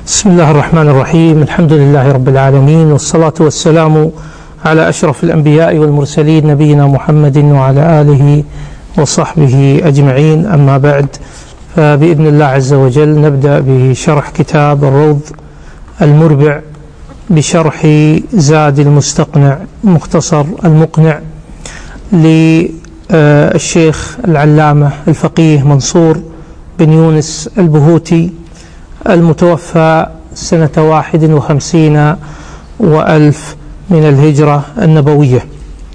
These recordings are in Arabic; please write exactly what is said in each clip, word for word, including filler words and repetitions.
بسم الله الرحمن الرحيم. الحمد لله رب العالمين، والصلاة والسلام على أشرف الأنبياء والمرسلين نبينا محمد وعلى آله وصحبه أجمعين. أما بعد، فبإذن الله عز وجل نبدأ بشرح كتاب الروض المربع بشرح زاد المستقنع مختصر المقنع للشيخ العلامة الفقيه منصور بن يونس البهوتي المتوفى سنة واحد وخمسين وألف من الهجرة النبوية،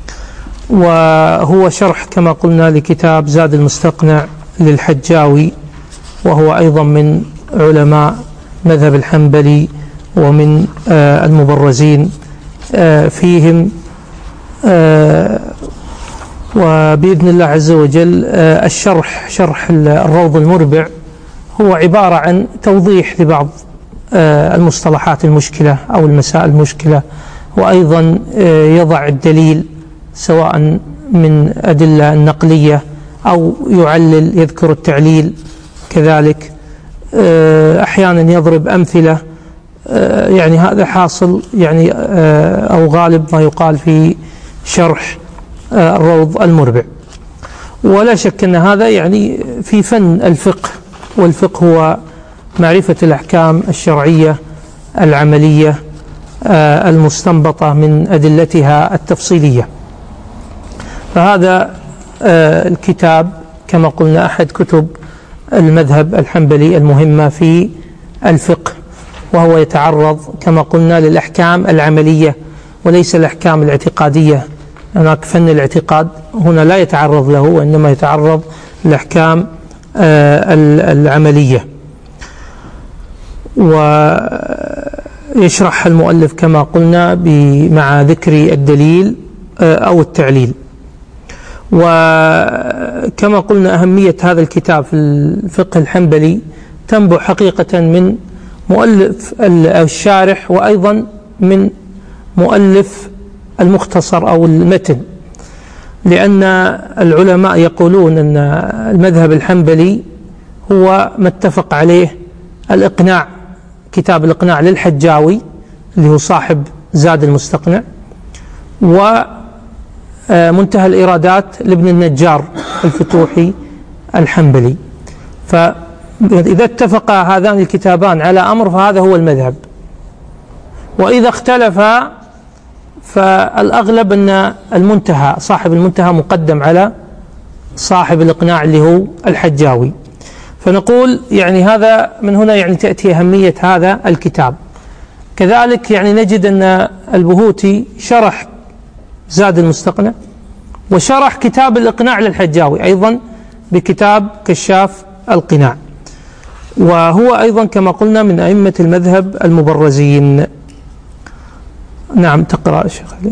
وهو شرح كما قلنا لكتاب زاد المستقنع للحجاوي، وهو أيضا من علماء مذهب الحنبلي ومن آه المبرزين آه فيهم. آه وبإذن الله عز وجل آه الشرح شرح الروض المربع هو عبارة عن توضيح لبعض آه المصطلحات المشكلة أو المسائل المشكلة، وأيضا آه يضع الدليل سواء من أدلة النقلية أو يعلل يذكر التعليل كذلك. آه أحيانا يضرب أمثلة، آه يعني هذا حاصل يعني آه أو غالب ما يقال في شرح آه الروض المربع. ولا شك أن هذا يعني في فن الفقه، والفقه هو معرفة الأحكام الشرعية العملية آه المستنبطة من أدلتها التفصيلية. فهذا آه الكتاب كما قلنا أحد كتب المذهب الحنبلي المهمة في الفقه، وهو يتعرض كما قلنا للأحكام العملية وليس الأحكام الاعتقادية. هناك فن الاعتقاد هنا لا يتعرض له، وإنما يتعرض للأحكام آه العملية. ويشرح المؤلف كما قلنا مع ذكر الدليل آه أو التعليل. وكما قلنا أهمية هذا الكتاب في الفقه الحنبلي تنبع حقيقة من مؤلف الشارح، وأيضا من مؤلف المختصر أو المتن، لأن العلماء يقولون أن المذهب الحنبلي هو ما اتفق عليه الإقناع، كتاب الإقناع للحجاوي اللي هو صاحب زاد المستقنع، ومنتهى الإرادات لابن النجار الفتوحي الحنبلي. فإذا اتفق هذان الكتابان على أمر فهذا هو المذهب، وإذا اختلفا فالأغلب أن المنتهى صاحب المنتهى مقدم على صاحب الإقناع اللي هو الحجاوي. فنقول يعني هذا من هنا يعني تأتي أهمية هذا الكتاب. كذلك يعني نجد أن البهوتي شرح زاد المستقنع، وشرح كتاب الإقناع للحجاوي أيضا بكتاب كشاف القناع، وهو أيضا كما قلنا من أئمة المذهب المبرزين. نعم، تقرأ الشيخ علي.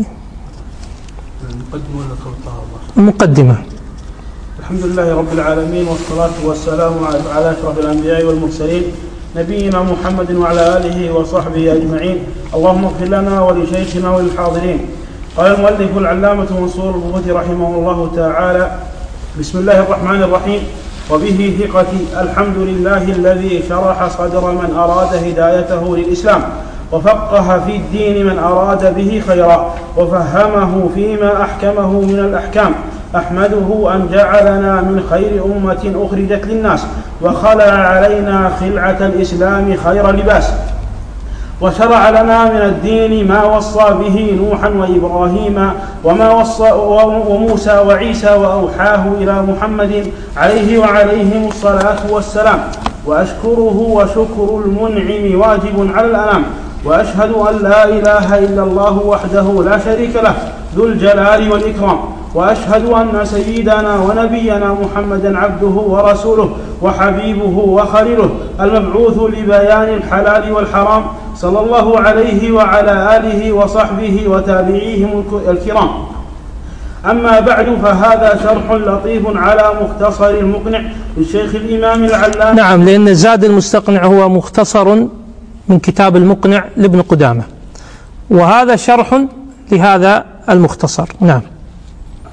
المقدمة. الحمد لله رب العالمين، والصلاة والسلام على أشرف الأنبياء والمرسلين نبينا محمد وعلى آله وصحبه أجمعين. اللهم اغفر لنا ولشيخنا وللحاضرين. قال المؤلف العلامة منصور البهوتي رحمه الله تعالى: بسم الله الرحمن الرحيم. وبه ثقتي الحمد لله الذي شرح صدر من أراد هدايته للإسلام، وفقه في الدين من أراد به خيرا، وفهمه فيما أحكمه من الأحكام. أحمده أن جعلنا من خير أمة أخرجت للناس، وخلع علينا خلعة الإسلام خير لباس، وشرع لنا من الدين ما وصى به نوحا وإبراهيم وما وصى وموسى وعيسى، وأوحاه إلى محمد عليه وعليهم الصلاة والسلام. وأشكره وشكر المنعم واجب على الأنام. وأشهد أن لا إله إلا الله وحده لا شريك له ذو الجلال والإكرام. وأشهد أن سيدنا ونبينا محمدا عبده ورسوله وحبيبه وخليله المبعوث لبيان الحلال والحرام، صلى الله عليه وعلى آله وصحبه وتابعيهم الكرام. أما بعد، فهذا شرح لطيف على مختصر المقنع للشيخ الإمام العلامة. نعم، لأن زاد المستقنع هو مختصر من كتاب المقنع لابن قدامة، وهذا شرح لهذا المختصر. نعم.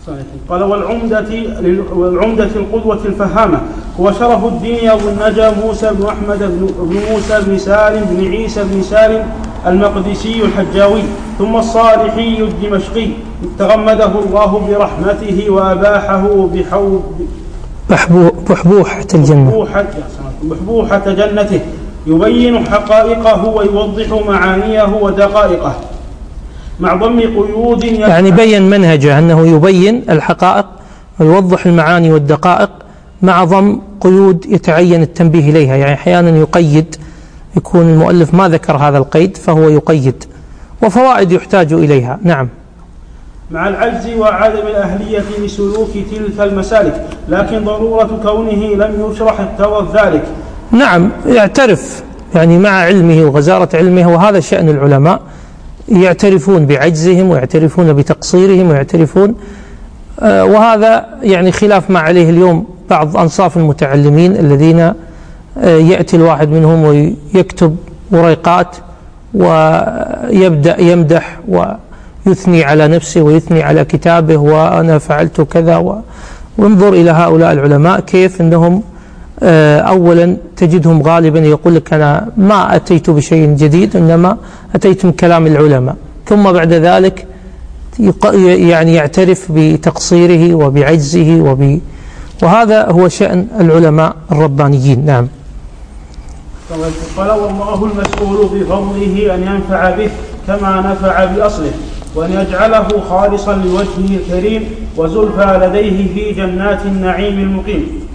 قال والعمدة, والعمدة القدوة الفهامة هو شرف الدين أبو النجا موسى بن أحمد بن موسى بن سالم بن عيسى بن سالم المقدسي الحجاوي ثم الصالحي الدمشقي تغمده الله برحمته وأباحه بحوض بحبوحة الجنة بحبوحة جنته يبين حقائقه ويوضح معانيه ودقائقه مع ضم قيود يعني بين منهجه أنه يبين الحقائق ويوضح المعاني والدقائق مع ضم قيود يتعين التنبيه إليها. يعني أحيانا يقيد، يكون المؤلف ما ذكر هذا القيد فهو يقيد، وفوائد يحتاج إليها. نعم. مع العجز وعدم الأهلية لسلوك تلك المسالك، لكن ضرورة كونه لم يشرح اقتضت ذلك. نعم، يعترف يعني مع علمه وغزارة علمه، وهذا شأن العلماء، يعترفون بعجزهم ويعترفون بتقصيرهم ويعترفون آه وهذا يعني خلاف ما عليه اليوم بعض أنصاف المتعلمين الذين آه يأتي الواحد منهم ويكتب وريقات ويبدأ يمدح ويثني على نفسه ويثني على كتابه وأنا فعلت كذا. وانظر إلى هؤلاء العلماء كيف أنهم أولا تجدهم غالبا يقول لك أنا ما أتيت بشيء جديد إنما أتيت من كلام العلماء، ثم بعد ذلك يعني يعترف بتقصيره وبعجزه وب... وهذا هو شأن العلماء الربانيين. نعم. قال والله المسؤول بفضله أن ينفع به كما نفع بأصله، وأن يجعله خالصا لوجهه الكريم وزلفى لديه في جنات النعيم المقيم.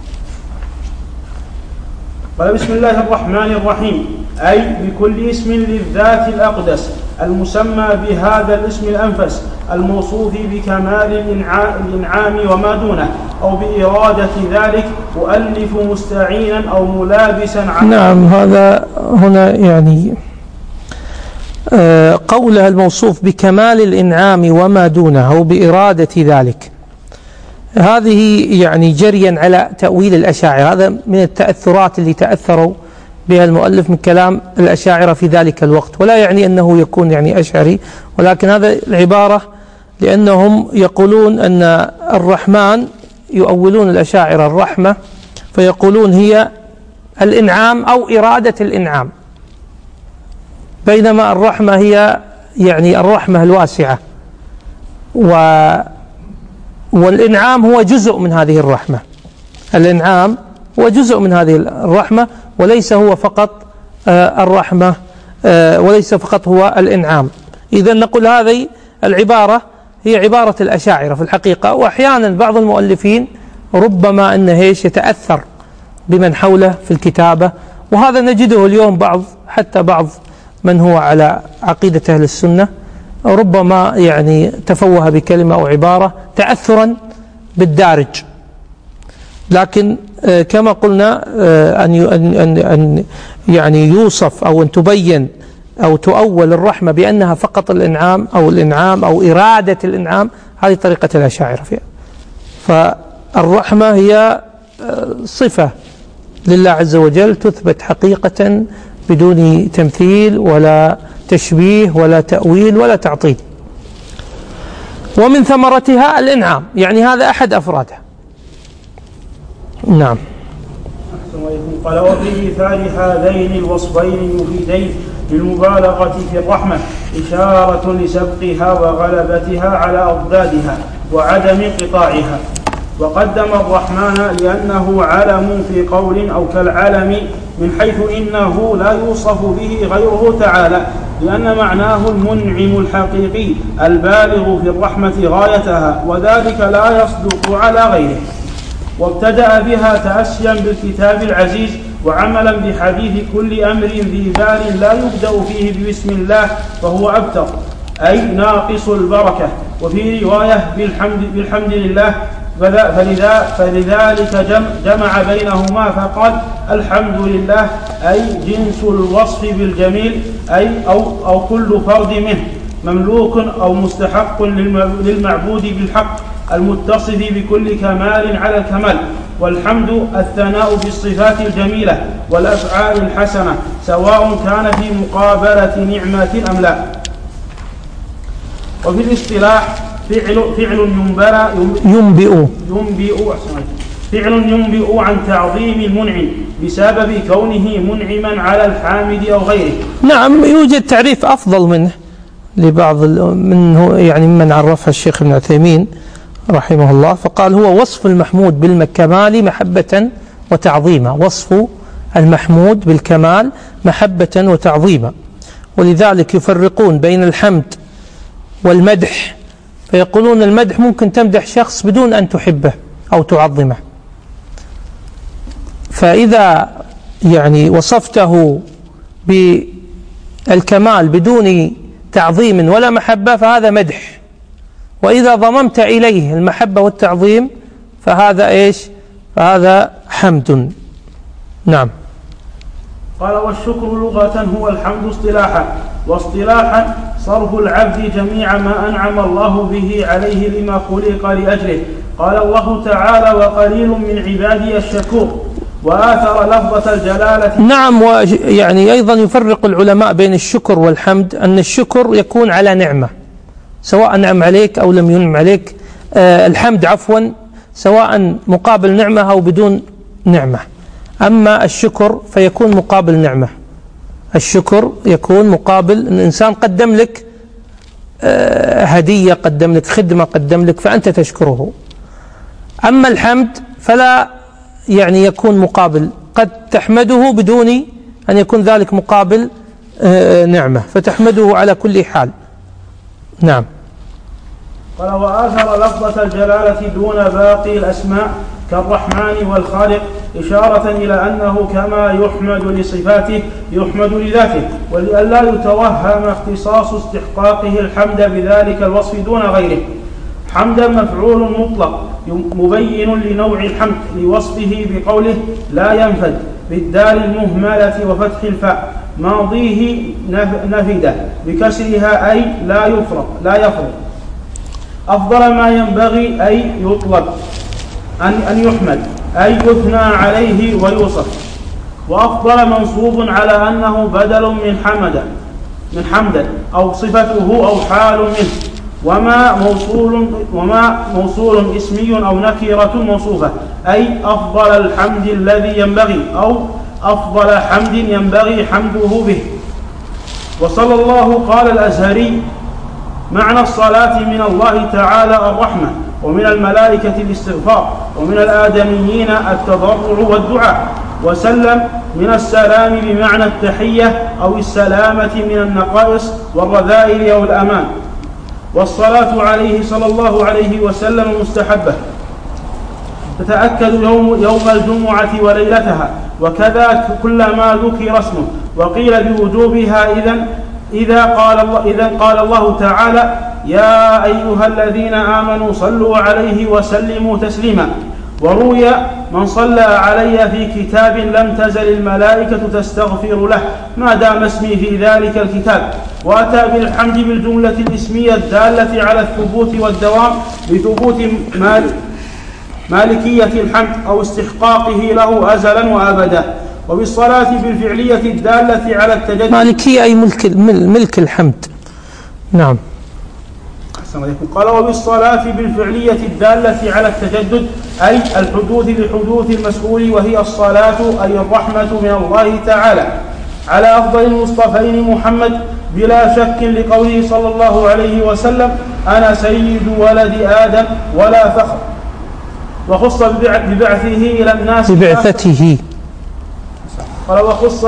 قال بسم الله الرحمن الرحيم، أي بكل اسم للذات الأقدس المسمى بهذا الاسم الأنفس الموصوف بكمال الإنعام وما دونه، أو بإرادة ذلك مؤلف مستعينا أو ملابسا على. نعم، هذا هنا يعني قولها الموصوف بكمال الإنعام وما دونه أو بإرادة ذلك، هذه يعني جريا على تأويل الأشاعرة. هذا من التأثرات اللي تأثروا بها المؤلف من كلام الأشاعرة في ذلك الوقت، ولا يعني أنه يكون يعني أشعري، ولكن هذا العبارة لأنهم يقولون أن الرحمن، يؤولون الأشاعرة الرحمة فيقولون هي الإنعام أو إرادة الإنعام، بينما الرحمة هي يعني الرحمة الواسعة، و والإنعام هو جزء من هذه الرحمة. الإنعام هو جزء من هذه الرحمة وليس هو فقط آه الرحمة آه وليس فقط هو الإنعام. إذن نقول هذه العبارة هي عبارة الأشاعرة في الحقيقة. وأحيانا بعض المؤلفين ربما أنه هيش يتأثر بمن حوله في الكتابة، وهذا نجده اليوم بعض حتى بعض من هو على عقيدة أهل السنة ربما يعني تفوه بكلمة أو عبارة تأثرا بالدارج. لكن كما قلنا أن أن أن يعني يوصف أو أن تبين أو تؤول الرحمة بأنها فقط الإنعام أو الإنعام أو إرادة الإنعام، هذه طريقة الأشاعرة فيها. فالرحمة هي صفة لله عز وجل تثبت حقيقة بدون تمثيل ولا تشبيه ولا تأويل ولا تعطيل، ومن ثمرتها الإنعام، يعني هذا أحد أفرادها. نعم. قال وفي مثال هذين الوصفين المفيدين للمبالغة في الرحمة إشارة لسبقها وغلبتها على أضدادها وعدم انقطاعها. وقدم الرحمن لأنه علم في قول أو كالعلم من حيث إنه لا يوصف به غيره تعالى، لأن معناه المنعم الحقيقي البالغ في الرحمة غايتها، وذلك لا يصدق على غيره. وابتدأ بها تأسيا بالكتاب العزيز وعملا بحديث كل أمر ذي بال لا يبدأ فيه ببسم الله فهو أبتر، أي ناقص البركة. وفي رواية بالحمد, بالحمد لله، فلذا فلذلك جمع بينهما فقال الحمد لله، أي جنس الوصف بالجميل، أي أو, أو كل فرد منه مملوك أو مستحق للمعبود بالحق المتصف بكل كمال على الكمال. والحمد الثناء بالصفات الجميلة والأفعال الحسنة سواء كان في مقابلة نعمة أم لا. وفي الاصطلاح فعل فعل ينبأ ينبئ ينبئ فعل ينبئ عن تعظيم المنعم بسبب كونه منعما على الحامد أو غيره. نعم، يوجد تعريف أفضل منه لبعض منه، يعني من عرفها الشيخ ابن عثيمين رحمه الله، فقال هو وصف المحمود بالكمال محبة وتعظيما. وصف المحمود بالكمال محبة وتعظيما. ولذلك يفرقون بين الحمد والمدح، فيقولون المدح ممكن تمدح شخص بدون أن تحبه أو تعظمه، فإذا يعني وصفته بالكمال بدون تعظيم ولا محبة فهذا مدح، وإذا ضممت إليه المحبة والتعظيم فهذا إيش؟ فهذا حمد. نعم. قال والشكر لغة هو الحمد اصطلاحا، واصطلاحا صرف العبد جميع ما أنعم الله به عليه لما خلق لأجله. قال الله تعالى وقليل من عبادي الشكور، وآثر لفظة الجلالة. نعم، ويعني أيضا يفرق العلماء بين الشكر والحمد، أن الشكر يكون على نعمة سواء نعم عليك أو لم ينعم عليك، آه الحمد عفوا سواء مقابل نعمة أو بدون نعمة. أما الشكر فيكون مقابل نعمة. الشكر يكون مقابل الإنسان قدم لك آه هدية، قدم لك خدمة، قدم لك، فأنت تشكره. أما الحمد فلا يعني يكون مقابل، قد تحمده بدون أن يكون ذلك مقابل آه نعمة، فتحمده على كل حال. نعم. قال وآثر لفظة الجلالة دون باقي الأسماء كالرحمن والخالق، إشارة إلى أنه كما يحمد لصفاته يحمد لذاته، ولئلا يتوهم اختصاص استحقاقه الحمد بذلك الوصف دون غيره. حمدا مفعول مطلق مبين لنوع الحمد لوصفه بقوله لا ينفد بالدال المهملة وفتح الفاء، ماضيه نفد بكسرها أي لا يفرق لا يفرق. أفضل ما ينبغي أي يطلب أن أن يحمد أي يثنى عليه ويوصف. وأفضل منصوب على أنه بدل من حمد من حمدا أو صفته أو حال منه. وما موصول وما موصول اسمي أو نكرة موصوفة أي أفضل الحمد الذي ينبغي أو أفضل حمد ينبغي حمده به. وصلى الله قال الأزهري معنى الصلاة من الله تعالى الرحمة، ومن الملائكة الاستغفار، ومن الآدميين التضرع والدعاء. وسلم من السلام بمعنى التحية أو السلامة من النقائص والرذائل أو الأمان. والصلاة عليه صلى الله عليه وسلم مستحبة تتأكد يوم, يوم الجمعة وليلتها، وكذا كلما ذكر اسمه. وقيل بوجوبها إذن إذا قال الله, إذن قال الله تعالى يا أيها الذين آمنوا صلوا عليه وسلموا تسليما. وروي من صلى علي في كتاب لم تزل الملائكة تستغفر له ما دام اسمي في ذلك الكتاب. وأتى بالحمد بالجملة الاسمية الدالة على الثبوت والدوام بثبوت مال مالكية الحمد أو استحقاقه له أزلا وأبدا. وبالصلاة بالفعلية الدالة على التجدد. مالكية أي ملك, ملك الحمد. نعم. قال وبالصلاة بالفعلية الدالة على التجدد أي الحدوث لحدوث المسؤول، وهي الصلاة أي الرحمة من الله تعالى على أفضل المصطفين محمد بلا شك، لقوله صلى الله عليه وسلم أنا سيد ولد آدم ولا فخر. وخص ببعثه إلى الناس ببعثته قال وخص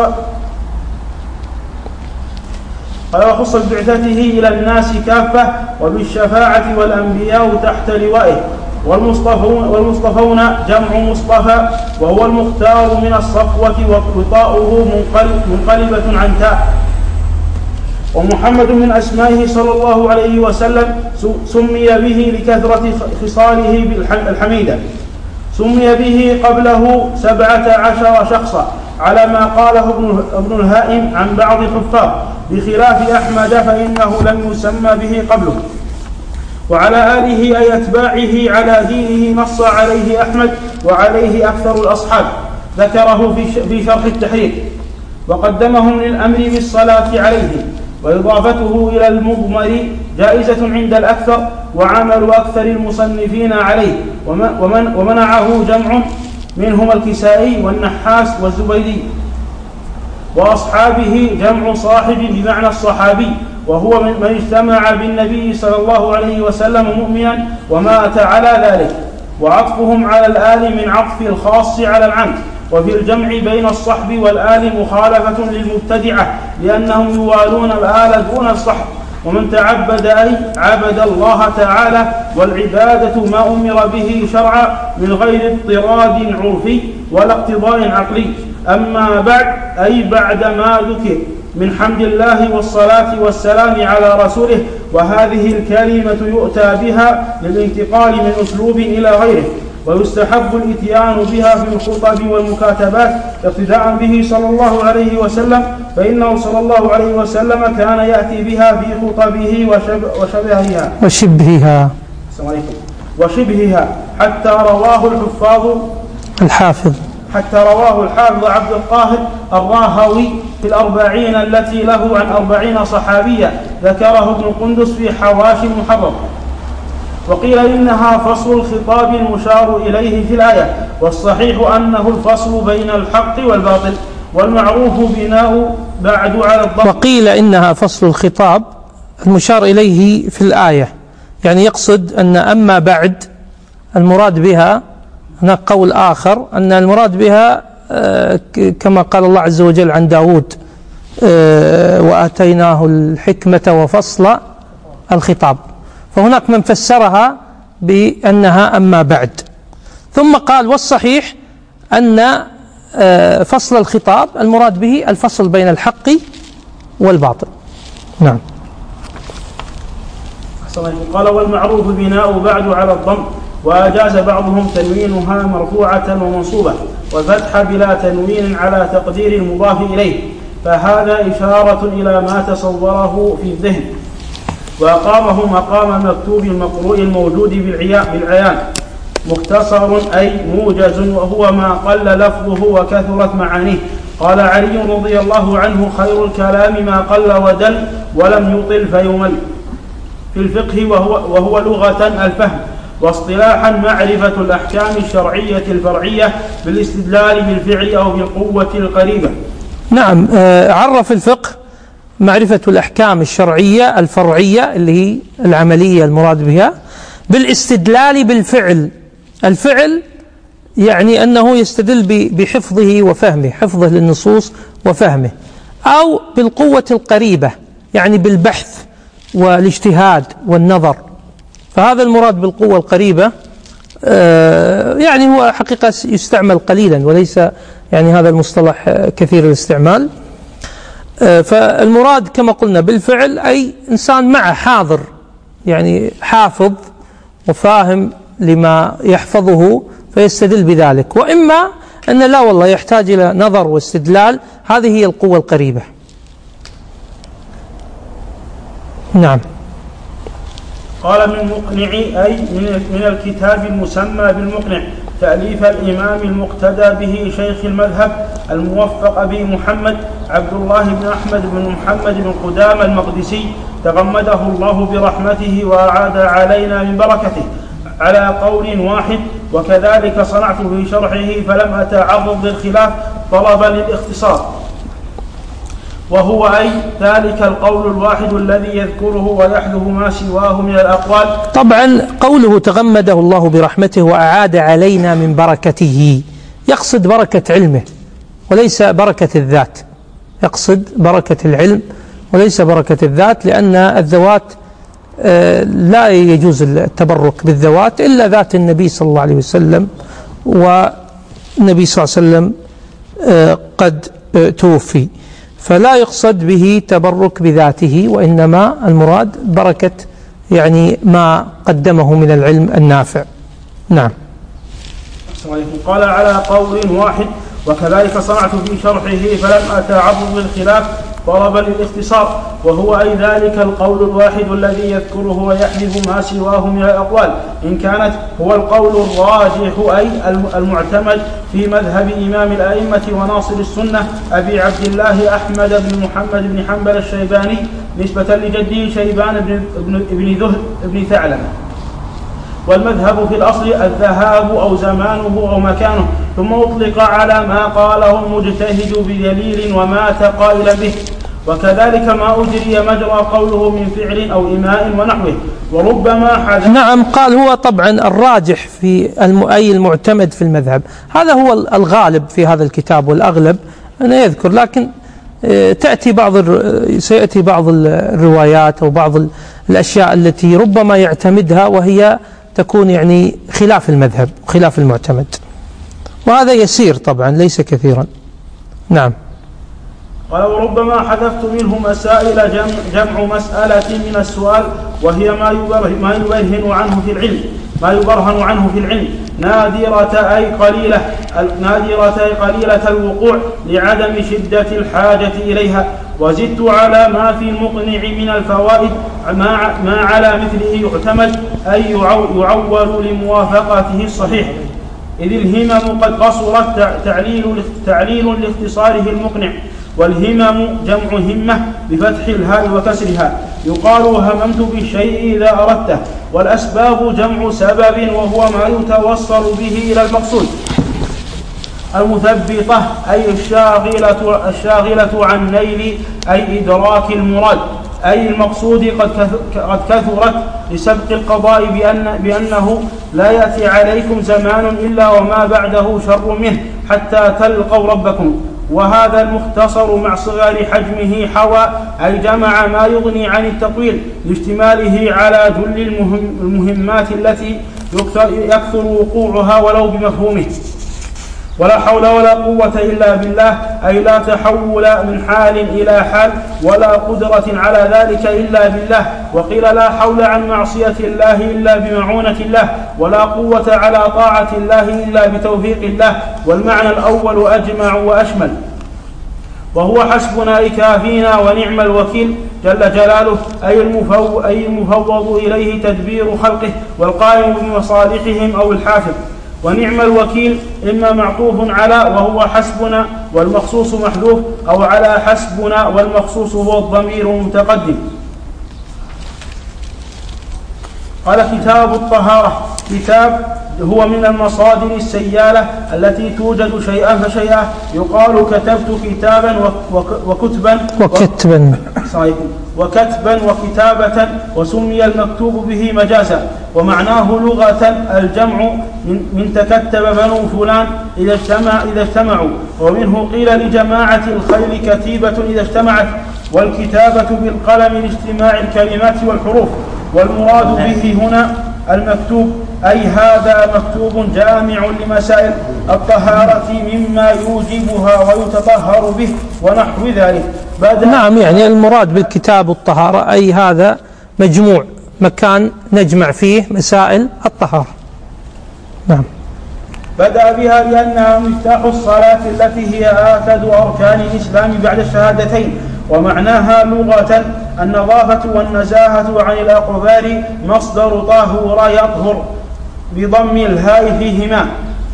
قال وخص ببعثته إلى الناس كافة، وبالشفاعة والأنبياء تحت لوائه. والمصطفون, والمصطفون جمع مصطفى، وهو المختار من الصفوة، وطاؤه منقلبة عن تاء. ومحمد من أسمائه صلى الله عليه وسلم سمي به لكثرة خصاله الحميدة. سمي به قبله سبعة عشر شخصا على ما قاله ابن الهائم عن بعض الحفاظ، بخلاف أحمد فإنه لم يسمى به قبله. وعلى آله أي أتباعه على دينه نص عليه أحمد، وعليه أكثر الأصحاب، ذكره في شرح التحرير. وقدمهم للأمر بالصلاة عليه، وإضافته إلى المضمر جائزة عند الأكثر، وعمل أكثر المصنفين عليه، ومن ومنعه جمع منهم الكسائي والنحاس والزبيدي. وأصحابه جمع صاحب بمعنى الصحابي، وهو من اجتمع بالنبي صلى الله عليه وسلم مؤمنا ومات على ذلك. وعطفهم على الآل من عطف الخاص على العام. وفي الجمع بين الصحب والآل مخالفة للمبتدعة، لأنهم يوالون الآل دون الصحب. ومن تعبد أي عبد الله تعالى، والعبادة ما أمر به شرعا من غير اضطراد عرفي ولا اقتضاء عقلي. أما بعد أي بعد ما ذكر من حمد الله والصلاة والسلام على رسوله. وهذه الكلمة يؤتى بها للانتقال من أسلوب إلى غيره، ويستحب الاتيان بها في الخطب والمكاتبات اقتداء به صلى الله عليه وسلم، فإنه صلى الله عليه وسلم كان يأتي بها في خطبه وشبهها وشبهها وشبهها حتى رواه الحفاظ الحافظ حتى رواه الحافظ عبد القاهر الراهوي في الأربعين التي له عن أربعين صحابية، ذكره ابن قندس في حواشي المحرر. وقيل إنها فصل الخطاب المشار إليه في الآية، والصحيح أنه الفصل بين الحق والباطل، والمعروف بناء بعد على الضبط. وقيل إنها فصل الخطاب المشار إليه في الآية، يعني يقصد أن أما بعد المراد بها، هناك قول آخر أن المراد بها كما قال الله عز وجل عن داود وآتيناه الحكمة وفصل الخطاب، فهناك من فسرها بأنها أما بعد. ثم قال والصحيح أن فصل الخطاب المراد به الفصل بين الحق والباطل. نعم. قال والمعروف بناء بعد على الضم، وأجاز بعضهم تنوينها مرفوعة ومنصوبة، والفتح بلا تنوين على تقدير المضاف إليه، فهذا إشارة إلى ما تصوره في الذهن، وأقامه مقام المكتوب المقروء الموجود بالعيان. مختصر أي موجز، وهو ما قل لفظه وكثرت معانيه. قال علي رضي الله عنه خير الكلام ما قل ودل ولم يطل فيمل. في الفقه وهو, وهو لغة الفهم، واصطلاحا معرفة الأحكام الشرعية الفرعية بالاستدلال بالفعل أو بالقوة القريبة. نعم. عرف الفقه معرفة الأحكام الشرعية الفرعية اللي هي العملية المراد بها بالاستدلال بالفعل. الفعل يعني أنه يستدل بحفظه وفهمه، حفظه للنصوص وفهمه، أو بالقوة القريبة يعني بالبحث والاجتهاد والنظر. فهذا المراد بالقوة القريبة، يعني هو حقيقة يستعمل قليلا وليس يعني هذا المصطلح كثير الاستعمال. فالمراد كما قلنا بالفعل أي إنسان معه حاضر، يعني حافظ وفاهم لما يحفظه فيستدل بذلك. وإما أن لا والله يحتاج إلى نظر واستدلال، هذه هي القوة القريبة. نعم. قال من مقنع أي من الكتاب المسمى بالمقنع، تأليف الإمام المقتدى به شيخ المذهب الموفق به محمد عبد الله بن أحمد بن محمد بن قدامة المقدسي، تغمده الله برحمته وأعاد علينا من بركته، على قول واحد. وكذلك صنعت في شرحه فلم أتعرض للخلاف طلبا للاختصار، وهو أي ذلك القول الواحد الذي يذكره ويحذف ما سواه من الأقوال. طبعا قوله تغمده الله برحمته وأعاد علينا من بركته يقصد بركة علمه وليس بركة الذات، يقصد بركة العلم وليس بركة الذات، لأن الذوات لا يجوز التبرك بالذوات إلا ذات النبي صلى الله عليه وسلم، والنبي صلى الله عليه وسلم قد توفي، فلا يقصد به تبرك بذاته، وإنما المراد بركة يعني ما قدمه من العلم النافع. نعم. قال على قول واحد. وكذلك صنعت في شرحه فلم أتعرض للخلاف طلبا للاختصار، وهو أي ذلك القول الواحد الذي يذكره ويحذف ما سواه من الأقوال إن كانت هو القول الراجح أي المعتمد في مذهب إمام الأئمة وناصر السنة أبي عبد الله أحمد بن محمد بن حنبل الشيباني نسبة لجده شيبان بن, بن, بن ثعلبة. والمذهب في الأصل الذهاب أو زمانه أو مكانه، ثم أطلق على ما قاله المجتهد بدليل ومات قائلا به، وكذلك ما أجري مجرى قوله من فعل أو إيماء ونحوه. وربما حدث. نعم، قال هو طبعا الراجح في أي المعتمد في المذهب، هذا هو الغالب في هذا الكتاب والأغلب أنا يذكر، لكن تأتي بعض سيأتي بعض الروايات أو بعض الأشياء التي ربما يعتمدها وهي تكون يعني خلاف المذهب خلاف المعتمد، وهذا يسير طبعا ليس كثيرا. نعم. قال وربما حذفت منه مسائل جمع, جمع مسألة من السؤال، وهي ما يبرهن عنه في العلم ما يبرهن عنه في العلم نادرة أي قليلة نادرة أي قليلة الوقوع لعدم شدة الحاجة إليها. وزدت على ما في المقنع من الفوائد ما, ما على مثله يعتمد أي يعول لموافقته الصحيح، إذ الهمم قد قصرت تعليل, تعليل لاختصاره المقنع. والهمم جمع همة بفتح الهاء وكسرها، يقال هممت بالشيء إذا أردته. والأسباب جمع سبب وهو ما يتوصل به إلى المقصود. المثبطة أي الشاغلة, الشاغلة عن نيل أي إدراك المراد أي المقصود قد كثرت لسبق القضاء بأن بأنه لا يأتي عليكم زمان إلا وما بعده شر منه حتى تلقوا ربكم. وهذا المختصر مع صغار حجمه حوى أي جمع ما يغني عن التطويل لاشتماله على جل المهم المهمات التي يكثر وقوعها ولو بمفهومه. ولا حول ولا قوة إلا بالله أي لا تحول من حال إلى حال ولا قدرة على ذلك إلا بالله. وقيل لا حول عن معصية الله إلا بمعونة الله، ولا قوة على طاعة الله إلا بتوفيق الله. والمعنى الأول أجمع وأشمل، وهو حسبنا أي كافينا ونعم الوكيل جل جلاله أي المفوض, أي المفوض إليه تدبير خلقه والقائم بمصالحهم أو الحافظ. ونعم الوكيل إما معطوف على وهو حسبنا والمخصوص محذوف، أو على حسبنا والمخصوص هو الضمير المتقدم. قال كتاب الطهارة كتاب هو من المصادر السيالة التي توجد شيئا فشيئا، يقال كتبت كتابا وكتبا وكتبا وكتبا وكتابة، وسمي المكتوب به مجازا. ومعناه لغة الجمع من تكتب بنو فلان إذا اجتمع إذا اجتمعوا، ومنه قيل لجماعة الخيل كتيبة إذا اجتمعت، والكتابة بالقلم لاجتماع الكلمات والحروف. والمراد به هنا المكتوب أي هذا مكتوب جامع لمسائل الطهارة مما يوجبها ويتطهر به ونحو ذلك. نعم، يعني المراد بالكتاب الطهارة أي هذا مجموع مكان نجمع فيه مسائل الطهارة. نعم. بدأ بها لأنها مفتاح الصلاة التي هي آكد أركان الإسلام بعد الشهادتين. ومعناها لغة النظافة والنزاهة عن الأقذار، مصدر طهور يطهر بضم الهاء فيهما.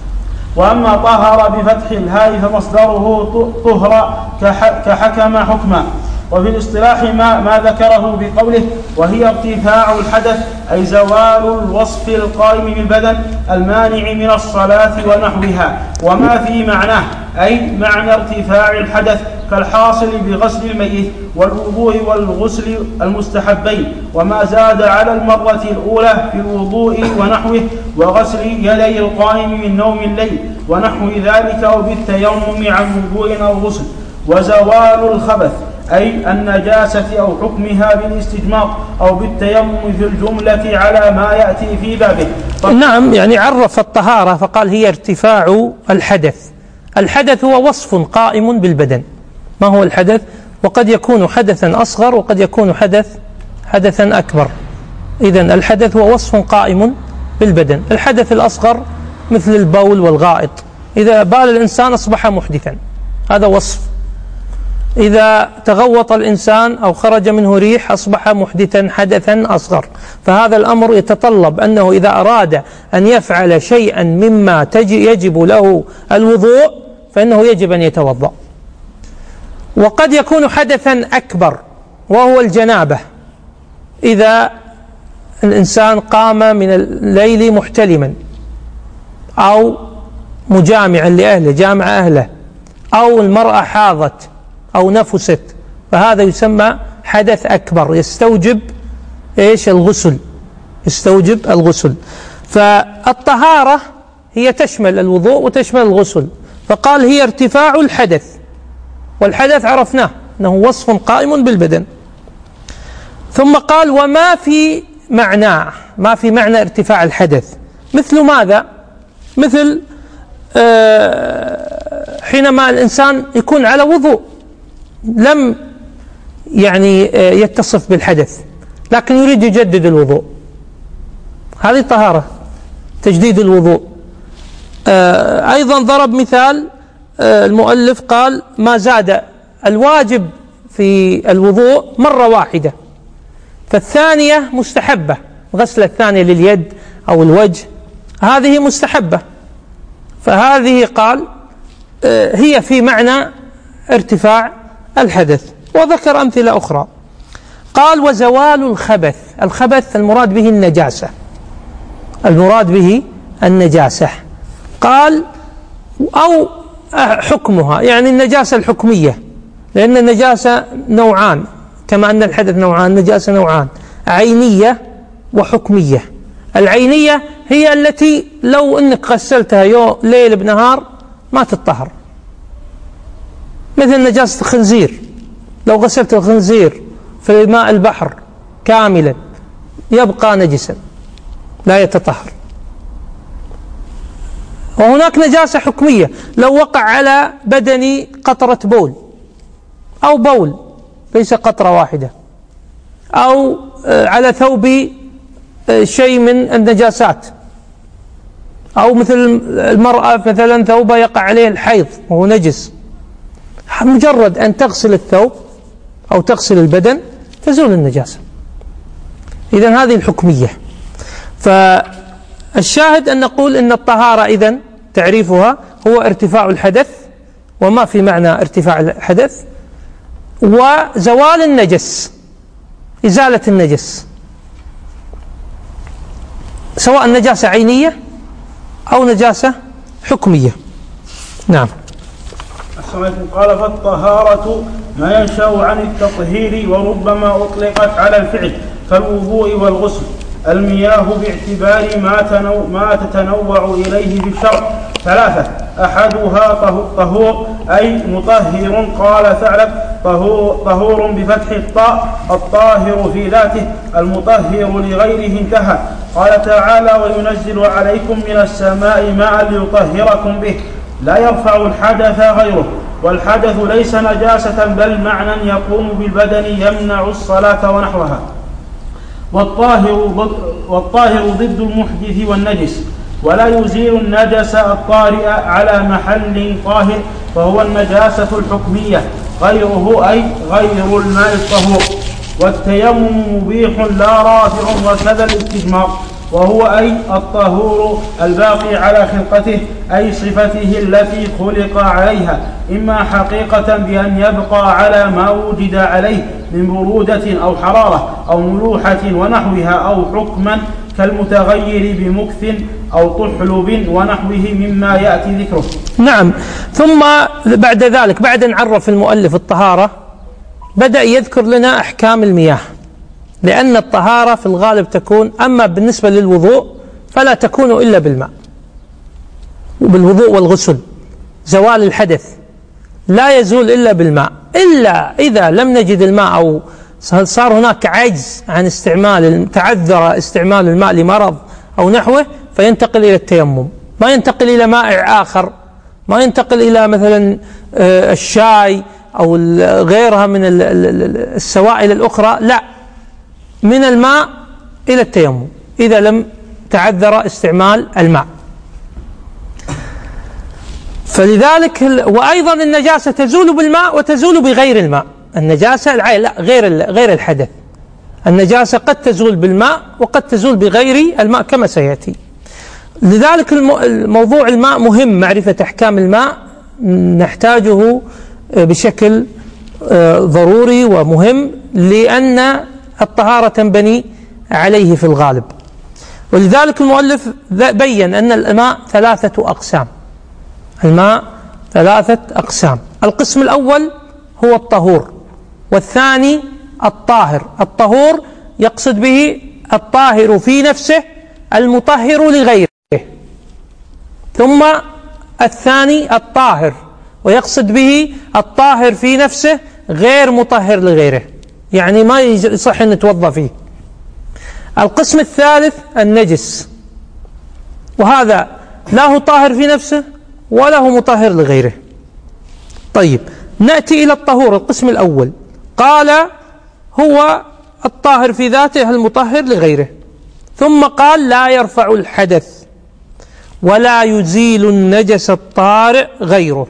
وأما طهر بفتح الهاء فمصدره طهر كحكم حكما. وفي الاصطلاح ما, ما ذكره بقوله وهي ارتفاع الحدث أي زوال الوصف القائم بالبدن المانع من الصلاة ونحوها. وما في معناه أي معنى ارتفاع الحدث كالحاصل بغسل الميت والوضوء والغسل المستحبين، وما زاد على المرة الأولى في الوضوء ونحوه، وغسل يدي القائم من نوم الليل ونحو ذلك، أو بالتيمم عن وضوء أو غسل. وزوال الخبث أي النجاسة أو حكمها بالاستجمار أو بالتيمم في الجملة على ما يأتي في بابه. نعم، يعني عرف الطهارة فقال هي ارتفاع الحدث. الحدث هو وصف قائم بالبدن. ما هو الحدث؟ وقد يكون حدثا أصغر وقد يكون حدث حدثا أكبر. إذن الحدث هو وصف قائم بالبدن. الحدث الأصغر مثل البول والغائط، إذا بال الإنسان أصبح محدثا، هذا وصف. إذا تغوط الإنسان أو خرج منه ريح أصبح محدثا حدثا أصغر. فهذا الأمر يتطلب أنه إذا أراد أن يفعل شيئا مما يجب له الوضوء فإنه يجب أن يتوضأ. وقد يكون حدثا أكبر وهو الجنابة، إذا الإنسان قام من الليل محتلما أو مجامعا لأهله، جامع أهله، أو المرأة حاضت أو نفست، فهذا يسمى حدث أكبر يستوجب إيش؟ الغسل، يستوجب الغسل. فالطهارة هي تشمل الوضوء وتشمل الغسل. فقال هي ارتفاع الحدث، والحدث عرفناه أنه وصف قائم بالبدن. ثم قال وما في معنى، ما في معنى ارتفاع الحدث، مثل ماذا؟ مثل آه حينما الإنسان يكون على وضوء لم يعني آه يتصف بالحدث لكن يريد يجدد الوضوء، هذه طهارة، تجديد الوضوء. آه أيضا ضرب مثال آه المؤلف، قال ما زاد الواجب في الوضوء مرة واحدة، فالثانية مستحبة، غسل الثانية لليد أو الوجه هذه مستحبة، فهذه قال هي في معنى ارتفاع الحدث. وذكر أمثلة أخرى، قال وزوال الخبث، الخبث المراد به النجاسة، المراد به النجاسة، قال أو حكمها، يعني النجاسة الحكمية، لأن النجاسة نوعان كما أن الحدث نوعان، النجاسة نوعان، عينية وحكمية. العينية هي التي لو أنك غسلتها يوم ليل بنهار ما تطهر، مثل نجاسة الخنزير، لو غسلت الخنزير في ماء البحر كاملا يبقى نجسا لا يتطهر. وهناك نجاسة حكمية، لو وقع على بدني قطرة بول أو بول ليس قطرة واحدة، أو على ثوبي شيء من النجاسات، أو مثل المرأة مثلا ثوبها يقع عليه الحيض وهو نجس، مجرد أن تغسل الثوب أو تغسل البدن تزول النجاسة. إذن هذه الحكمية. فالشاهد أن نقول إن الطهارة إذن تعريفها هو ارتفاع الحدث، وما في معنى ارتفاع الحدث، وزوال النجس، إزالة النجس، سواء نجاسة عينية أو نجاسة حكمية. نعم. قال فالطهارة ما ينشأ عن التطهير وربما أطلقت على الفعل كالوضوء والغسل. المياه باعتبار ما, تنو ما تتنوع إليه في الشرع ثلاثة، أحدها طهور أي مطهر، قال ثعلب طهور, طهور بفتح الطاء، الطاهر في ذاته، المطهر لغيره انتهى. قال تعالى وينزل عليكم من السماء ماء ليطهركم به، لا يرفع الحدث غيره. والحدث ليس نجاسة بل معنى يقوم بالبدن يمنع الصلاة ونحوها. والطاهر, والطاهر ضد المحدث والنجس، ولا يزيل النجس الطارئ على محل طاهر، فهو النجاسة الحكمية، غيره أي غير الماء الطهور. والتيمم مبيح لا رافع، وكذا الاستجمار، وهو أي الطهور الباقي على خلقته أي صفته التي خلق عليها، إما حقيقة بأن يبقى على ما وجد عليه من برودة أو حرارة أو ملوحة ونحوها، أو حكما كالمتغير بمكث أو طحلب ونحوه مما يأتي ذكره. نعم. ثم بعد ذلك، بعد أن عرف المؤلف الطهارة، بدأ يذكر لنا أحكام المياه، لأن الطهارة في الغالب تكون، أما بالنسبة للوضوء فلا تكون إلا بالماء، وبالوضوء والغسل زوال الحدث لا يزول إلا بالماء، إلا إذا لم نجد الماء أو صار هناك عجز عن استعمال، تعذر استعمال الماء لمرض أو نحوه، فينتقل إلى التيمم، ما ينتقل إلى مائع آخر، ما ينتقل إلى مثلا الشاي أو غيرها من السوائل الأخرى، لا، من الماء إلى التيمم إذا لم تعذر استعمال الماء. فلذلك وأيضا النجاسة تزول بالماء وتزول بغير الماء. النجاسة لا غير غير الحدث، النجاسة قد تزول بالماء وقد تزول بغير الماء كما سيأتي. لذلك الموضوع الماء مهم، معرفة أحكام الماء نحتاجه بشكل ضروري ومهم، لأن الطهارة تنبني عليه في الغالب. ولذلك المؤلف بين أن الماء ثلاثة أقسام. الماء ثلاثة أقسام. القسم الأول هو الطهور، والثاني الطاهر. الطهور يقصد به الطاهر في نفسه المطهر لغيره، ثم الثاني الطاهر ويقصد به الطاهر في نفسه غير مطهر لغيره، يعني ما يصح أن نتوضأ فيه. القسم الثالث النجس، وهذا لا هو طاهر في نفسه ولا هو مطهر لغيره. طيب نأتي إلى الطهور. القسم الأول قال هو الطاهر في ذاته المطهر لغيره، ثم قال لا يرفع الحدث ولا يزيل النجس الطارئ غيره.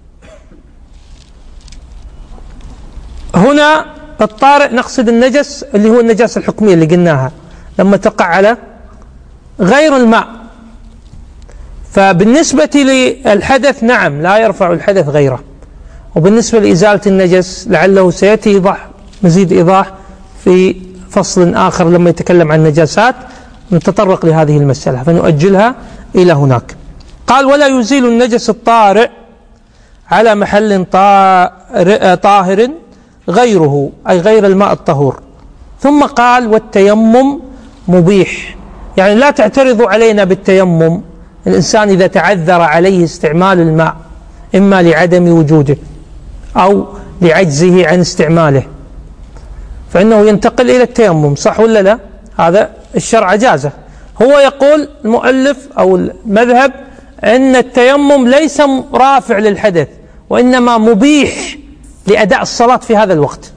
هنا الطارئ نقصد النجس اللي هو النجاسة الحكمية اللي قلناها لما تقع على غير الماء. فبالنسبة للحدث نعم لا يرفع الحدث غيره، وبالنسبة لإزالة النجس لعله سيأتي إيضاح مزيد إيضاح في فصل آخر لما يتكلم عن النجاسات، نتطرق لهذه المسألة فنؤجلها إلى هناك. قال ولا يزيل النجس الطارئ على محل طاهر غيره، أي غير الماء الطهور. ثم قال والتيمم مبيح، يعني لا تعترضوا علينا بالتيمم. الإنسان إذا تعذر عليه استعمال الماء إما لعدم وجوده أو لعجزه عن استعماله فإنه ينتقل إلى التيمم، صح ولا لا؟ هذا الشرع جازه. هو يقول المؤلف أو المذهب أن التيمم ليس رافع للحدث وإنما مبيح لأداء الصلاة في هذا الوقت.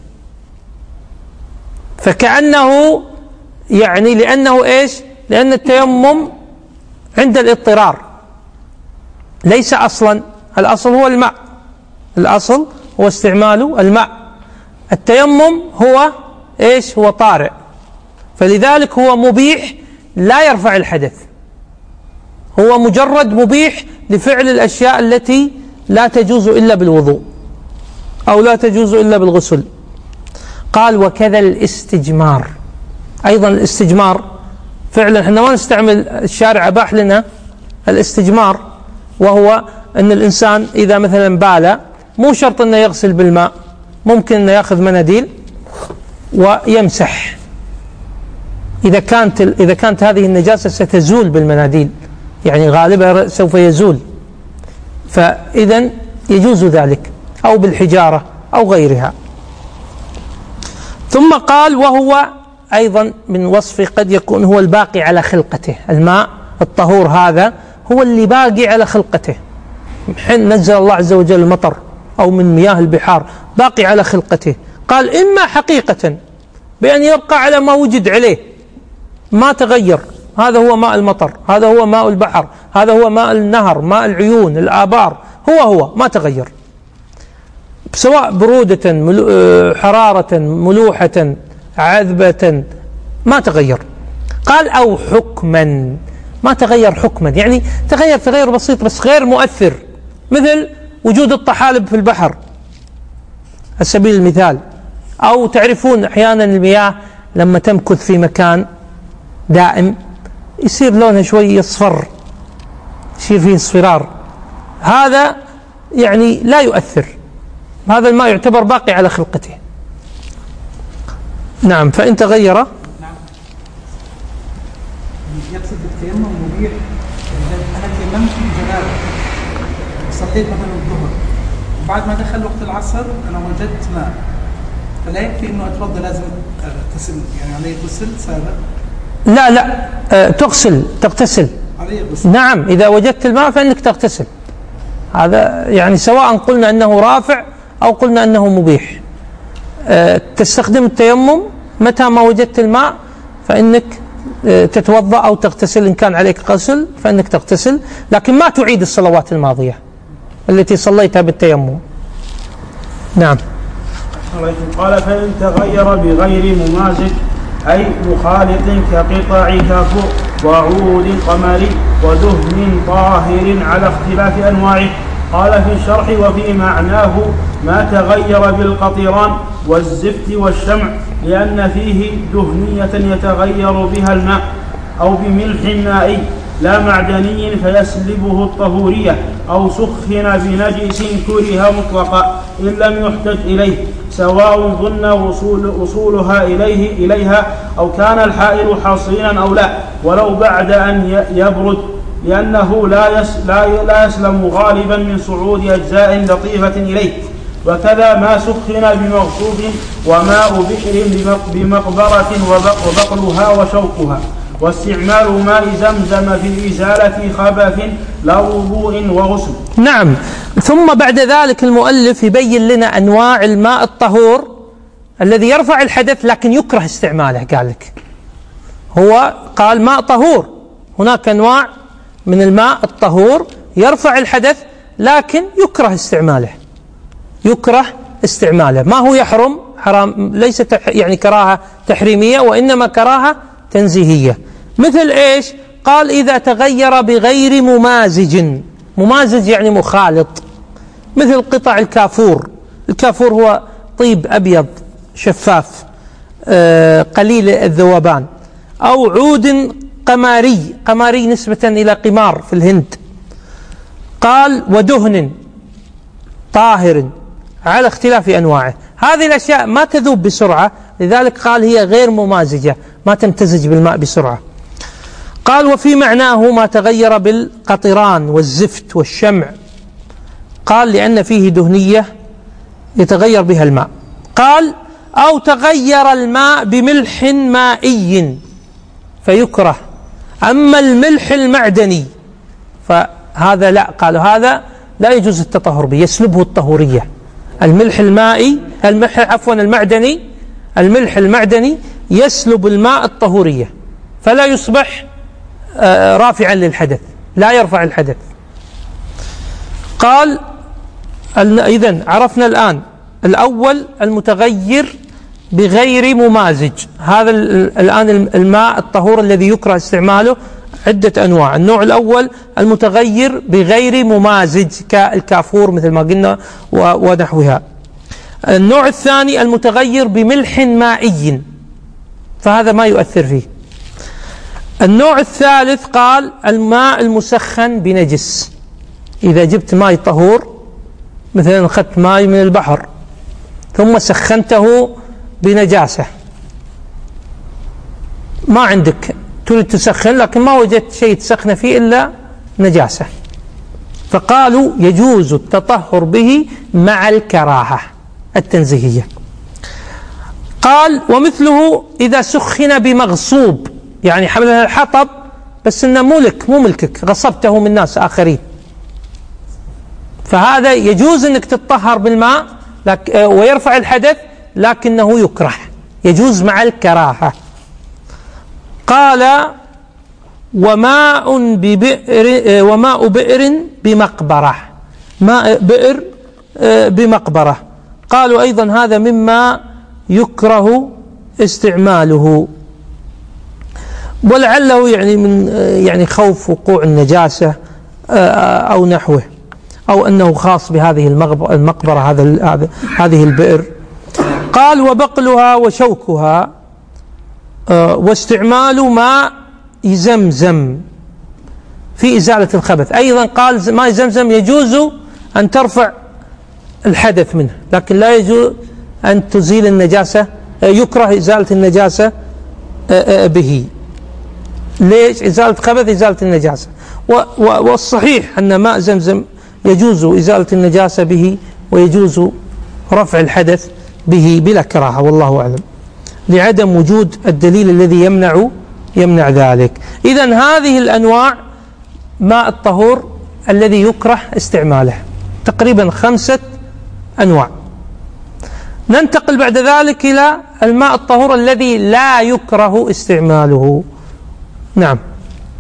فكأنه يعني لأنه إيش؟ لأن التيمم عند الاضطرار ليس أصلا، الأصل هو الماء، الأصل هو استعمال الماء. التيمم هو إيش؟ هو طارئ، فلذلك هو مبيح لا يرفع الحدث، هو مجرد مبيح لفعل الأشياء التي لا تجوز إلا بالوضوء أو لا تجوز إلا بالغسل. قال وكذا الاستجمار. أيضا الاستجمار فعلا احنا ما نستعمل، الشارع أباح لنا الاستجمار، وهو أن الإنسان إذا مثلا بال مو شرط أنه يغسل بالماء، ممكن أنه يأخذ مناديل ويمسح إذا كانت إذا كانت هذه النجاسة ستزول بالمناديل، يعني غالبا سوف يزول، فإذا يجوز ذلك، أو بالحجارة أو غيرها. ثم قال وهو أيضا من وصفه قد يكون هو الباقي على خلقته. الماء الطهور هذا هو اللي باقي على خلقته، حين نزل الله عز وجل المطر أو من مياه البحار باقي على خلقته. قال إما حقيقة بأن يبقى على ما وجد عليه ما تغير، هذا هو ماء المطر، هذا هو ماء البحر، هذا هو ماء النهر، ماء العيون، الآبار، هو هو ما تغير، سواء برودة حرارة ملوحة عذبة ما تغير. قال أو حكما، ما تغير حكما، يعني تغير تغير بسيط بس غير مؤثر، مثل وجود الطحالب في البحر على سبيل المثال. أو تعرفون أحيانا المياه لما تمكث في مكان دائم يصير لونها شوي يصفر، يصير فيه اصفرار، هذا يعني لا يؤثر، هذا الماء يعتبر باقي على خلقته. نعم. فإن تغير نعم. يقصد التيمم مبيح إذا أنا تيممت في جنابة وصليت مثلا الظهر وبعد ما دخل وقت العصر أنا وجدت ماء، فلا يكفي إنه أتوضأ، لازم أغتسل، يعني عليه غسل سابق؟ لا لا أه تغسل تغتسل عليه غسل. نعم، إذا وجدت الماء فإنك تغتسل، هذا يعني سواء قلنا أنه رافع أو قلنا أنه مبيح. أه تستخدم التيمم متى ما وجدت الماء فإنك أه تتوضأ أو تغتسل، إن كان عليك غسل فإنك تغتسل، لكن ما تعيد الصلوات الماضية، التي صليتها بالتيمم. نعم. قال فإن تغير بغير ممازج أي مخالط كقطع كافور وعود قمري ودهن طاهر على اختلاف أنواعه. قال في الشرح وفي معناه ما تغير بالقطران والزفت والشمع لأن فيه دهنية يتغير بها الماء أو بملح مائي لا معدني فيسلبه الطهورية أو سخن بنجس كره مطلقا إن لم يحتج إليه سواء ظن وصول وصولها إليه إليها أو كان الحائل حصينا أو لا ولو بعد أن يبرد لأنه لا, يس لا, لا يسلم غالبا من صعود أجزاء لطيفة إليه. وكذا ما سخن بمغصوب وماء بئر بمقبرة وبقلها وشوكها. واستعمال ماء زمزم في إزالة خبث لا وضوء وغسل. نعم. ثم بعد ذلك المؤلف يبين لنا أنواع الماء الطهور الذي يرفع الحدث لكن يكره استعماله. قال لك هو قال ماء طهور، هناك أنواع من الماء الطهور يرفع الحدث لكن يكره استعماله. يكره استعماله ما هو يحرم حرام، ليس يعني كراهة تحريمية وإنما كراهة تنزيهية. مثل إيش؟ قال إذا تغير بغير ممازج. ممازج يعني مخالط، مثل قطع الكافور. الكافور هو طيب أبيض شفاف قليل الذوبان. أو عود قماري، قماري نسبة إلى قمار في الهند. قال ودهن طاهر على اختلاف أنواعه. هذه الأشياء ما تذوب بسرعة، لذلك قال هي غير ممازجة، ما تمتزج بالماء بسرعة. قال وفي معناه ما تغير بالقطران والزفت والشمع. قال لأن فيه دهنية يتغير بها الماء. قال أو تغير الماء بملح مائي فيكره. أما الملح المعدني فهذا لا، قالوا هذا لا يجوز التطهر به، يسلبه الطهورية. الملح المائي الملح عفوا المعدني الملح المعدني يسلب الماء الطهورية فلا يصبح رافعا للحدث، لا يرفع الحدث. قال إذن عرفنا الآن الأول المتغير بغير ممازج. هذا الآن الماء الطهور الذي يكره استعماله عدة أنواع. النوع الأول المتغير بغير ممازج كالكافور مثل ما قلنا ونحوها. النوع الثاني المتغير بملح مائي فهذا ما يؤثر فيه. النوع الثالث قال الماء المسخن بنجس. إذا جبت ماء طهور مثلا أخذت ماء من البحر ثم سخنته بنجاسة، ما عندك تريد تسخن لكن ما وجدت شيء تسخن فيه إلا نجاسة، فقالوا يجوز التطهر به مع الكراهة التنزيهية. قال ومثله إذا سخن بمغصوب، يعني حملها الحطب بس إنه ملك مو ملكك، غصبته من ناس آخرين، فهذا يجوز أنك تتطهر بالماء ويرفع الحدث لكنه يكره، يجوز مع الكراهة. قال وماء ببئر وماء بئر بمقبرة، ماء بئر بمقبرة. قالوا أيضا هذا مما يكره استعماله، ولعله يعني من يعني خوف وقوع النجاسة أو نحوه، أو أنه خاص بهذه المقبرة هذا هذه البئر. قال وبقلها وشوكها واستعمال ماء زمزم في إزالة الخبث. أيضا قال ماء زمزم يجوز أن ترفع الحدث منه لكن لا يجوز أن تزيل النجاسة، يكره إزالة النجاسة به. ليش؟ إزالة خبث إزالة النجاسة، والصحيح أن ماء زمزم يجوز إزالة النجاسة به ويجوز رفع الحدث به بلا كراهة، والله أعلم، لعدم وجود الدليل الذي يمنع يمنع ذلك. إذن هذه الأنواع ماء الطهور الذي يكره استعماله تقريبا خمسة أنواع. ننتقل بعد ذلك إلى الماء الطهور الذي لا يكره استعماله. نعم.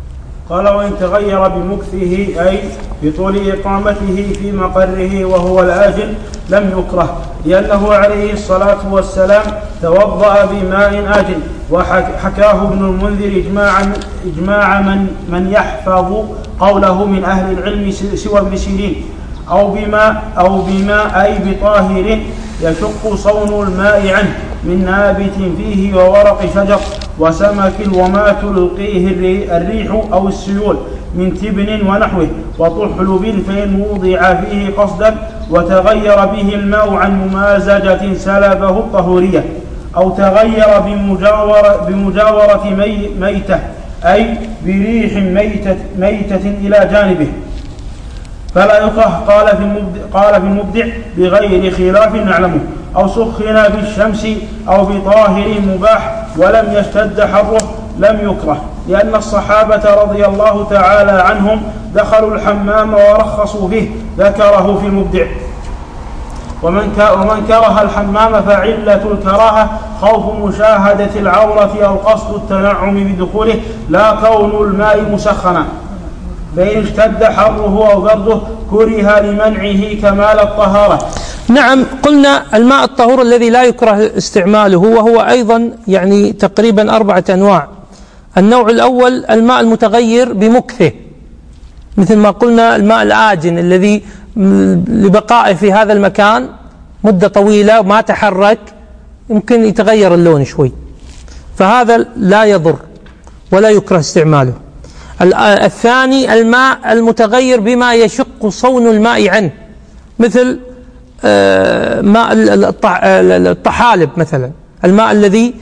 قال: وإن تغير بمكثه أي بطول إقامته في مقره وهو الآجل لم يكره، لأنه عليه الصلاة والسلام توضأ بماء آجل. وحكاه ابن المنذر إجماعا إجماع من, من يحفظ قوله من أهل العلم سوى ابن سيرين، أو بما أو بما أي بطاهر يشق صون الماء عنه من نابت فيه وورق شجر وسمك وما تلقيه الريح أو السيول من تبن ونحوه وطحلب، فإن وضع فيه قصدا وتغير به الماء عن ممازجة سلبه الطهورية، أو تغير بمجاورة, بمجاورة مي ميتة أي بريح ميتة, ميتة إلى جانبه فلا يكره. قال في المبدع, قال في المبدع بغير خلاف نعلمه. أو سخن بالشمس أو بطاهر مباح ولم يشتد حره لم يكره، لأن الصحابة رضي الله تعالى عنهم دخلوا الحمام ورخصوا فيه، ذكره في المبدع. ومن ومن كره الحمام فعلة الكراهة خوف مشاهدة العورة أو قصد التنعم بدخوله، لا كون الماء مسخنا. فإن اشتد حره أو برده كره لمنعه كمال الطهارة. نعم، قلنا الماء الطهور الذي لا يكره استعماله، وهو أيضا يعني تقريبا أربعة أنواع. النوع الأول الماء المتغير بمكثه، مثل ما قلنا الماء الآجن الذي لبقائه في هذا المكان مدة طويلة ما تحرك يمكن يتغير اللون شوي، فهذا لا يضر ولا يكره استعماله. الثاني الماء المتغير بما يشق صون الماء عنه، مثل ماء الطحالب مثلا، الماء الذي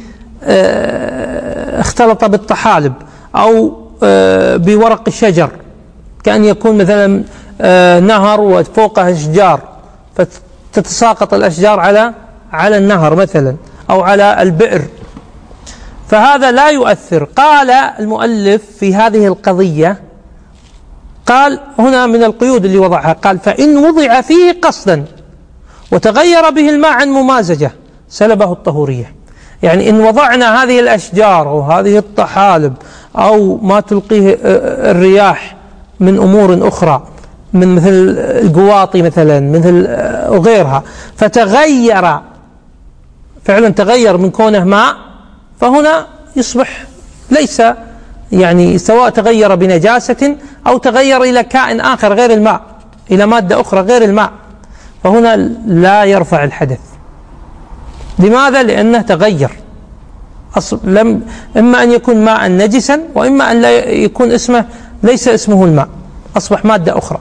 اختلط بالطحالب أو بورق الشجر، كأن يكون مثلا نهر وفوقه أشجار فتتساقط الأشجار على على النهر مثلا أو على البئر، فهذا لا يؤثر. قال المؤلف في هذه القضية، قال هنا من القيود اللي وضعها، قال: فإن وضع فيه قصدا وتغير به الماء عن ممازجة سلبه الطهورية. يعني إن وضعنا هذه الأشجار أو هذه الطحالب أو ما تلقيه الرياح من أمور أخرى، من مثل القواطي مثلا، مثل وغيرها، فتغير فعلا تغير من كونه ماء، فهنا يصبح ليس يعني سواء تغير بنجاسة أو تغير إلى كائن آخر غير الماء، إلى مادة أخرى غير الماء، فهنا لا يرفع الحدث. لماذا؟ لأنه تغير، لم إما أن يكون ماء نجسا، وإما أن لا يكون اسمه ليس اسمه الماء، أصبح مادة أخرى.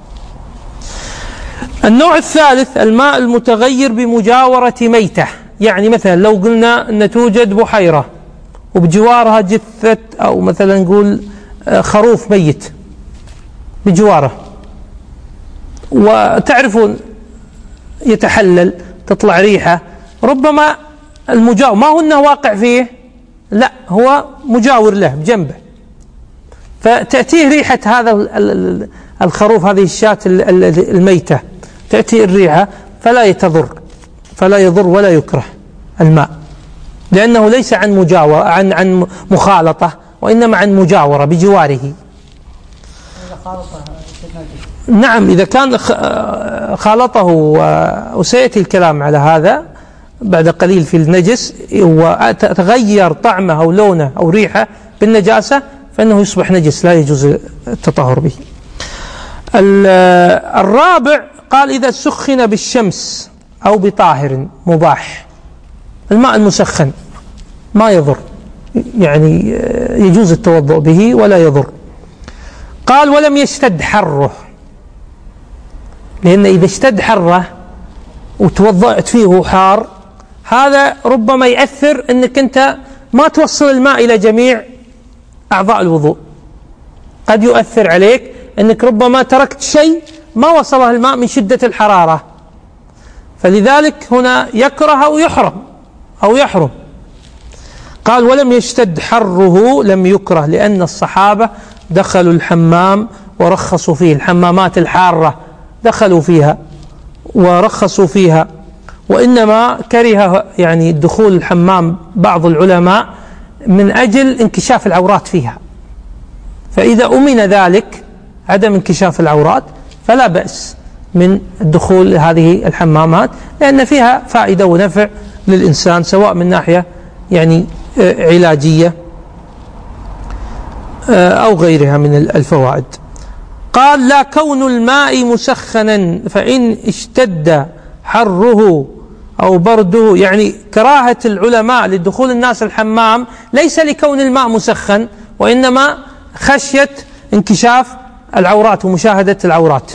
النوع الثالث الماء المتغير بمجاورة ميتة، يعني مثلا لو قلنا أن توجد بحيرة وبجوارها جثة أو مثلا نقول خروف ميت بجواره، وتعرفون يتحلل تطلع ريحة، ربما المجاور ما هو أنه واقع فيه، لا هو مجاور له بجنبه، فتأتيه ريحة هذا الخروف، هذه الشاة الميتة تأتي الريحة، فلا يتضر فلا يضر ولا يكره الماء، لأنه ليس عن مجاورة عن عن مخالطة، وإنما عن مجاورة بجواره. نعم، إذا كان خالطه، وسيأتي الكلام على هذا بعد قليل في النجس، وتغير طعمه أو لونه أو ريحه بالنجاسة، فإنه يصبح نجس لا يجوز التطهر به. الرابع قال: إذا سخن بالشمس أو بطاهر مباح، الماء المسخن ما يضر، يعني يجوز التوضؤ به ولا يضر. قال: ولم يشتد حره، لأن إذا اشتد حره وتوضأت فيه حار، هذا ربما يأثر أنك أنت ما توصل الماء إلى جميع أعضاء الوضوء، قد يؤثر عليك أنك ربما تركت شيء ما وصله الماء من شدة الحرارة، فلذلك هنا يكره أو يحرم أو يحرم. قال: ولم يشتد حره لم يكره، لأن الصحابة دخلوا الحمام ورخصوا فيه، الحمامات الحارة دخلوا فيها ورخصوا فيها، وإنما كره يعني دخول الحمام بعض العلماء من أجل انكشاف العورات فيها، فإذا أمن ذلك عدم انكشاف العورات فلا بأس من الدخول هذه الحمامات، لأن فيها فائدة ونفع للإنسان سواء من ناحية يعني علاجية أو غيرها من الفوائد. قال: لا كون الماء مسخنا فإن اشتد حره أو برده، يعني كراهة العلماء للدخول الناس الحمام ليس لكون الماء مسخن، وإنما خشية انكشاف العورات ومشاهدة العورات.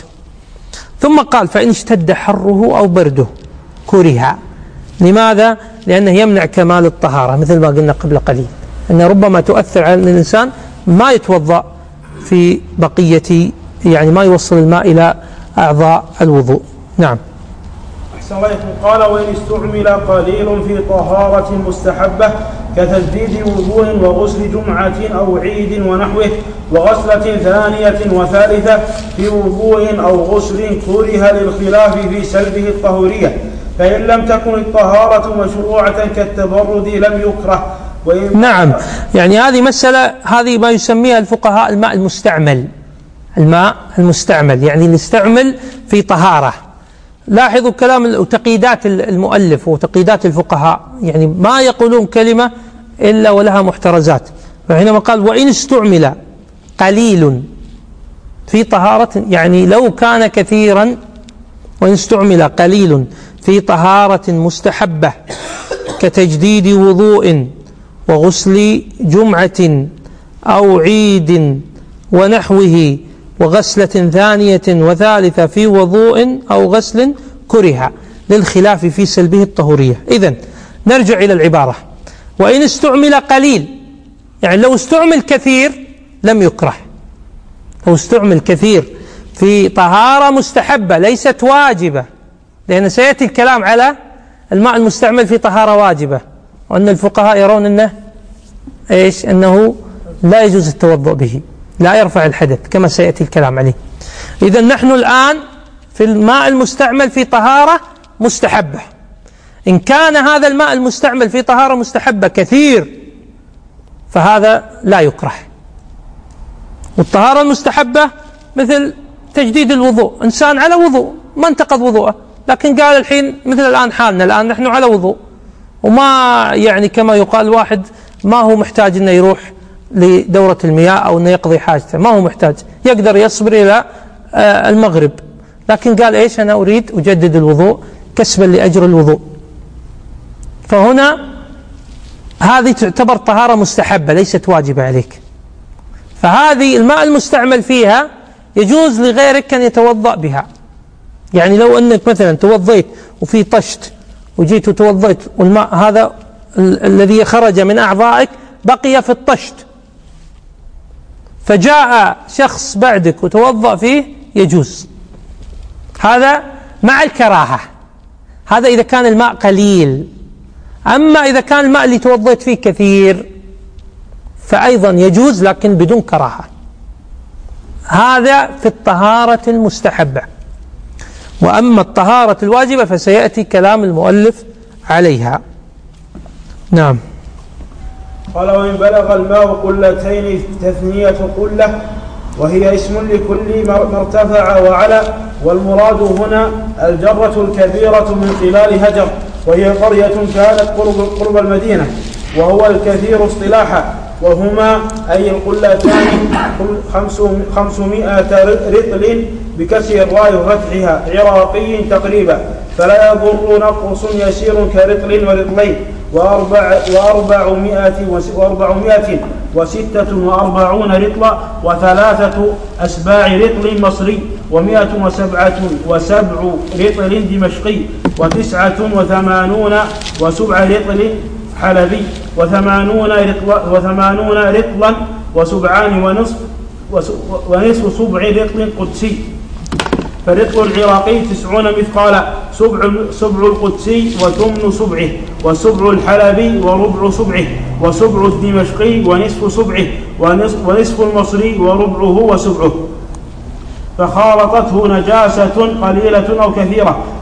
ثم قال: فإن اشتد حره أو برده كره. لماذا؟ لأنه يمنع كمال الطهارة، مثل ما قلنا قبل قليل أن ربما تؤثر على الإنسان ما يتوضأ في بقية، يعني ما يوصل الماء إلى أعضاء الوضوء. نعم. أحسن الله. قال: وإن استعمل قليل في طهارة مستحبة كتجديد وضوء وغسل جمعة أو عيد ونحوه، وغسلة ثانية وثالثة في وضوء أو غسل كره للخلاف في سلبه الطهورية، فإن لم تكن الطهارة مشروعة كالتبرد لم يكره. نعم، يعني هذه مسألة، هذه ما يسميها الفقهاء الماء المستعمل. الماء المستعمل يعني نستعمل في طهارة. لاحظوا كلام وتقييدات المؤلف وتقييدات الفقهاء، يعني ما يقولون كلمة إلا ولها محترزات. فحينما قال: وإن استعمل قليل في طهارة، يعني لو كان كثيرا، وإن استعمل قليل في طهارة مستحبة كتجديد وضوء وغسل جمعة أو عيد ونحوه، وغسلة ثانية وثالثة في وضوء أو غسل كره للخلاف في سلبه الطهورية. إذن نرجع إلى العبارة: وإن استعمل قليل، يعني لو استعمل كثير لم يكره. لو استعمل كثير في طهارة مستحبة ليست واجبة، لأن سيأتي الكلام على الماء المستعمل في طهارة واجبة، وأن الفقهاء يرون أنه إيش؟ أنه لا يجوز التوضؤ به، لا يرفع الحدث كما سيأتي الكلام عليه. إذن نحن الآن في الماء المستعمل في طهارة مستحبة. إن كان هذا الماء المستعمل في طهارة مستحبة كثير فهذا لا يكره. والطهارة المستحبة مثل تجديد الوضوء، إنسان على وضوء ما انتقض وضوءه، لكن قال الحين مثل الآن حالنا الآن نحن على وضوء، وما يعني كما يقال واحد ما هو محتاج أنه يروح لدورة المياه أو أنه يقضي حاجته، ما هو محتاج، يقدر يصبر إلى المغرب، لكن قال إيش؟ أنا أريد أجدد الوضوء كسبا لأجر الوضوء. فهنا هذه تعتبر طهارة مستحبة ليست واجبة عليك، فهذه الماء المستعمل فيها يجوز لغيرك أن يتوضأ بها. يعني لو أنك مثلا توضيت وفي طشت وجيت وتوضيت والماء هذا الذي خرج من أعضائك بقي في الطشت، فجاء شخص بعدك وتوضأ فيه يجوز، هذا مع الكراهة. هذا إذا كان الماء قليل. أما إذا كان الماء اللي توضيت فيه كثير فأيضا يجوز لكن بدون كراهة. هذا في الطهارة المستحبة. وأما الطهارة الواجبة فسيأتي كلام المؤلف عليها. نعم. قال: وإن بلغ الماء قلتين تثنية قلة، وهي اسم لكل ما ارتفع وعلى، والمراد هنا الجرة الكبيرة من خلال هجر، وهي قرية كانت قرب, قرب المدينة، وهو الكثير اصطلاحا، وهما أي القلتان خمسمائة رطل بكسر الراء وفتحها، عراقي تقريبا، فلا يضر نقص يسير كرطل ورطلين، وأربع وأربعمائة وأربعمائة وستة وأربعون رطلا، وثلاثة أسباع رطل مصري، ومائة وسبعة وسبع رطل دمشقي، وتسعة وثمانون وسبع رطل حلبي، وثمانون رطلا وثمانون رطلا وسبعان ونصف ونصف سبع رطل قدسي. فرطل العراقي تسعون مثقالا، سبع سبع القدسي وثمن سبعه، وسبع الحلبي وربع سبعه، وسبع الدمشقي ونصف سبعه، ونصف, ونصف المصري وربعه وسبعه. فخالطته نجاسة قليلة أو كثيرة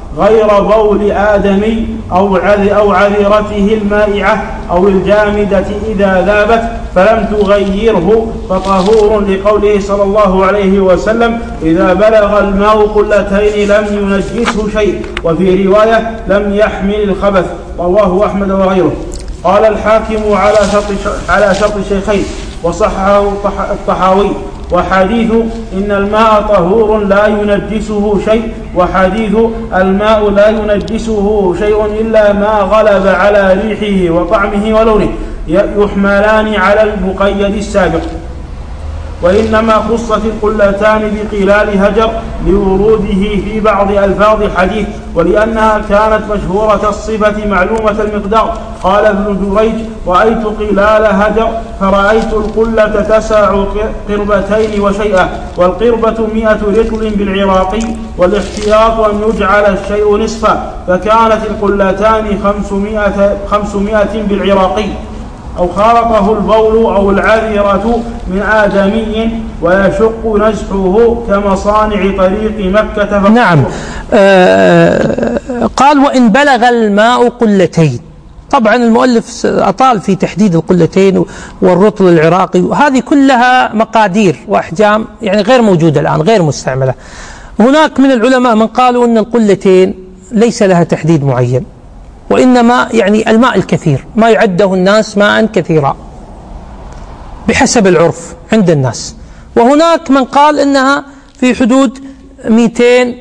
غير بول آدمي أو أو عذرته المائعة أو الجامدة إذا ذابت فلم تغيره فطهور، لقوله صلى الله عليه وسلم: إذا بلغ الماء قلتين لم ينجسه شيء، وفي رواية: لم يحمل الخبث، رواه أحمد وغيره. قال الحاكم على شرط على شرط الشيخين وصححه الطحاوي. وحديث إن الماء طهور لا ينجسه شيء، وحديث الماء لا ينجسه شيء إلا ما غلب على ريحه وطعمه ولونه يحملان على المقيد السابق. وإنما خصت القلتان بقلال هجر لوروده في بعض ألفاظ الحديث، ولأنها كانت مشهورة الصفة معلومة المقدار. قال ابن جريج: رأيت قلال هجر فرأيت القلة تسع قربتين وشيئا، والقربة مئة رطل بالعراقي، والاحتياط أن يجعل الشيء نصفا، فكانت القلتان خمسمائة, خمسمائة بالعراقي، أو خالطه البول أو العذرة من آدمي ويشق نزحه كمصانع طريق مكة. نعم. آه قال: وإن بلغ الماء قلتين. طبعا المؤلف أطال في تحديد القلتين والرطل العراقي، وهذه كلها مقادير وأحجام يعني غير موجودة الآن، غير مستعملة. هناك من العلماء من قالوا أن القلتين ليس لها تحديد معين، وإنما يعني الماء الكثير، ما يعده الناس ماء كثيرا بحسب العرف عند الناس. وهناك من قال إنها في حدود مئتين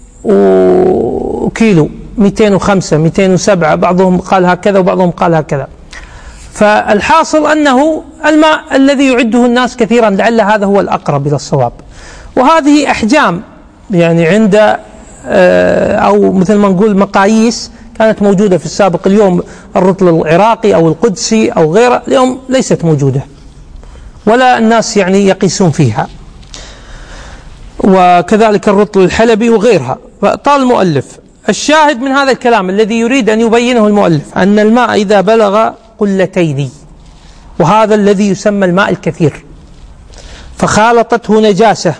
كيلو، مئتين وخمسة، مئتين وسبعة، بعضهم قال هكذا وبعضهم قال هكذا. فالحاصل أنه الماء الذي يعده الناس كثيرا، لعل هذا هو الأقرب إلى الصواب. وهذه أحجام يعني عند أو مثل ما نقول مقاييس كانت موجودة في السابق. اليوم الرطل العراقي أو القدسي أو غيره اليوم ليست موجودة، ولا الناس يعني يقيسون فيها، وكذلك الرطل الحلبي وغيرها. فطال المؤلف. الشاهد من هذا الكلام الذي يريد أن يبينه المؤلف أن الماء إذا بلغ قلتين، وهذا الذي يسمى الماء الكثير، فخالطته نجاسة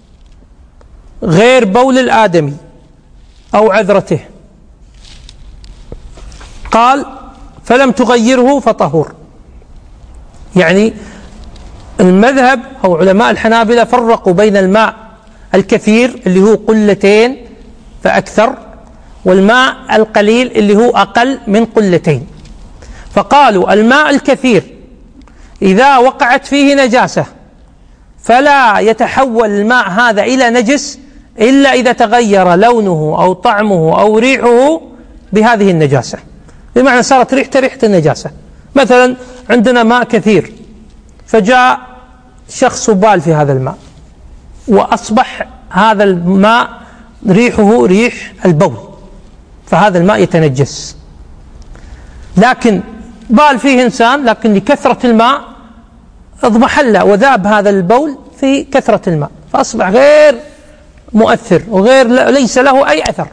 غير بول الآدمي أو عذرته، قال: فلم تغيره فطهور. يعني المذهب أو علماء الحنابلة فرقوا بين الماء الكثير اللي هو قلتين فأكثر، والماء القليل اللي هو أقل من قلتين. فقالوا الماء الكثير إذا وقعت فيه نجاسة فلا يتحول الماء هذا إلى نجس إلا إذا تغير لونه أو طعمه أو ريحه بهذه النجاسة، بمعنى صارت ريحته ريحة النجاسة. مثلا عندنا ماء كثير، فجاء شخص بال في هذا الماء وأصبح هذا الماء ريحه ريح البول، فهذا الماء يتنجس. لكن بال فيه إنسان، لكن لكثرة الماء اضمحل وذاب هذا البول في كثرة الماء، فأصبح غير مؤثر وغير ليس له أي أثر.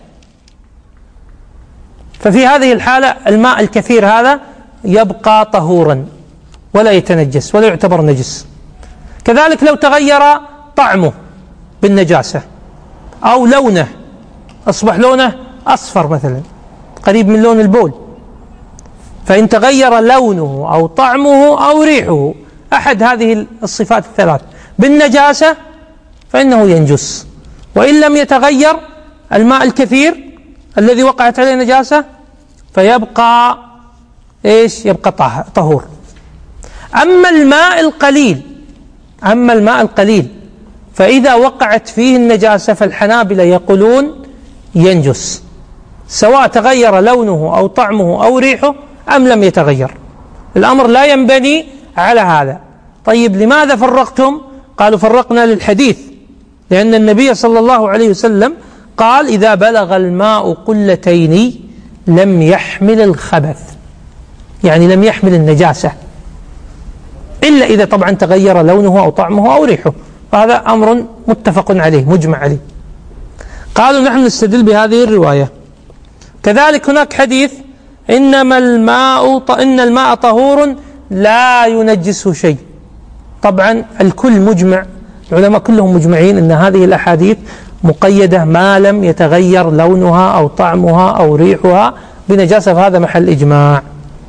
ففي هذه الحالة الماء الكثير هذا يبقى طهورا ولا يتنجس ولا يعتبر نجس. كذلك لو تغير طعمه بالنجاسة أو لونه، أصبح لونه أصفر مثلا قريب من لون البول، فإن تغير لونه أو طعمه أو ريحه أحد هذه الصفات الثلاث بالنجاسة فإنه ينجس. وإن لم يتغير الماء الكثير الذي وقعت عليه نجاسة فيبقى إيش؟ يبقى طهور. أما الماء القليل أما الماء القليل فإذا وقعت فيه النجاسة فالحنابلة يقولون ينجس، سواء تغير لونه أو طعمه أو ريحه أم لم يتغير. الأمر لا ينبني على هذا. طيب لماذا فرقتم؟ قالوا فرقنا للحديث، لأن النبي صلى الله عليه وسلم قال: إذا بلغ الماء قلتين لم يحمل الخبث، يعني لم يحمل النجاسة، إلا إذا طبعا تغير لونه أو طعمه أو ريحه، فهذا أمر متفق عليه مجمع عليه. قالوا نحن نستدل بهذه الرواية. كذلك هناك حديث: إنما الماء إن الماء طهور لا ينجسه شيء. طبعا الكل مجمع، العلماء كلهم مجمعين أن هذه الأحاديث مقيدة ما لم يتغير لونها أو طعمها أو ريحها بنجاسة، فهذا محل إجماع.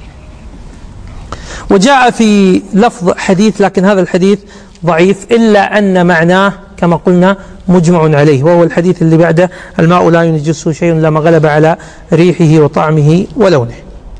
وجاء في لفظ حديث، لكن هذا الحديث ضعيف، إلا أن معناه كما قلنا مجمع عليه، وهو الحديث اللي بعده: الماء لا ينجسه شيء إلا ما غلب على ريحه وطعمه ولونه.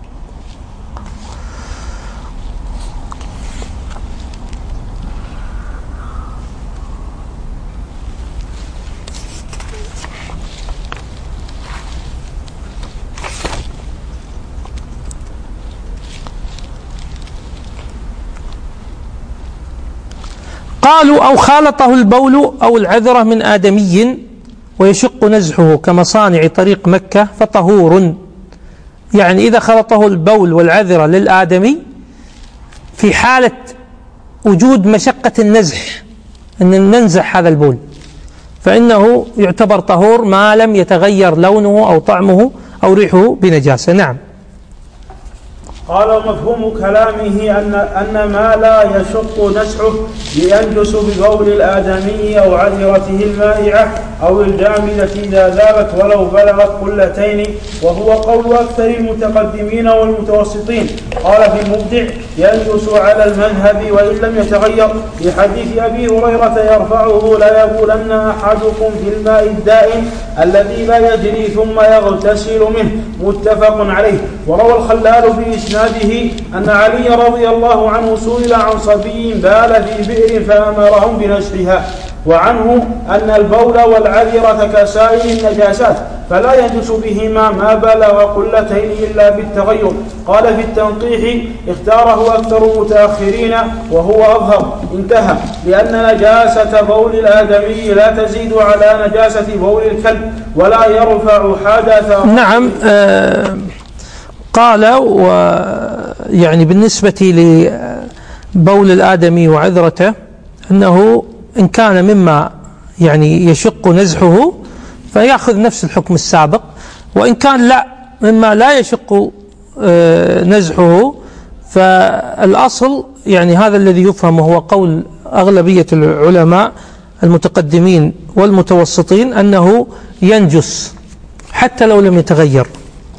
قالوا: أو خالطه البول أو العذرة من آدمي ويشق نزحه كمصانع طريق مكة فطهور. يعني إذا خلطه البول والعذرة للآدمي في حالة وجود مشقة النزح، أن ننزح هذا البول، فإنه يعتبر طهور ما لم يتغير لونه أو طعمه أو ريحه بنجاسة. نعم. قال: مفهوم كلامه أن أن ما لا يشق نزحه ينجس ببول الآدمي أو عذرته المائعة أو الجامدة إذا ذابت ولو بلغت قلتين، وهو قول أكثر المتقدمين والمتوسطين. قال في المبدع: ينجس على المذهب وإن لم يتغير، لحديث أبي هريرة يرفعه: لا يبولن أحدكم في الماء الدائم الذي لا يجري ثم يغتسل منه، متفق عليه. وروى الخلال في إسناده أن علي رضي الله عنه سئل عن صبي بال في بئر فأمرهم بنزحها، وعنه أن البول والعذرة كسائر النجاسات فلا ينجس بهما ما بلغ قلتين إلا بالتغير. قال في التنقيح: اختاره أكثر المتأخرين وهو أظهر، انتهى، لأن نجاسة بول الآدمي لا تزيد على نجاسة بول الكلب ولا يرفع حدث. نعم. آه قال: ويعني بالنسبة لبول الآدمي وعذرته أنه إن كان مما يعني يشق نزحه فيأخذ نفس الحكم السابق، وإن كان لا مما لا يشق نزحه فالأصل يعني هذا الذي يفهم، وهو قول أغلبية العلماء المتقدمين والمتوسطين، أنه ينجس حتى لو لم يتغير،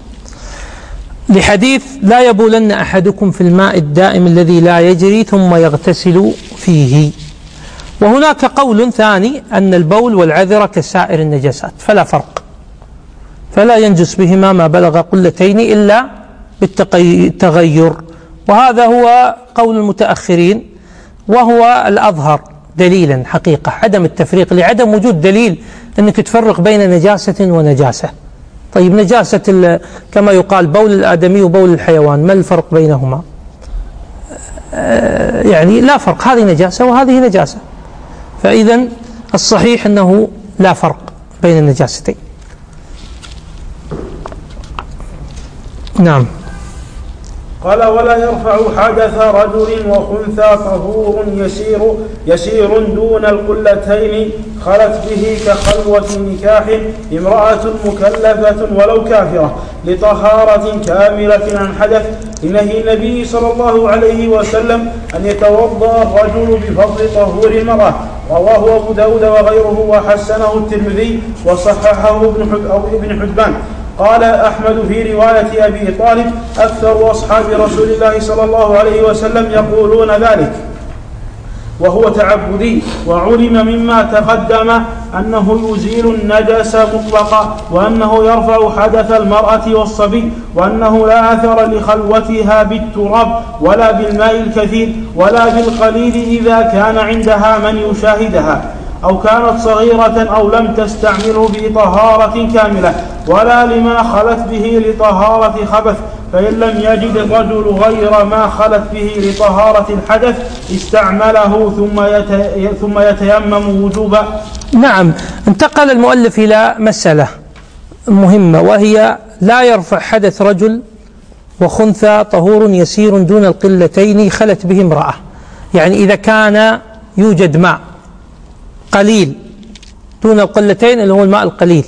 لحديث: لا يبولن أحدكم في الماء الدائم الذي لا يجري ثم يغتسل فيه. وهناك قول ثاني أن البول والعذرة كسائر النجاسات فلا فرق، فلا ينجس بهما ما بلغ قلتين إلا بالتغير، وهذا هو قول المتأخرين وهو الأظهر دليلا حقيقة، عدم التفريق لعدم وجود دليل أنك تفرق بين نجاسة ونجاسة. طيب نجاسة كما يقال بول الآدمي وبول الحيوان، ما الفرق بينهما؟ آه يعني لا فرق، هذه نجاسة وهذه نجاسة، فإذا الصحيح أنه لا فرق بين النجاستين. نعم. قال: ولا يرفع حدث رجل وخنثى طهور يسير يسير دون القلتين خلت به كخلوة نكاح امرأة مكلفة ولو كافرة لطهارة كاملة عن حدث، لنهي النبي صلى الله عليه وسلم أن يتوضأ الرجل بفضل طهور المرأة. رواه أبو داود وغيره وحسنه الترمذي وصححه ابن حبان. قال أحمد في رواية أبي طالب: أكثر أصحاب رسول الله صلى الله عليه وسلم يقولون ذلك، وهو تعبدي، وعلم مما تقدم أنه يزيل النجس مطلقا، وأنه يرفع حدث المرأة والصبي، وأنه لا أثر لخلوتها بالتراب ولا بالماء الكثير ولا بالقليل إذا كان عندها من يشاهدها أو كانت صغيرة أو لم تستعمله بطهارة كاملة، ولا لما خلت به لطهارة خبث، فإن لم يجد الرجل غير ما خلت به لطهارة الحدث استعمله ثم ثم يتيمم وجوبا. نعم. انتقل المؤلف إلى مسألة مهمة، وهي: لا يرفع حدث رجل وخنثى طهور يسير دون القلتين خلت به امرأة. يعني إذا كان يوجد ماء قليل دون القلتين اللي هو الماء القليل،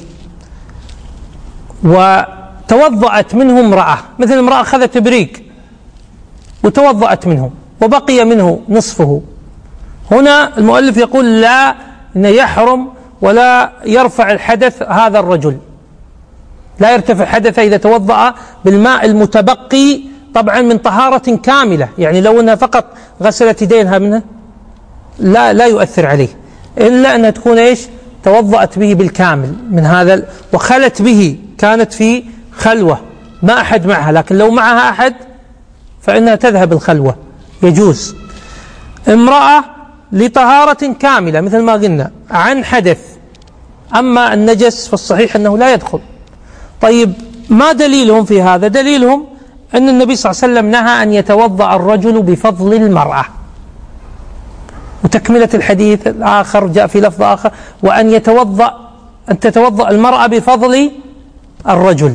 وتوضأت منه امرأة، مثل امرأة أخذت بريق وتوضأت منه وبقي منه نصفه، هنا المؤلف يقول لا، إن يحرم ولا يرفع الحدث هذا الرجل، لا يرتفع حدثه إذا توضأ بالماء المتبقي طبعا من طهارة كاملة، يعني لو أنها فقط غسلت يدينها منه لا لا يؤثر عليه، إلا أنها تكون إيش توضأت به بالكامل من هذا وخلت به، كانت في خلوة ما أحد معها، لكن لو معها أحد فإنها تذهب الخلوة يجوز. امرأة لطهارة كاملة مثل ما قلنا عن حدث، أما النجس فالصحيح أنه لا يدخل. طيب ما دليلهم في هذا؟ دليلهم أن النبي صلى الله عليه وسلم نهى أن يتوضأ الرجل بفضل المرأة، وتكملة الحديث الآخر جاء في لفظ آخر وأن يتوضأ أن تتوضأ المرأة بفضل الرجل.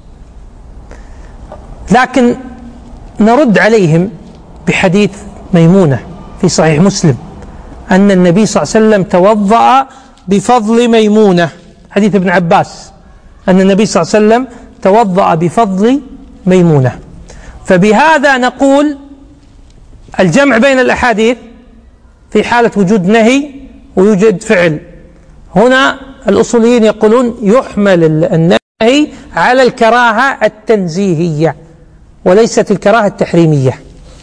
لكن نرد عليهم بحديث ميمونة في صحيح مسلم أن النبي صلى الله عليه وسلم توضأ بفضل ميمونة، حديث ابن عباس أن النبي صلى الله عليه وسلم توضأ بفضل ميمونة. فبهذا نقول الجمع بين الأحاديث في حالة وجود نهي ويوجد فعل. هنا الأصوليين يقولون يحمل النهي على الكراهة التنزيهية وليست الكراهة التحريمية.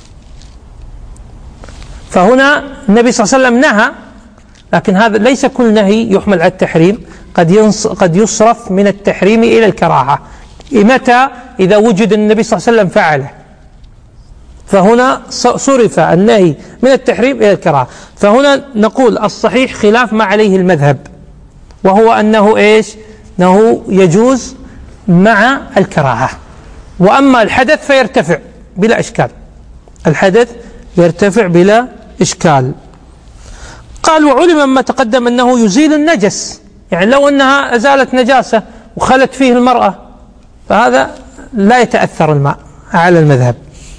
فهنا النبي صلى الله عليه وسلم نهى، لكن هذا ليس كل نهي يحمل على التحريم، قد قد يصرف من التحريم إلى الكراهة. متى؟ إذا وجد النبي صلى الله عليه وسلم فعله، فهنا صرف النهي من التحريم إلى الكراهة. فهنا نقول الصحيح خلاف ما عليه المذهب، وهو أنه إيش؟ أنه يجوز مع الكراهة. وأما الحدث فيرتفع بلا إشكال، الحدث يرتفع بلا إشكال. قال وعلم ما تقدم أنه يزيل النجس، يعني لو أنها أزالت نجاسة وخلت فيه المرأة فهذا لا يتأثر الماء على المذهب.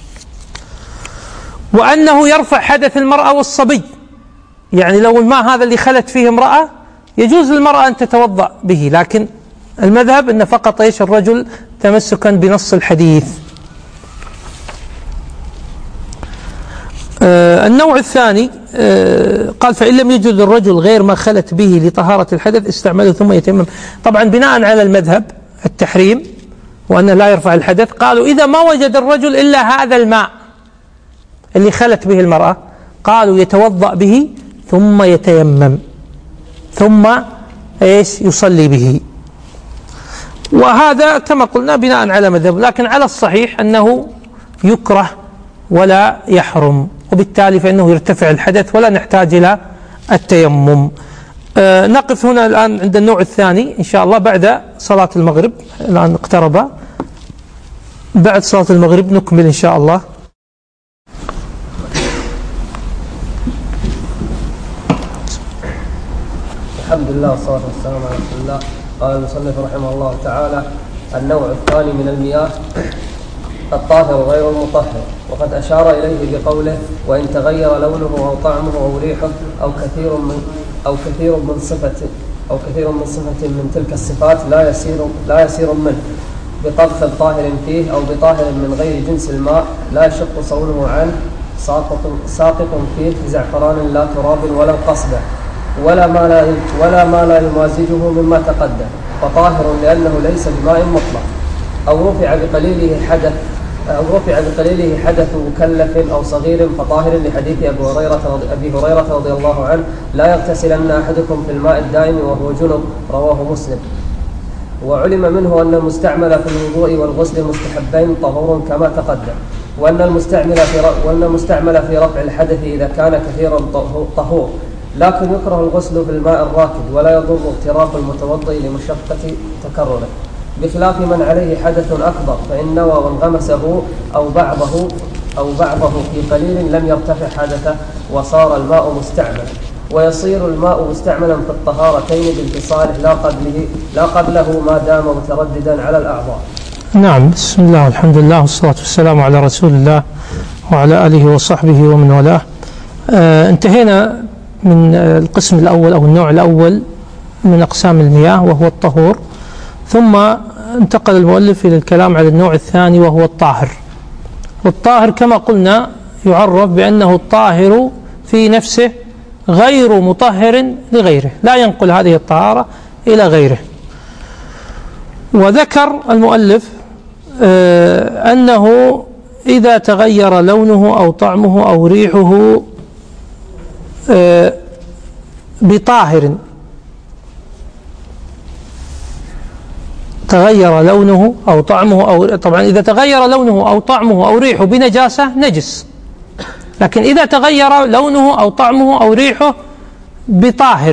وأنه يرفع حدث المرأة والصبي، يعني لو الماء هذا اللي خلت فيه امرأة يجوز للمرأة أن تتوضأ به، لكن المذهب أن فقط إيش الرجل تمسكا بنص الحديث. آه النوع الثاني آه قال فإن لم يجد الرجل غير ما خلت به لطهارة الحدث استعمله ثم يتيمم. طبعا بناء على المذهب التحريم وأنه لا يرفع الحدث، قالوا إذا ما وجد الرجل إلا هذا الماء اللي خلت به المرأة قالوا يتوضأ به ثم يتيمم ثم إيش يصلي به. وهذا كما قلنا بناء على مذهب، لكن على الصحيح أنه يكره ولا يحرم، وبالتالي فإنه يرتفع الحدث ولا نحتاج إلى التيمم. آه نقف هنا الآن عند النوع الثاني إن شاء الله بعد صلاة المغرب، الآن اقترب، بعد صلاة المغرب نكمل إن شاء الله. الحمد لله والصلاة والسلام على رسول الله. قال المصنف رحمه الله تعالى النوع الثاني من المياه الطاهر غير المطهر، وقد أشار إليه بقوله وإن تغير لونه أو طعمه أو ريحه أو كثير من أو كثير من صفة أو كثير من صفة من تلك الصفات لا يسير لا يسير منه بطبخ طاهر فيه أو بطاهر من غير جنس الماء لا يشق صونه عنه ساقط ساقط فيه زعفران لا تراب ولا قصبة ولا ما لا ولا ما لا يمازجه مما تقدم، فطاهر لأنه ليس بماء مطلق. أو رفع بقليله حدث أو رفع بقليله حدث مكلف أو صغير فطاهر، لحديث أبي هريرة رضي, أبي هريرة رضي الله عنه لا يغتسلن أحدكم في الماء الدائم وهو جنب، رواه مسلم. وعلم منه أن المستعمل في الوضوء والغسل مستحبين طهور كما تقدم، وأن المستعمل في وأن المستعمل في رفع الحدث إذا كان كثيرا طهور، لكن يكره الغسل في الماء الراكد ولا يضر اغتراف المتوضئ لمشقة تكرره، بخلاف من عليه حدث أكبر فإن نوى وانغمسه أو بعضه أو بعضه في قليل لم يرتفع حدثه وصار الماء مستعملا، ويصير الماء مستعملا في الطهارتين بانفصاله لا قبله لا قبله ما دام مترددا على الأعضاء. نعم، بسم الله والحمد لله والصلاة والسلام على رسول الله وعلى آله وصحبه ومن والاه. آه انتهينا من القسم الأول أو النوع الأول من أقسام المياه وهو الطهور، ثم انتقل المؤلف إلى الكلام على النوع الثاني وهو الطاهر. والطاهر كما قلنا يعرف بأنه الطاهر في نفسه غير مطهر لغيره، لا ينقل هذه الطهارة إلى غيره. وذكر المؤلف آه أنه إذا تغير لونه أو طعمه أو ريحه آه بطاهر، تغير لونه أو طعمه أو طبعا إذا تغير لونه أو طعمه أو ريحه بنجاسة نجس، لكن إذا تغير لونه أو طعمه أو ريحه بطاهر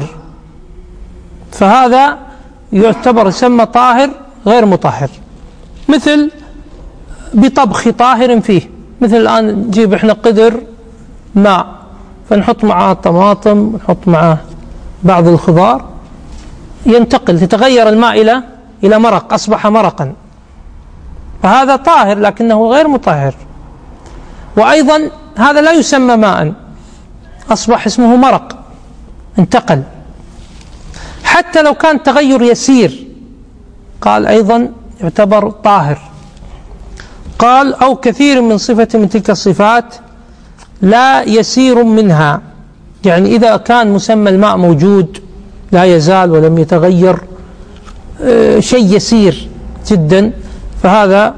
فهذا يعتبر يسمى طاهر غير مطهر. مثل بطبخ طاهر فيه، مثل الآن نجيب إحنا قدر ماء فنحط معه طماطم، نحط معه بعض الخضار، ينتقل يتغير الماء إلى إلى مرق، أصبح مرقا، فهذا طاهر لكنه غير مطهر. وأيضا هذا لا يسمى ماء، أصبح اسمه مرق، انتقل. حتى لو كان تغير يسير قال أيضا يعتبر طاهر. قال أو كثير من صفة من تلك الصفات لا يسير منها، يعني إذا كان مسمى الماء موجود لا يزال ولم يتغير شيء يسير جدا فهذا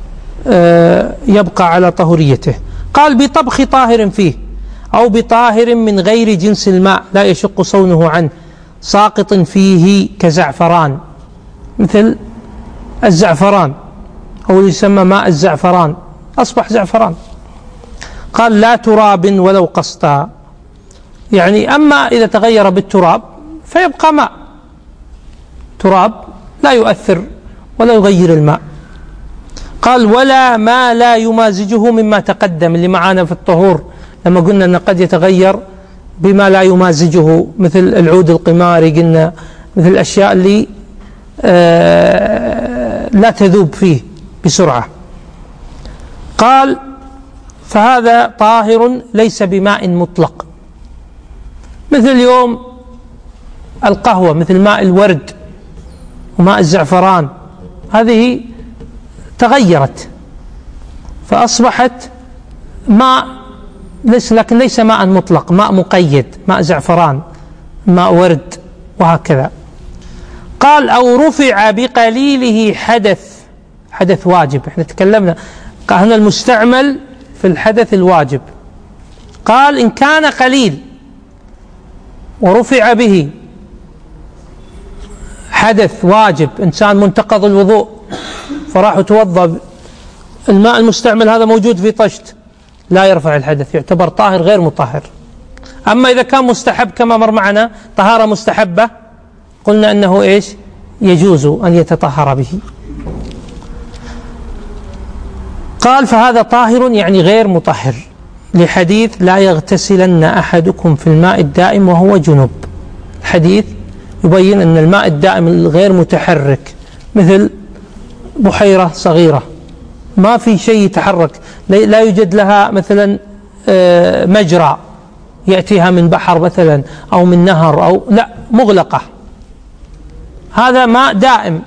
يبقى على طهوريته. قال بطبخ طاهر فيه أو بطاهر من غير جنس الماء لا يشق صونه عنه ساقط فيه كزعفران، مثل الزعفران أو يسمى ماء الزعفران أصبح زعفران. قال لا تراب ولو قسطا، يعني أما إذا تغير بالتراب فيبقى ماء، تراب لا يؤثر ولا يغير الماء. قال ولا ما لا يمازجه مما تقدم، اللي معانا في الطهور لما قلنا أنه قد يتغير بما لا يمازجه، مثل العود القماري قلنا، مثل الأشياء اللي آه لا تذوب فيه بسرعة. قال فهذا طاهر ليس بماء مطلق، مثل اليوم القهوة، مثل ماء الورد وماء الزعفران، هذه تغيرت فأصبحت ماء ليس، لكن ليس ماء مطلق، ماء مقيد، ماء زعفران، ماء ورد، وهكذا. قال أو رفع بقليله حدث، حدث واجب، احنا تكلمنا هنا المستعمل في الحدث الواجب. قال إن كان قليل ورفع به حدث واجب، إنسان منتقض الوضوء فراح يتوضأ، الماء المستعمل هذا موجود في طشت، لا يرفع الحدث، يعتبر طاهر غير مطهر. أما إذا كان مستحب كما مر معنا طهارة مستحبة قلنا أنه إيش يجوز أن يتطهر به. قال فهذا طاهر يعني غير مطهر، لحديث لا يغتسلن أحدكم في الماء الدائم وهو جنب. الحديث يبين أن الماء الدائم الغير متحرك مثل بحيرة صغيرة ما في شيء يتحرك، لا يوجد لها مثلا مجرى يأتيها من بحر مثلا أو من نهر، أو لا، مغلقة، هذا ماء دائم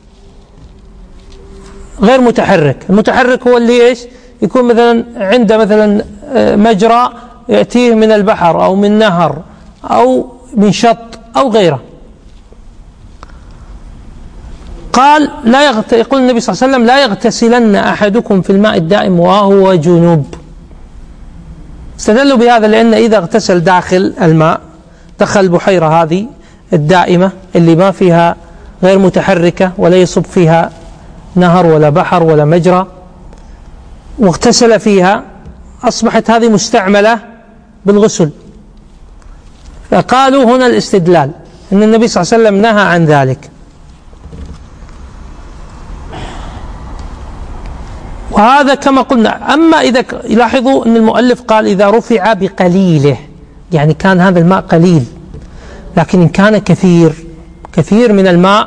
غير متحرك. المتحرك هو اللي إيش يكون مثلا عنده مثلا مجرى يأتيه من البحر أو من نهر أو من شط أو غيره. قال لا يغت... يقول النبي صلى الله عليه وسلم لا يغتسلن أحدكم في الماء الدائم وهو جنوب. استدلوا بهذا لأن إذا اغتسل داخل الماء، دخل البحيرة هذه الدائمة اللي ما فيها غير متحركة ولا يصب فيها نهر ولا بحر ولا مجرى، واغتسل فيها، أصبحت هذه مستعملة بالغسل. فقالوا هنا الاستدلال أن النبي صلى الله عليه وسلم نهى عن ذلك. وهذا كما قلنا. أما إذا لاحظوا أن المؤلف قال إذا رفع بقليله، يعني كان هذا الماء قليل، لكن إن كان كثير كثير من الماء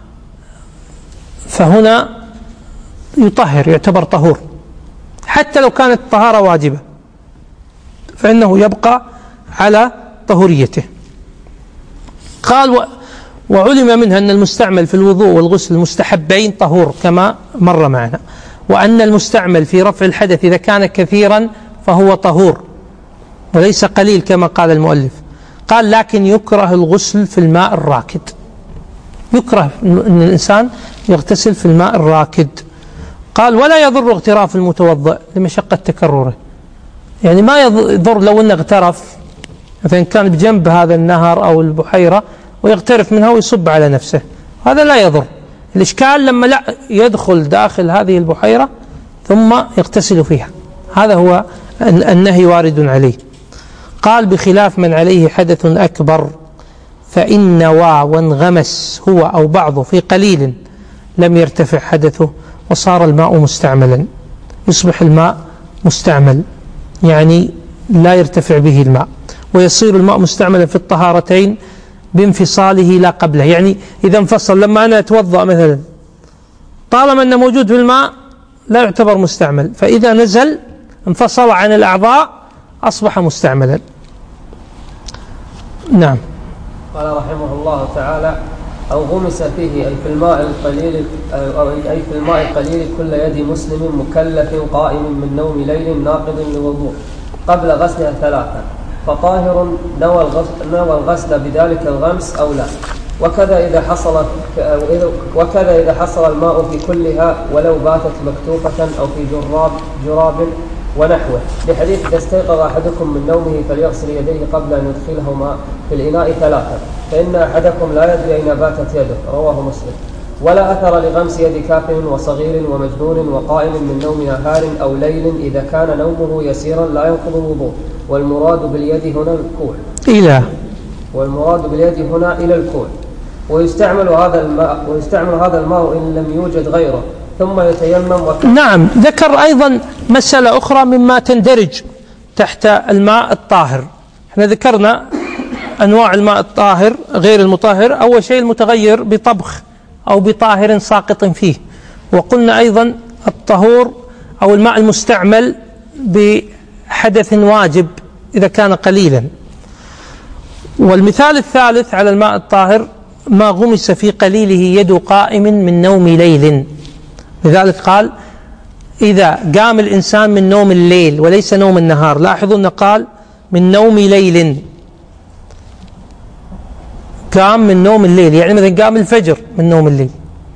فهنا يطهر، يعتبر طهور، حتى لو كانت الطهارة واجبة فإنه يبقى على طهوريته. قال وعلم منها أن المستعمل في الوضوء والغسل المستحبين طهور كما مر معنا، وأن المستعمل في رفع الحدث إذا كان كثيرا فهو طهور وليس قليل كما قال المؤلف. قال لكن يكره الغسل في الماء الراكد، يكره أن الإنسان يغتسل في الماء الراكد. قال ولا يضر اغتراف المتوضئ لمشقة تكرره، يعني ما يضر لو أنه اغترف مثلا كان بجنب هذا النهر أو البحيرة ويغترف منها ويصب على نفسه، هذا لا يضر. الإشكال لما لا يدخل داخل هذه البحيرة ثم يغتسل فيها، هذا هو النهي وارد عليه. قال بخلاف من عليه حدث أكبر فإن نوى وانغمس هو أو بعضه في قليل لم يرتفع حدثه وصار الماء مستعملا، يصبح الماء مستعمل يعني لا يرتفع به الماء، ويصير الماء مستعملا في الطهارتين بانفصاله لا قبله. يعني إذا انفصل لما أنا أتوضأ مثلا طالما أنه موجود في الماء لا يعتبر مستعمل، فإذا نزل انفصل عن الأعضاء أصبح مستعملا. نعم. قال رحمه الله تعالى أو غمس فيه أي في الماء القليل أو أي في الماء القليل كل يد مسلم مكلف قائم من نوم ليل ناقض لوضوء قبل غسلها ثلاثا فطاهر نوى الغسل, نوى الغسل بذلك الغمس أو لا. وكذا إذا حصل وكذا إذا حصل الماء في كلها ولو باتت مكتوفة أو في جراب جراب ونحوه، لحديث إذا استيقظ أحدكم من نومه فليغسل يديه قبل أن يدخلهما في الإناء ثلاثا فإن أحدكم لا يدري أين باتت يده، رواه مسلم. ولا أثر لغمس يد كافر وصغير ومجنون وقائم من نوم نهار أو ليل إذا كان نومه يسيرا لا ينقض الوضوء. والمراد باليد هنا الكوع إلى والمراد باليد هنا إلى الكوع. ويستعمل هذا الماء ويستعمل هذا الماء إن لم يوجد غيره ثم يتيمم وكذا. نعم. ذكر أيضا مسألة أخرى مما تندرج تحت الماء الطاهر. احنا ذكرنا أنواع الماء الطاهر غير المطهر، أول شيء المتغير بطبخ أو بطاهر ساقط فيه، وقلنا أيضا الطهور أو الماء المستعمل بحدث واجب إذا كان قليلا. والمثال الثالث على الماء الطاهر ما غمس في قليله يد قائم من نوم ليل، لذلك قال إذا قام الإنسان من نوم الليل وليس نوم النهار، لاحظوا أنه قال من نوم ليل، قام من نوم الليل يعني مثلا قام الفجر من نوم الليل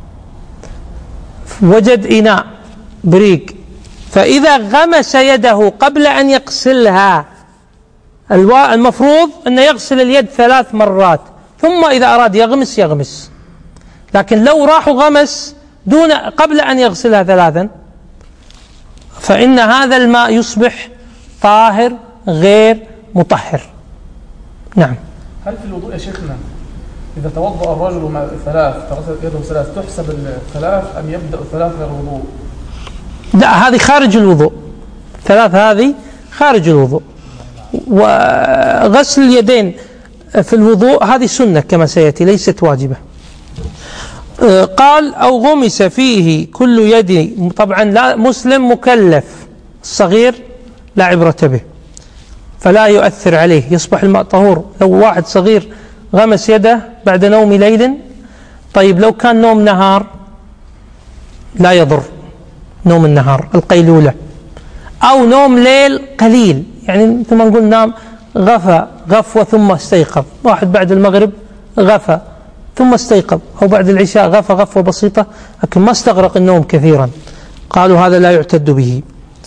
وجد إناء بريق، فإذا غمس يده قبل أن يغسلها المفروض أن يغسل اليد ثلاث مرات ثم إذا أراد يغمس يغمس، لكن لو راح غمس دون قبل أن يغسلها ثلاثا فإن هذا الماء يصبح طاهر غير مطهر. نعم. هل في الوضوء يا شيخنا إذا توضأ الرجل ثلاث فغسل يده ثلاث تحسب الثلاث أم يبدأ الثلاث غير الوضوء؟ لا، هذه خارج الوضوء، ثلاث هذه خارج الوضوء. وغسل اليدين في الوضوء هذه سنة كما سيأتي ليست واجبة. قال أو غمس فيه كل يد، طبعا لا مسلم مكلف، الصغير لا عبرة به فلا يؤثر عليه يصبح الماء طهور. لو واحد صغير غمس يده بعد نوم ليل، طيب لو كان نوم نهار لا يضر نوم النهار القيلولة، أو نوم ليل قليل يعني مثل ما نقول نام غفى غفوة ثم استيقظ، واحد بعد المغرب غفى ثم استيقظ، أو بعد العشاء غفى غفوة بسيطة لكن ما استغرق النوم كثيرا، قالوا هذا لا يعتد به.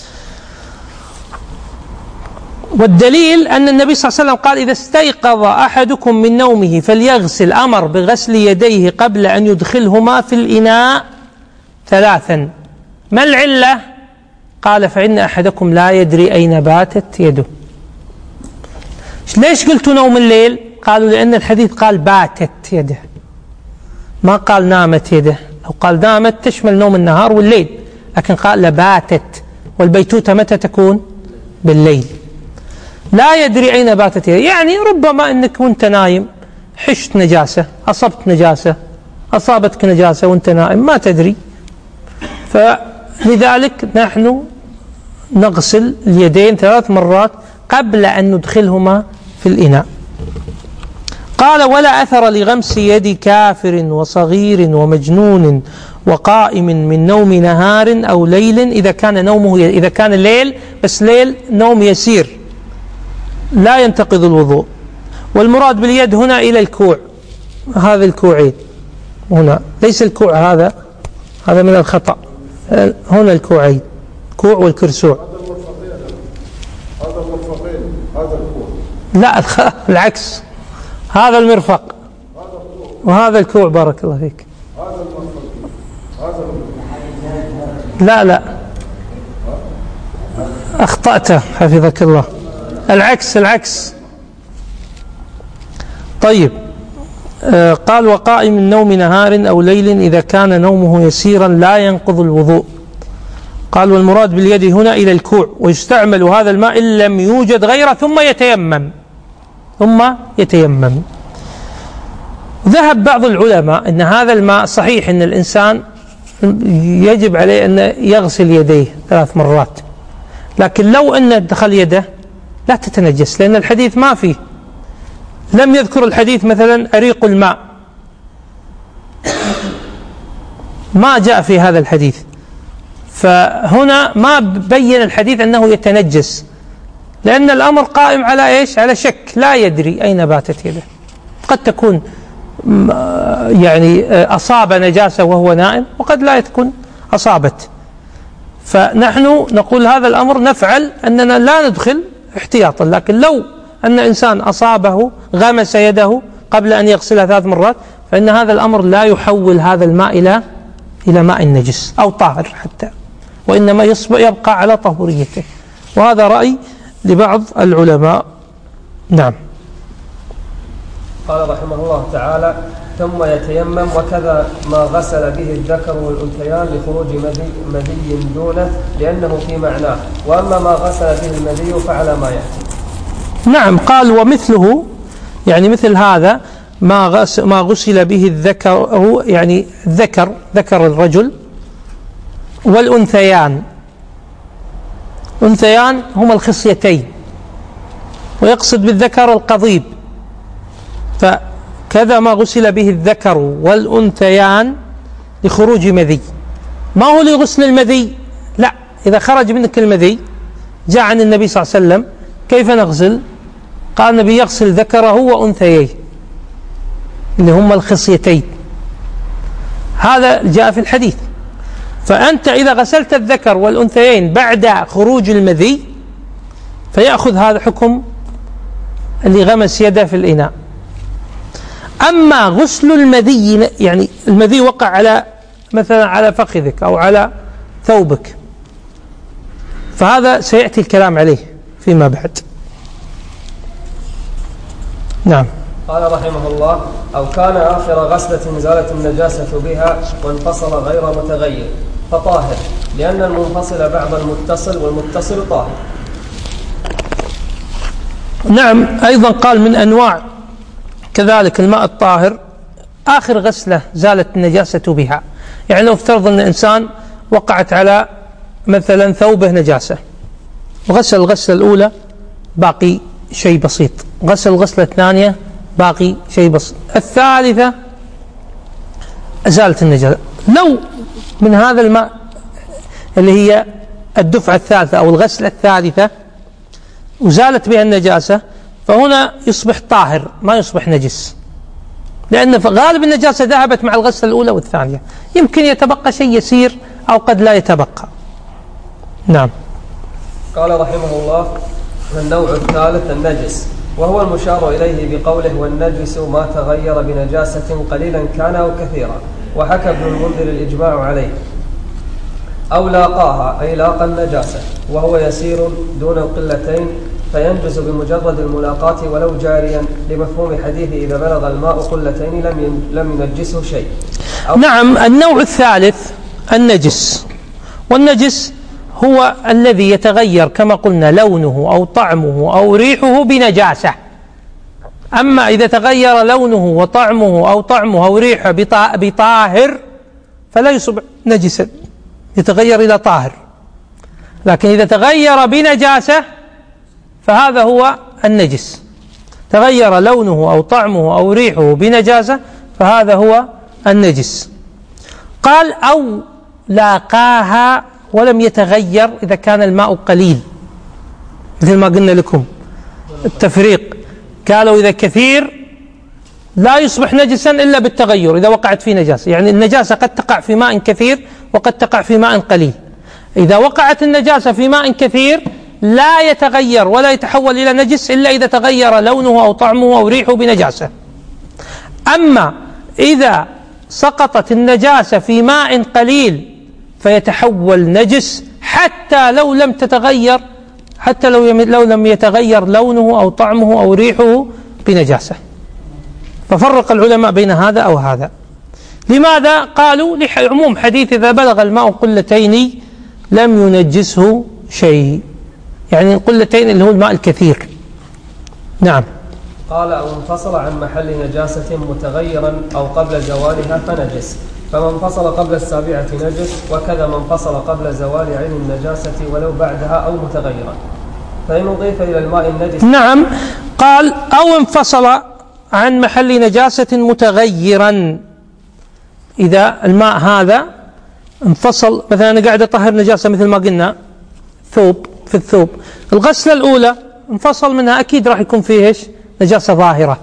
والدليل أن النبي صلى الله عليه وسلم قال إذا استيقظ أحدكم من نومه فليغسل، أمر بغسل يديه قبل أن يدخلهما في الإناء ثلاثا. ما العلة؟ قال فإن أحدكم لا يدري أين باتت يده. ليش قلتوا نوم الليل؟ قالوا لأن الحديث قال باتت يده ما قال نامت يده، أو قال نامت تشمل نوم النهار والليل، لكن قال لباتت، والبيتوتة متى تكون؟ بالليل. لا يدري أين باتت يده يعني ربما أنك وانت نايم حشت نجاسة، أصبت نجاسة، أصابتك نجاسة وانت نائم ما تدري، فلذلك نحن نغسل اليدين ثلاث مرات قبل أن ندخلهما في الإناء. قال ولا أثر لغمس يد كافر وصغير ومجنون وقائم من نوم نهار أو ليل إذا كان نومه إذا كان الليل بس ليل نوم يسير لا ينتقض الوضوء. والمراد باليد هنا إلى الكوع، هذا الكوعين هنا، ليس الكوع هذا، هذا من الخطأ، هنا الكوعين، كوع والكرسوع. هذا المرفقين، هذا الكوع. لا العكس، هذا المرفق وهذا الكوع. بارك الله فيك. هذا المرفقين، هذا لا لا أخطأت حفظك الله، العكس العكس. طيب آه قال وقائم النوم نهار أو ليل إذا كان نومه يسيرا لا ينقض الوضوء. قال والمراد باليد هنا إلى الكوع، ويستعمل هذا الماء إن لم يوجد غيره ثم يتيمم ثم يتيمم. ذهب بعض العلماء أن هذا الماء صحيح أن الإنسان يجب عليه أن يغسل يديه ثلاث مرات، لكن لو أن دخل يده لا تتنجس، لأن الحديث ما فيه، لم يذكر الحديث مثلا أريق الماء، ما جاء في هذا الحديث، فهنا ما بين الحديث أنه يتنجس، لأن الأمر قائم على إيش؟ على شك، لا يدري أين باتت يده، قد تكون يعني أصاب نجاسة وهو نائم، وقد لا تكون أصابت. فنحن نقول هذا الأمر نفعل أننا لا ندخل احتياطا، لكن لو أن إنسان أصابه غمس يده قبل أن يغسلها ثلاث مرات فإن هذا الأمر لا يحول هذا الماء إلى إلى ماء نجس أو طاهر حتى، وإنما يبقى على طهوريته، وهذا رأي لبعض العلماء. نعم. قال رحمه الله تعالى ثم يتيمم وكذا ما غسل به الذكر والأنثيان لخروج مذي, مذي دونه لأنه في معناه، وأما ما غسل به المذي فعلى ما يأتي. نعم. قال ومثله يعني مثل هذا ما غسل, ما غسل به الذكر، يعني ذكر ذكر الرجل والأنثيان، أنثيان هما الخصيتين، ويقصد بالذكر القضيب، فكذا ما غسل به الذكر والأنثيان لخروج مذي. ما هو لغسل المذي؟ لا، إذا خرج منك المذي جاء عن النبي صلى الله عليه وسلم كيف نغسل؟ قال النبي يغسل ذكره وأنثيه اللي هم الخصيتين، هذا جاء في الحديث. فأنت إذا غسلت الذكر والأنثيين بعد خروج المذي فيأخذ هذا حكم اللي غمس يده في الإناء. أما غسل المذي، يعني المذي وقع على مثلا على فخذك أو على ثوبك، فهذا سيأتي الكلام عليه فيما بعد. نعم. قال رحمه الله أو كان آخر غسلة زالت النجاسة بها وانفصل غير متغير فطاهر، لأن المنفصل بعض المتصل والمتصل طاهر. نعم. أيضا قال من أنواع كذلك الماء الطاهر آخر غسلة زالت النجاسة بها، يعني لو افترض أن الإنسان وقعت على مثلا ثوبه نجاسة وغسل الغسلة الأولى باقي شيء بسيط، غسل الغسلة الثانية باقي شيء بسيط، الثالثة زالت النجاسة. لو من هذا الماء اللي هي الدفعة الثالثة أو الغسلة الثالثة وزالت بها النجاسة فهنا يصبح طاهر ما يصبح نجس، لأن غالب النجاسة ذهبت مع الغسلة الأولى والثانية، يمكن يتبقى شيء يسير أو قد لا يتبقى. نعم. قال رحمه الله النوع الثالث النجس، وهو المشار إليه بقوله والنجس ما تغير بنجاسة قليلا كان أو كثيرا، وحكى ابن المنذر الإجماع عليه. أو لاقاها أي لاقى النجاسة وهو يسير دون القلتين فينجس بمجرد الملاقاة ولو جاريا، لمفهوم حديث إذا بلغ الماء قلتين لم لم ينجسه شيء. نعم. النوع الثالث النجس، والنجس هو الذي يتغير كما قلنا لونه أو طعمه أو ريحه بنجاسة. أما إذا تغير لونه وطعمه أو طعمه أو ريحه بطاهر فلا يصبح نجسا، يتغير إلى طاهر. لكن إذا تغير بنجاسة فهذا هو النجس، تغير لونه أو طعمه أو ريحه بنجاسة فهذا هو النجس. قال أو لاقاها ولم يتغير إذا كان الماء قليل، مثل ما قلنا لكم التفريق، قالوا إذا كثير لا يصبح نجسا إلا بالتغير إذا وقعت فيه نجاسة. يعني النجاسة قد تقع في ماء كثير وقد تقع في ماء قليل. إذا وقعت النجاسة في ماء كثير لا يتغير ولا يتحول إلى نجس إلا إذا تغير لونه أو طعمه أو ريحه بنجاسة. أما إذا سقطت النجاسة في ماء قليل فيتحول نجس حتى لو لم تتغير حتى لو لو لم يتغير لونه أو طعمه أو ريحه بنجاسة. ففرق العلماء بين هذا أو هذا. لماذا؟ قالوا لعموم حديث إذا بلغ الماء قلتين لم ينجسه شيء، يعني القلتين اللي هو الماء الكثير. نعم. قال أو انفصل عن محل نجاسة متغيرا أو قبل زوالها فنجس، فمن انفصل قبل السابعة نجس، وكذا من انفصل قبل زوال عين النجاسة ولو بعدها أو متغيرا. فإن أضيف إلى الماء النجس. نعم. قال أو انفصل عن محل نجاسة متغيرا، إذا الماء هذا انفصل، مثلا أنا قاعد أطهر نجاسة مثل ما قلنا ثوب، في الثوب الغسلة الأولى انفصل منها أكيد راح يكون فيه إيش؟ نجاسة ظاهرة،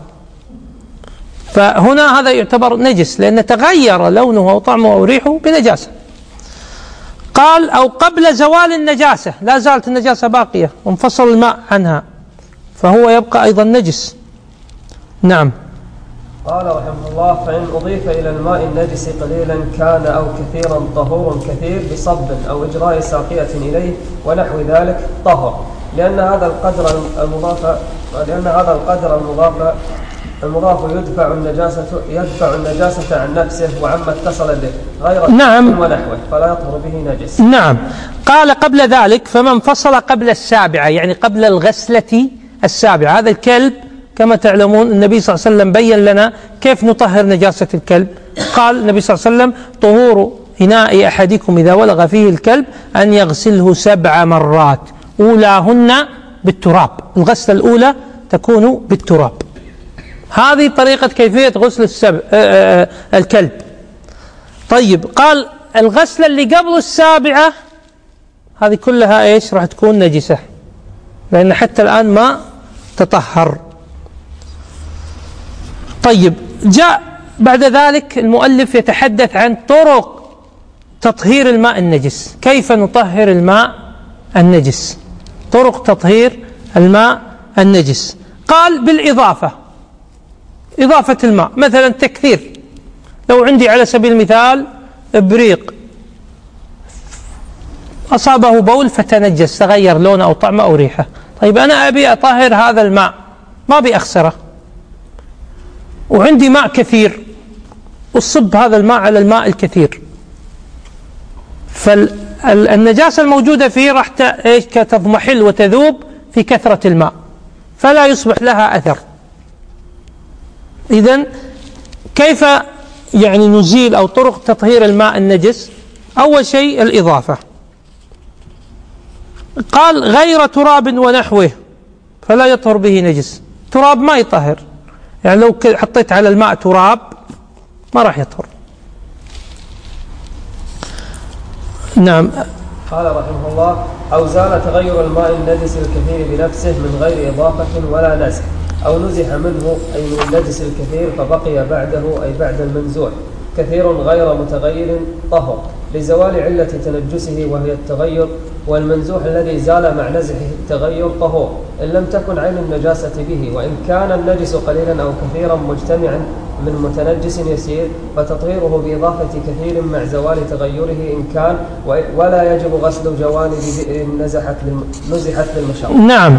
فهنا هذا يعتبر نجس لأن تغير لونه أو طعمه أو ريحه بنجاسة. قال أو قبل زوال النجاسة، لا زالت النجاسة باقية وانفصل الماء عنها فهو يبقى أيضا نجس. نعم. قال رحمه الله فإن أضيف إلى الماء النجس قليلا كان أو كثيرا طهور كثير بصب أو إجراء ساقية إليه ونحو ذلك طهر، لأن هذا القدر المضاف لأن هذا القدر المضاف المضاف يدفع النجاسة يدفع النجاسة عن نفسه وعما اتصل به غير نعم. ونحوه فلا يطهر به نجس. نعم. قال قبل ذلك فمن انفصل قبل السابعة، يعني قبل الغسلة السابعة. هذا الكلب كما تعلمون النبي صلى الله عليه وسلم بين لنا كيف نطهر نجاسة الكلب. قال النبي صلى الله عليه وسلم طهور إناء أحدكم إذا ولغ فيه الكلب أن يغسله سبع مرات أولاهن بالتراب. الغسلة الأولى تكون بالتراب. هذه طريقة كيفية غسل السبع آآ آآ الكلب. طيب قال الغسلة اللي قبل السابعة هذه كلها إيش؟ راح تكون نجسة لأن حتى الآن ما تطهر. طيب جاء بعد ذلك المؤلف يتحدث عن طرق تطهير الماء النجس. كيف نطهر الماء النجس؟ طرق تطهير الماء النجس. قال بالإضافة، إضافة الماء، مثلا تكثير. لو عندي على سبيل المثال إبريق أصابه بول فتنجس تغير لونه أو طعمه أو ريحه، طيب أنا أبي أطهر هذا الماء ما بأخسره وعندي ماء كثير أصب هذا الماء على الماء الكثير، فالنجاسة الموجودة فيه راح تضمحل وتذوب في كثرة الماء فلا يصبح لها أثر. إذن كيف يعني نزيل أو طرق تطهير الماء النجس؟ أول شيء الإضافة. قال غير تراب ونحوه فلا يطهر به نجس. تراب ما يطهر، يعني لو حطيت على الماء تراب ما راح يطهر. نعم. قال رحمه الله أو زال تغير الماء النجس الكثير بنفسه من غير إضافة ولا نزح، أو نزح منه أي من النجس الكثير فبقي بعده أي بعد المنزوح كثير غير متغير طهر لزوال علة تنجسه وهي التغير، والمنزوح الذي زال مع نزحه التغير طهور إن لم تكن عين النجاسة به، وإن كان النجس قليلا أو كثيرا مجتمعا من متنجس يسير فتطهيره بإضافة كثير مع زوال تغيره إن كان، ولا يجب غسل جوانب بئر نزحت نزحت للمشروع. نعم.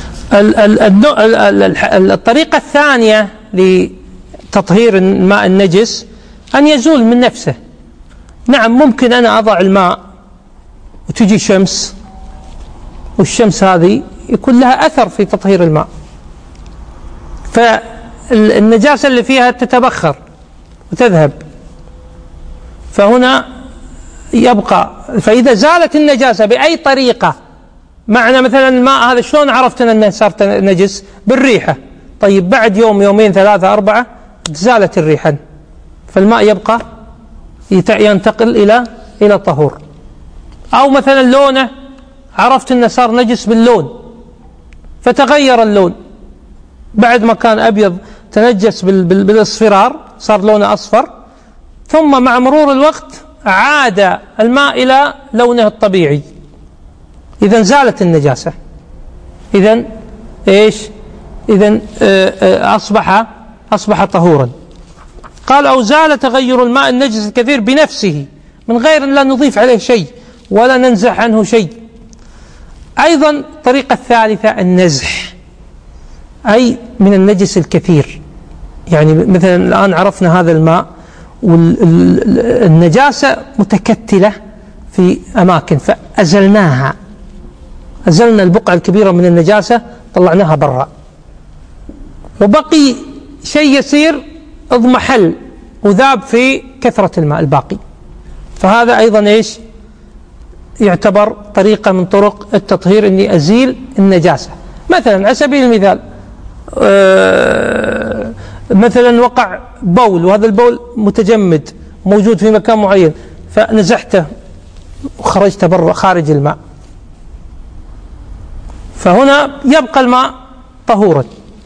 الطريقة الثانية لتطهير الماء النجس أن يزول من نفسه. نعم ممكن أنا أضع الماء وتجي شمس والشمس هذه يكون لها أثر في تطهير الماء، فالنجاسة اللي فيها تتبخر وتذهب، فهنا يبقى. فإذا زالت النجاسة بأي طريقة، معنى مثلا الماء هذا شلون عرفت أنه صار نجس؟ بالريحة. طيب بعد يوم يومين ثلاثة أربعة زالت الريحة فالماء يبقى ينتقل إلى إلى طهور. أو مثلا لونه عرفت أنه صار نجس باللون فتغير اللون بعد ما كان أبيض تنجس بالاصفرار صار لونه أصفر، ثم مع مرور الوقت عاد الماء إلى لونه الطبيعي، إذن زالت النجاسة، إذن إيش؟ إذن أصبح أصبح طهورا. قال أو زال تغير الماء النجس الكثير بنفسه من غير أن لا نضيف عليه شيء ولا ننزح عنه شيء. أيضا الطريقة الثالثة النزح، أي من النجس الكثير، يعني مثلا الآن عرفنا هذا الماء والنجاسة متكتلة في أماكن فأزلناها، أزلنا البقعة الكبيرة من النجاسة طلعناها برا، وبقي شيء يسير اضمحل وذاب في كثرة الماء الباقي، فهذا أيضا إيش يعتبر طريقة من طرق التطهير، أني أزيل النجاسة. مثلا على سبيل المثال آه مثلا وقع بول، وهذا البول متجمد موجود في مكان معين، فنزحته وخرجته برا خارج الماء، فهنا يبقى الماء طهورا.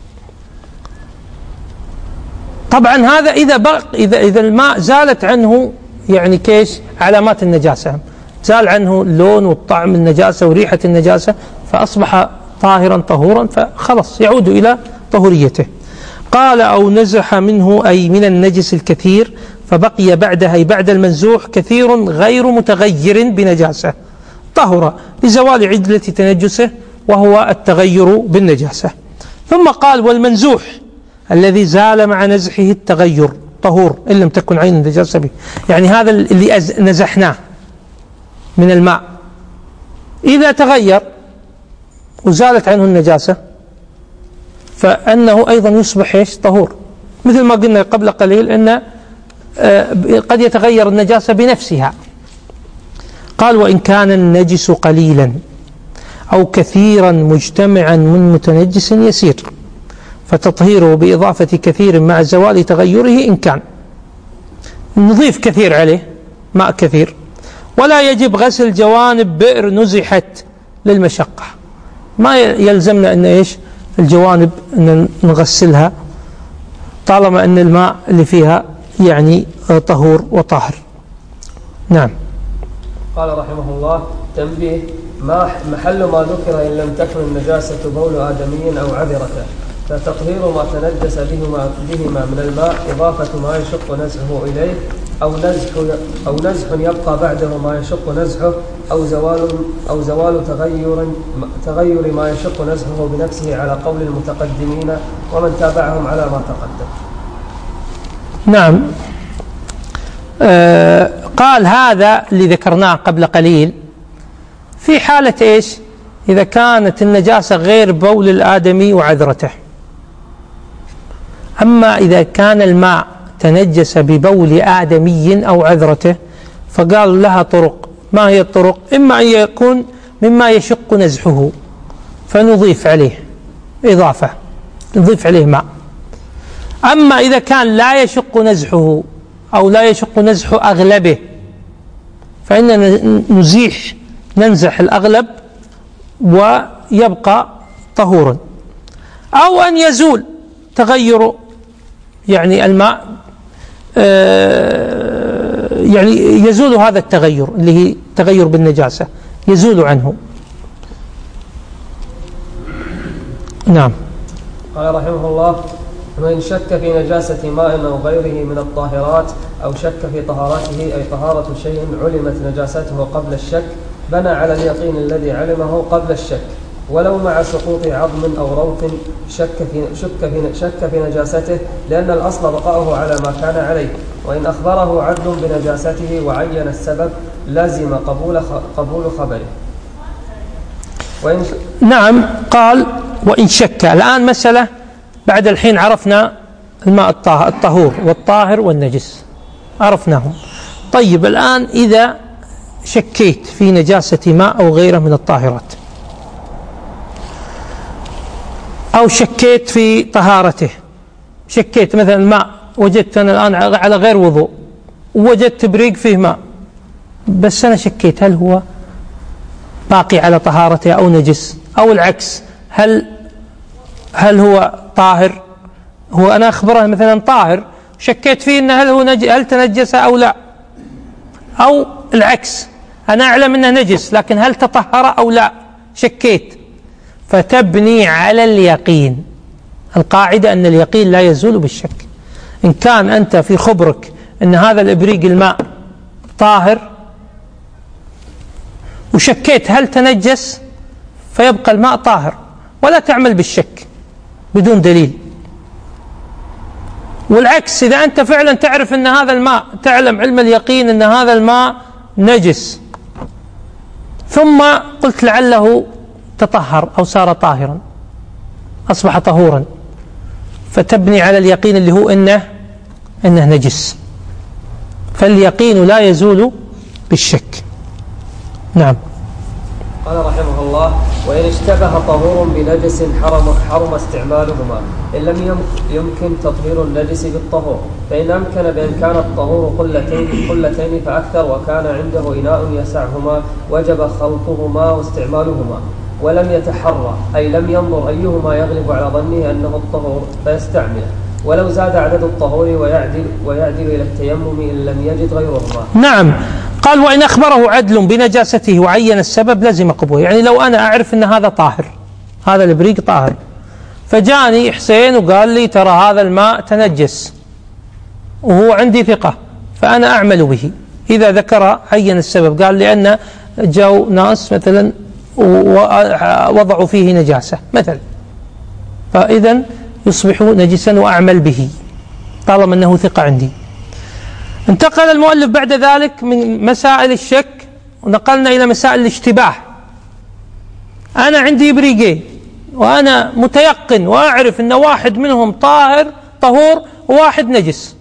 طبعا هذا إذا بق إذا إذا الماء زالت عنه يعني كيش علامات النجاسة، زال عنه اللون والطعم النجاسة وريحة النجاسة، فأصبح طاهرا طهورا، فخلص يعود إلى طهوريته. قال أو نزح منه أي من النجس الكثير فبقي بعدها أي بعد المنزوح كثير غير متغير بنجاسة طهر لزوال عدلة تنجسه وهو التغير بالنجاسة. ثم قال والمنزوح الذي زال مع نزحه التغير طهور إن لم تكن عين النجاسة به، يعني هذا اللي نزحناه من الماء إذا تغير وزالت عنه النجاسة فأنه أيضا يصبح إيش طهور، مثل ما قلنا قبل قليل أن قد يتغير النجاسة بنفسها. قال وإن كان النجس قليلا أو كثيرا مجتمعا من متنجس يسير فتطهيره بإضافة كثير مع زوال تغيره إن كان، نضيف كثير عليه ماء كثير، ولا يجب غسل جوانب بئر نزحت للمشقة، ما يلزمنا أن إيش الجوانب أن نغسلها طالما أن الماء اللي فيها يعني طهور وطاهر. نعم. قال رحمه الله تنبيه ما محل ما ذكر إن لم تكن النجاسة بول آدمي أو عذرته، فتطهير ما تنجس بهما, بهما من الماء إضافة ما يشق نزحه إليه أو نزح أو نزح يبقى بعده ما يشق نزحه أو زوال أو زوال تغير تغير ما يشق نزحه بنفسه على قول المتقدمين ومن تابعهم على ما تقدم. نعم. آه قال هذا اللي ذكرناه قبل قليل في حالة إيش؟ إذا كانت النجاسة غير بول الآدمي وعذرته. أما إذا كان الماء تنجس ببول آدمي أو عذرته فقال لها طرق. ما هي الطرق؟ إما أن يكون مما يشق نزحه فنضيف عليه إضافة، نضيف عليه ماء. أما إذا كان لا يشق نزحه أو لا يشق نزح أغلبه فإننا نزيح ننزح الأغلب ويبقى طهورا، أو أن يزول تغير يعني الماء يعني يزول هذا التغير اللي هي تغير بالنجاسة يزول عنه. نعم. قال رحمه الله وإن شك في نجاسة ماء أو غيره من الطاهرات أو شك في طهارته أي طهارة شيء علمت نجاسته قبل الشك بنى على اليقين الذي علمه قبل الشك ولو مع سقوط عظم أو روث شك في, شك في, شك في نجاسته لأن الأصل بقاؤه على ما كان عليه، وإن أخبره عدل بنجاسته وعين السبب لازم قبول قبول خبره. وإن نعم. قال وإن شك. الآن مسألة بعد الحين عرفنا الماء الطهور والطاهر والنجس عرفناهم. طيب الآن إذا شكيت في نجاسة ماء أو غيره من الطاهرات أو شكيت في طهارته، شكيت مثلا الماء وجدت أنا الآن على غير وضوء ووجدت بريق فيه ماء بس أنا شكيت هل هو باقي على طهارته أو نجس، أو العكس هل هل هو طاهر؟ هو أنا أخبره مثلا طاهر، شكيت فيه إن هل هو نج... هل تنجس أو لا، أو العكس أنا أعلم أنه نجس لكن هل تطهر أو لا، شكيت. فتبني على اليقين. القاعدة أن اليقين لا يزول بالشك. إن كان أنت في خبرك أن هذا الإبريق الماء طاهر وشكيت هل تنجس، فيبقى الماء طاهر ولا تعمل بالشك بدون دليل. والعكس إذا أنت فعلا تعرف أن هذا الماء، تعلم علم اليقين أن هذا الماء نجس، ثم قلت لعله تطهر أو صار طاهرا أصبح طهورا، فتبني على اليقين اللي هو إنه إنه نجس. فاليقين لا يزول بالشك. نعم. قال رحمه الله: وإن اشتبه طهور بنجس حرم, حرم استعمالهما إن لم يمكن تطهير النجس بالطهور، فإن أمكن بأن كان الطهور قلتين, قلتين فأكثر وكان عنده إناء يسعهما وجب خلطهما واستعمالهما، ولم يتحرى أي لم ينظر أيهما يغلب على ظنه أنه الطهور فيستعمله، ولو زاد عدد الطهور ويعدل, ويعدل إلى التيمم إن لم يجد غيرهما. نعم. قال: وإن أخبره عدل بنجاسته وعين السبب لزم قبوله. يعني لو أنا أعرف أن هذا طاهر، هذا الإبريق طاهر، فجاني حسين وقال لي ترى هذا الماء تنجس وهو عندي ثقة، فأنا أعمل به. إذا ذكر عين السبب، قال لأن جاءوا ناس مثلا ووضعوا فيه نجاسة مثلا، فإذا يصبح نجسا وأعمل به طالما أنه ثقة عندي. انتقل المؤلف بعد ذلك من مسائل الشك ونقلنا إلى مسائل الاشتباه. أنا عندي إبريقين وأنا متيقن وأعرف أن واحد منهم طاهر طهور وواحد نجس،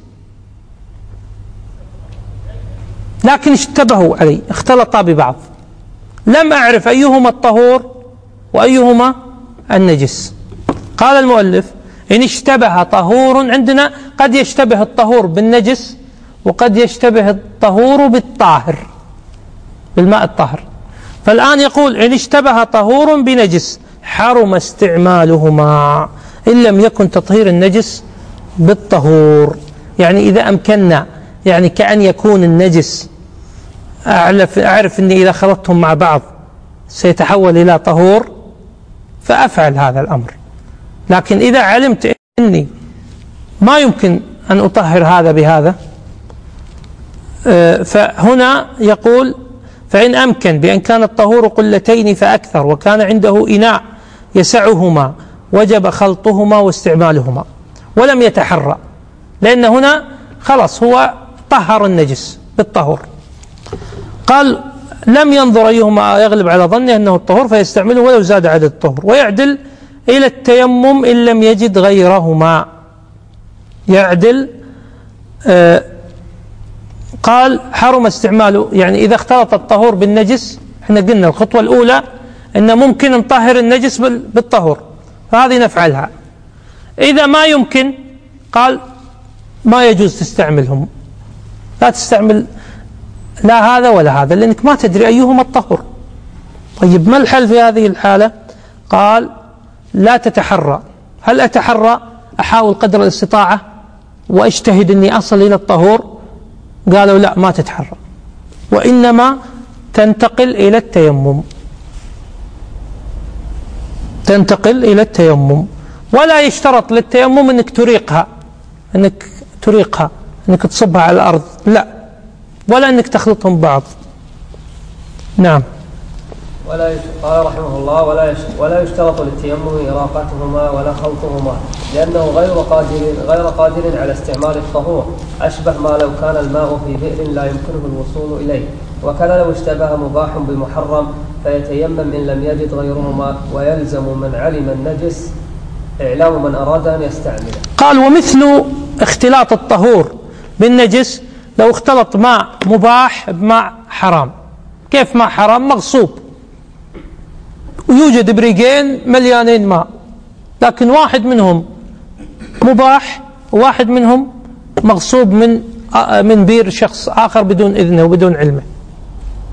لكن اشتبهوا علي، اختلطا ببعض، لم أعرف أيهما الطهور وأيهما النجس. قال المؤلف: إن اشتبه طهور، عندنا قد يشتبه الطهور بالنجس وقد يشتبه الطهور بالطاهر، بالماء الطاهر. فالآن يقول: إن اشتبه طهور بنجس حرم استعمالهما إن لم يكن تطهير النجس بالطهور. يعني إذا أمكننا، يعني كأن يكون النجس أعرف, أعرف أني إذا خلطتهم مع بعض سيتحول إلى طهور فأفعل هذا الأمر. لكن إذا علمت أني ما يمكن أن أطهر هذا بهذا، فهنا يقول: فإن أمكن بأن كان الطهور قلتين فأكثر وكان عنده إناء يسعهما وجب خلطهما واستعمالهما، ولم يتحرى، لأن هنا خلاص هو طهر النجس بالطهور. قال: لم ينظر أيهما يغلب على ظنه أنه الطهور فيستعمله ولو زاد عدد الطهور، ويعدل إلى التيمم إن لم يجد غيرهما. يعدل آه قال: حرم استعماله، يعني إذا اختلط الطهور بالنجس، احنا قلنا الخطوة الأولى أن ممكن نطهر النجس بالطهور، فهذه نفعلها. إذا ما يمكن، قال: ما يجوز تستعملهم، لا تستعمل لا هذا ولا هذا، لأنك ما تدري أيهما الطهور. طيب ما الحل في هذه الحالة؟ قال: لا تتحرى. هل أتحرى؟ أحاول قدر الاستطاعة وأجتهد أني أصل إلى الطهور؟ قالوا: لا، ما تتحرى، وإنما تنتقل إلى التيمم، تنتقل إلى التيمم. ولا يشترط للتيمم أنك تريقها، أنك تريقها أنك تصبها على الأرض، لا، ولا أنك تخلطهم ببعض. نعم. ولا قال رحمه الله: ولا ولا يشترط للتيمم إراقتهما ولا خلطهما، لأنه غير قادر غير قادر على استعمال الطهور، أشبه ما لو كان الماء في بئر لا يمكنه الوصول إليه. وكذا لو اشتبه مباح بمحرم فيتيمم إن لم يجد غيرهما، ويلزم من علم النجس إعلام من أراد أن يستعمله. قال: ومثل اختلاط الطهور بالنجس لو اختلط ماء مباح بماء حرام. كيف ماء حرام؟ مغصوب، ويوجد إبريقين مليانين ماء، لكن واحد منهم مباح وواحد منهم مغصوب من من بير شخص آخر بدون إذنه وبدون علمه.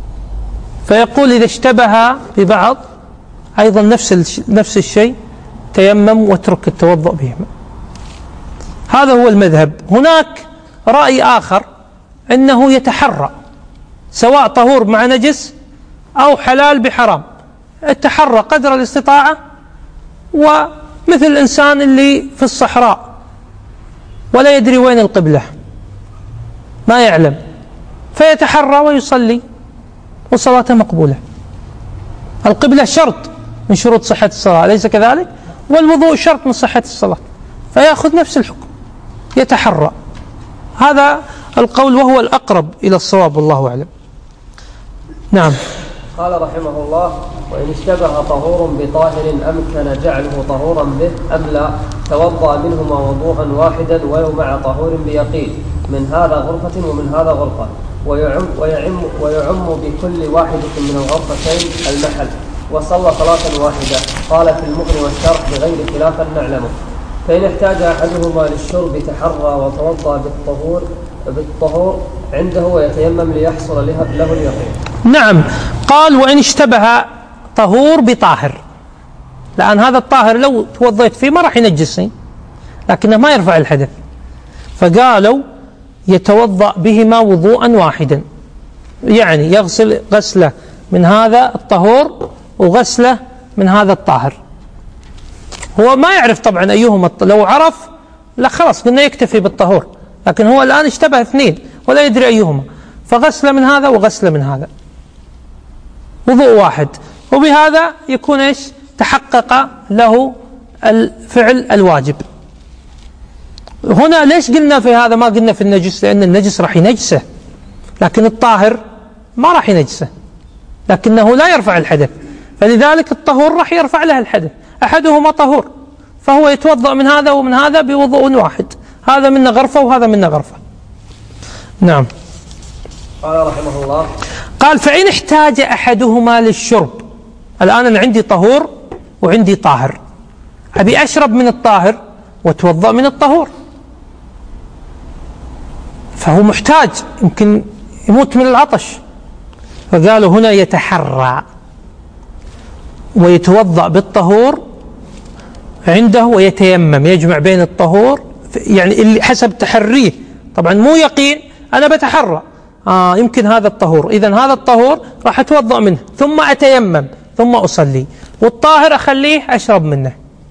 فيقول: إذا اشتبه ببعض أيضا نفس نفس الشيء، تيمم واترك التوضؤ بهما. هذا هو المذهب. هناك رأي آخر أنه يتحرى سواء طهور مع نجس أو حلال بحرام، التحرى قدر الاستطاعة، ومثل الإنسان اللي في الصحراء ولا يدري وين القبلة، ما يعلم، فيتحرى ويصلي وصلاته مقبولة. القبلة شرط من شروط صحة الصلاة، أليس كذلك؟ والوضوء شرط من صحة الصلاة، فيأخذ نفس الحكم، يتحرى. هذا القول وهو الأقرب إلى الصواب، والله أعلم. نعم. قال رحمه الله: وإن اشتبه طهور بطاهر أمكن جعله طهورا به أم لا، توضأ منهما وضوءا واحدا ولو مع طهور بيقين، من هذا غرفة ومن هذا غرفة، ويعم, ويعم, ويعم بكل واحدة من الغرفتين المحل، وصلى صلاة واحدة. قال في المغني والشرح بغير خلاف نعلمه. فإن احتاج أحدهما للشرب تحرى وتوضأ بالطهور بالطهور عنده ويتيمم ليحصل له اليقين. نعم. قال: وإن اشتبه طهور بطاهر، لأن هذا الطاهر لو توضيت فيه ما راح ينجسني، لكنه ما يرفع الحدث، فقالوا يتوضأ بهما وضوءا واحدا، يعني يغسل غسله من هذا الطهور وغسله من هذا الطاهر. هو ما يعرف طبعا أيهما، لو عرف لا خلاص قلنا يكتفي بالطهور، لكن هو الآن اشتبه اثنين ولا يدري أيهما، فغسل من هذا وغسل من هذا، وضوء واحد، وبهذا يكون إيش؟ تحقق له الفعل الواجب. هنا ليش قلنا في هذا ما قلنا في النجس؟ لأن النجس راح ينجسه، لكن الطاهر ما راح ينجسه، لكنه لا يرفع الحدث، فلذلك الطهور راح يرفع له الحدث. أحدهما طهور، فهو يتوضأ من هذا ومن هذا بوضوء واحد، هذا منا غرفة وهذا منا غرفة. نعم. قال رحمه الله: قال: فإن احتاج أحدهما للشرب، الآن أنا عندي طهور وعندي طاهر، أبي أشرب من الطاهر وتوضأ من الطهور، فهو محتاج، يمكن يموت من العطش، فقالوا هنا يتحرى ويتوضأ بالطهور عنده ويتيمم، يجمع بين الطهور، يعني اللي حسب تحريه، طبعا مو يقين، أنا بتحرى آه يمكن هذا الطهور، إذن هذا الطهور راح أتوضأ منه ثم أتيمم ثم أصلي، والطاهر أخليه أشرب منه.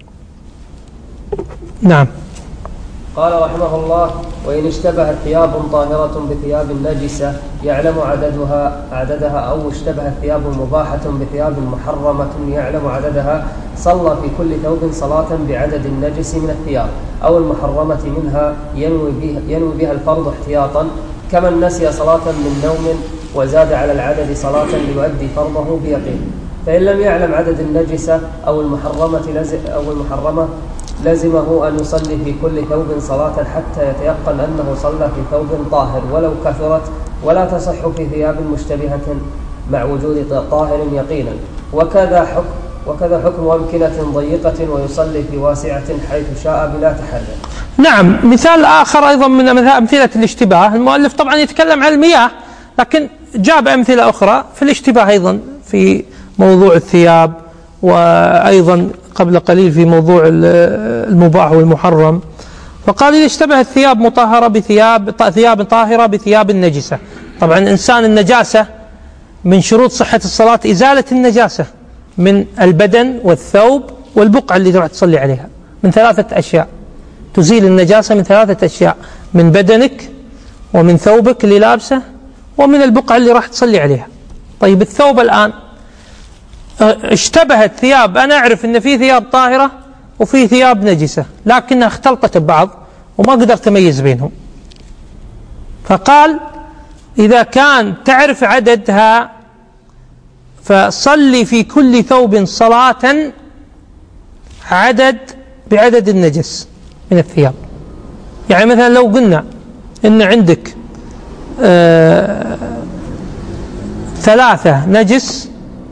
نعم. قال رحمه الله: وإن اشتبهت ثياب طاهرة بثياب نجسة يعلم عددها عددها أو اشتبهت ثياب مباحة بثياب محرمة يعلم عددها، صلى في كل ثوب صلاة بعدد النجس من الثياب أو المحرمة منها ينوي بها, ينوي بها الفرض احتياطا، كمن نسي صلاة من نوم وزاد على العدد صلاة ليؤدي فرضه بيقين. فإن لم يعلم عدد النجسة أو المحرمة لزم أو المحرمة لزمه أن يصلي في كل ثوب صلاة حتى يتيقن أنه صلى في ثوب طاهر ولو كثرت، ولا تصح في ثياب مشتبهة مع وجود طاهر يقينا. وكذا حكم وكذا حكم أمكنة ضيقة ويصلي في واسعة حيث شاء بلا تحرر. نعم. مثال آخر أيضا من أمثلة الاشتباه، المؤلف طبعا يتكلم عن المياه، لكن جاب أمثلة أخرى في الاشتباه أيضا في موضوع الثياب، وأيضا قبل قليل في موضوع المباح والمحرم. فقال: إذا اشتبه الثياب مطهرة بثياب ثياب طاهرة بثياب النجسة. طبعا إنسان النجاسة من شروط صحة الصلاة إزالة النجاسة من البدن والثوب والبقعة اللي راح تصلي عليها، من ثلاثة أشياء، تزيل النجاسة من ثلاثة أشياء: من بدنك ومن ثوبك اللي لابسه ومن البقعة اللي راح تصلي عليها. طيب الثوب الآن اشتبهت ثياب، أنا أعرف أن في ثياب طاهرة وفي ثياب نجسة، لكنها اختلطت ببعض وما قدرت أميز بينهم. فقال: إذا كان تعرف عددها فصلي في كل ثوب صلاة عدد بعدد النجس من الثياب. يعني مثلا لو قلنا إن عندك آه ثلاثة نجس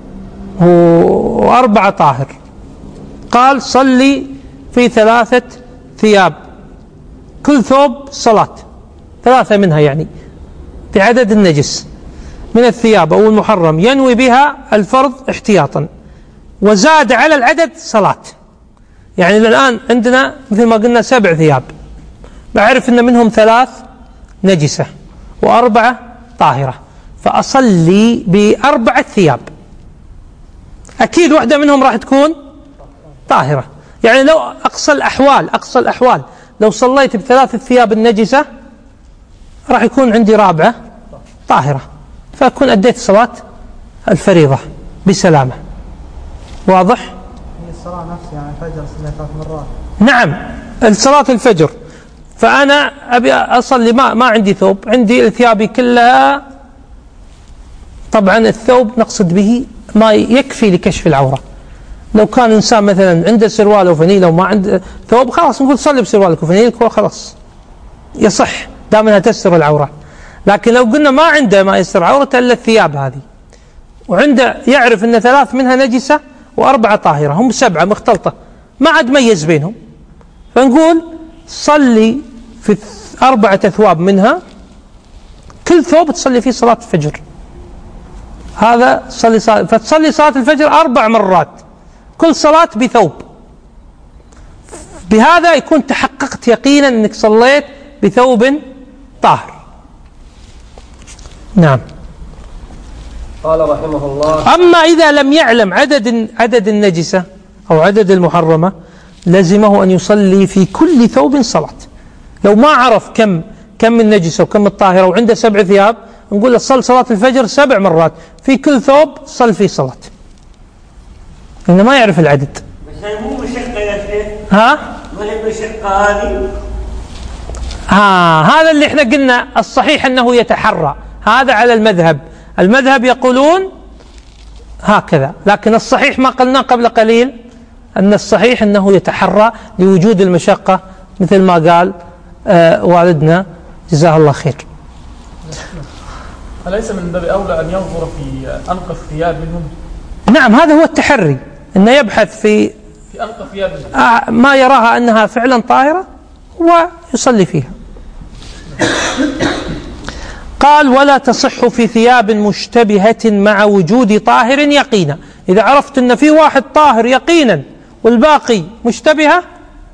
وأربعة طاهر، قال: صلي في ثلاثة ثياب كل ثوب صلاة، ثلاثة منها يعني بعدد النجس من الثياب أو المحرم ينوي بها الفرض احتياطا، وزاد على العدد صلاة. يعني الآن عندنا مثل ما قلنا سبع ثياب، بعرف أن منهم ثلاث نجسة وأربعة طاهرة، فأصلي بأربعة ثياب، أكيد واحدة منهم راح تكون طاهرة. يعني لو أقصى الأحوال أقصى الأحوال لو صليت بثلاث الثياب النجسة راح يكون عندي رابعة طاهرة، فأكون أديت صلاة الفريضة بسلامة. واضح؟ هي الصلاة نفسها يعني الفجر صلي ثلاث مرات. نعم، الصلاة الفجر، فأنا أبي أصلي ما ما عندي ثوب، عندي ثيابي كلها. طبعا الثوب نقصد به ما يكفي لكشف العورة. لو كان إنسان مثلا عنده سروال وفنيلة وما عنده ثوب، خلاص نقول صلي بسروالك وفنيلك وخلاص يصح دام انها تستر العورة. لكن لو قلنا ما عنده ما يستر عورته إلا الثياب هذه، وعنده يعرف أن ثلاث منها نجسة وأربعة طاهرة، هم سبعة مختلطة، ما عاد ميز بينهم، فنقول صلي في أربعة أثواب منها، كل ثوب تصلي فيه صلاة الفجر. هذا صلي صلاة، فتصلي صلاة الفجر أربع مرات، كل صلاة بثوب. بهذا يكون تحققت يقينا أنك صليت بثوب طاهر. نعم. قال رحمه الله: أما إذا لم يعلم عدد عدد النجسة أو عدد المحرمة لزمه أن يصلي في كل ثوب صلاة. لو ما عرف كم كم النجسة وكم الطاهرة وعنده سبع ثياب، نقول له صل صلاة الفجر سبع مرات، في كل ثوب صل فيه صلاة، لأنه ما يعرف العدد. بس هي مو مشقة يا شيخ. ها؟ ما هي مشقة هذه؟ ها هذا اللي احنا قلنا الصحيح أنه يتحرى، هذا على المذهب. المذهب يقولون هكذا، لكن الصحيح ما قلنا قبل قليل أن الصحيح أنه يتحرى لوجود المشقة، مثل ما قال آه والدنا جزاه الله خير. أليس من باب أولى أن ينظر في أنقى الثياب منهم؟ نعم، هذا هو التحري، أنه يبحث في في أنقى ثياب منهم. آه ما يراها أنها فعلا طاهرة ويصلي فيها. قال: ولا تصح في ثياب مشتبهة مع وجود طاهر يقينا. إذا عرفت أن في واحد طاهر يقينا والباقي مشتبهة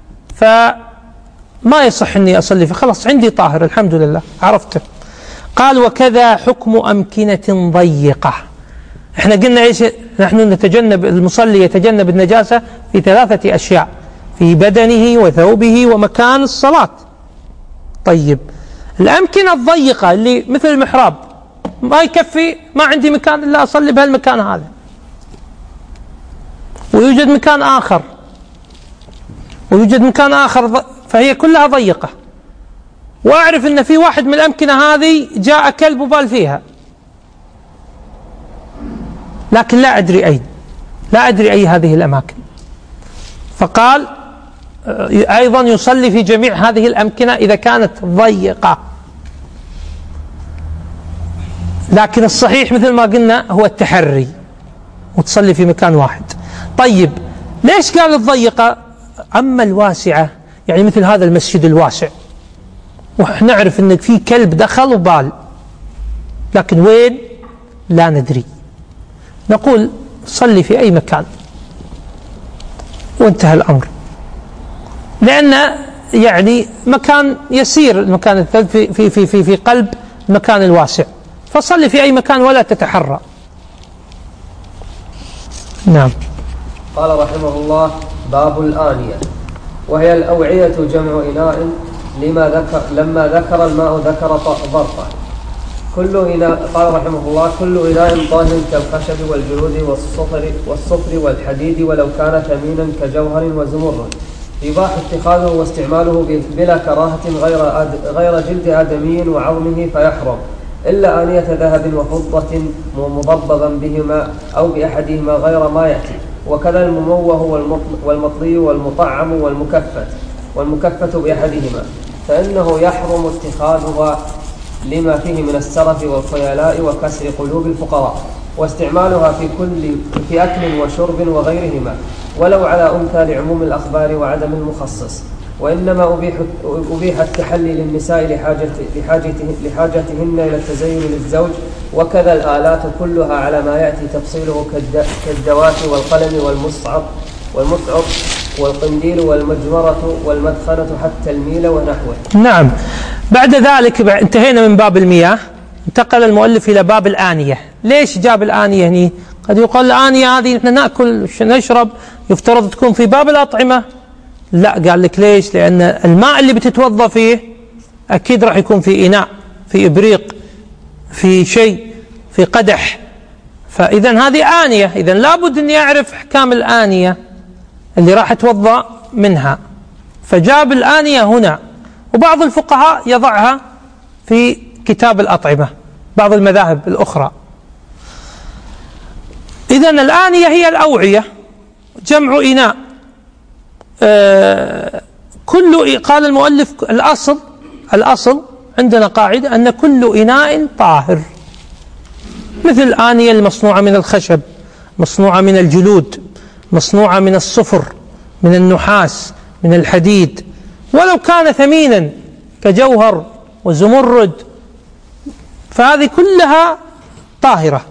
فما يصح أني أصلي فيه، خلاص عندي طاهر الحمد لله عرفته. قال: وكذا حكم أمكنة ضيقة. احنا قلنا ايش؟ نحن نتجنب، المصلي يتجنب النجاسة في ثلاثة أشياء: في بدنه وثوبه ومكان الصلاة. طيب، الأمكنة الضيقة اللي مثل المحراب ما يكفي، ما عندي مكان إلا أصلي بهالمكان هذا، ويوجد مكان آخر ويوجد مكان آخر، فهي كلها ضيقة. وأعرف أن في واحد من الأمكنة هذه جاء كلب وبال فيها، لكن لا أدري أين، لا أدري أي هذه الأماكن. فقال أيضا يصلي في جميع هذه الأمكنة إذا كانت ضيقة، لكن الصحيح مثل ما قلنا هو التحري وتصلي في مكان واحد. طيب، ليش قال الضيقة؟ أما الواسعة يعني مثل هذا المسجد الواسع، ونعرف أن في كلب دخل وبال، لكن وين لا ندري، نقول صلي في أي مكان وانتهى الأمر، لأن يعني مكان يسير المكان الثلج في, في, في, في, في قلب المكان الواسع، فصلي في أي مكان ولا تتحرى. نعم. قال رحمه الله: باب الآنية، وهي الأوعية جمع إناء، لما ذكر لما ذكر الماء ذكر ظرفه. كل إناء، قال رحمه الله: كل إناء طاهر كالخشب والجلود والصفر والصفر والحديد ولو كان ثمينا كجوهر وزمرد، يباح اتخاذه واستعماله بلا كراهة غير آد غير جلد آدمي وعظمه فيحرم، إلا آنية ذهب وفضة مضببا بهما أو بأحدهما غير ما يأتي، وكذا المموه والمطلي والمطعم والمكفت والمكفت بأحدهما، فإنه يحرم اتخاذها لما فيه من السرف والخيلاء وكسر قلوب الفقراء، واستعمالها في كل في أكل وشرب وغيرهما، ولو على أمثال عموم الأخبار وعدم المخصص. وإنما أبيح, أبيح التحلي للنساء لحاجة لحاجته لحاجتهن إلى التزين للزوج، وكذا الآلات كلها على ما يأتي تفصيله كالدوات والقلم والمصعب والمصعب والقنديل والمجمرة والمدخنة حتى الميل ونحوه. نعم. بعد ذلك انتهينا من باب المياه، انتقل المؤلف إلى باب الآنية. ليش جاب الآنية هنا؟ قد يقال الآنية هذه نحن نأكل نشرب، يفترض تكون في باب الأطعمة. لا، قال لك ليش؟ لأن الماء اللي بتتوضأ فيه أكيد راح يكون في إناء، في إبريق، في شيء، في قدح، فإذا هذه آنية، إذا لابد أن يعرف أحكام الآنية اللي راح يتوضأ منها، فجاب الآنية هنا. وبعض الفقهاء يضعها في كتاب الأطعمة، بعض المذاهب الأخرى. إذن الآنية هي الأوعية، جمع إناء. آه كل قال المؤلف الأصل الأصل عندنا قاعدة أن كل إناء طاهر، مثل الآنية المصنوعة من الخشب، مصنوعة من الجلود، مصنوعة من الصفر، من النحاس، من الحديد، ولو كان ثمينا كجوهر وزمرد، فهذه كلها طاهرة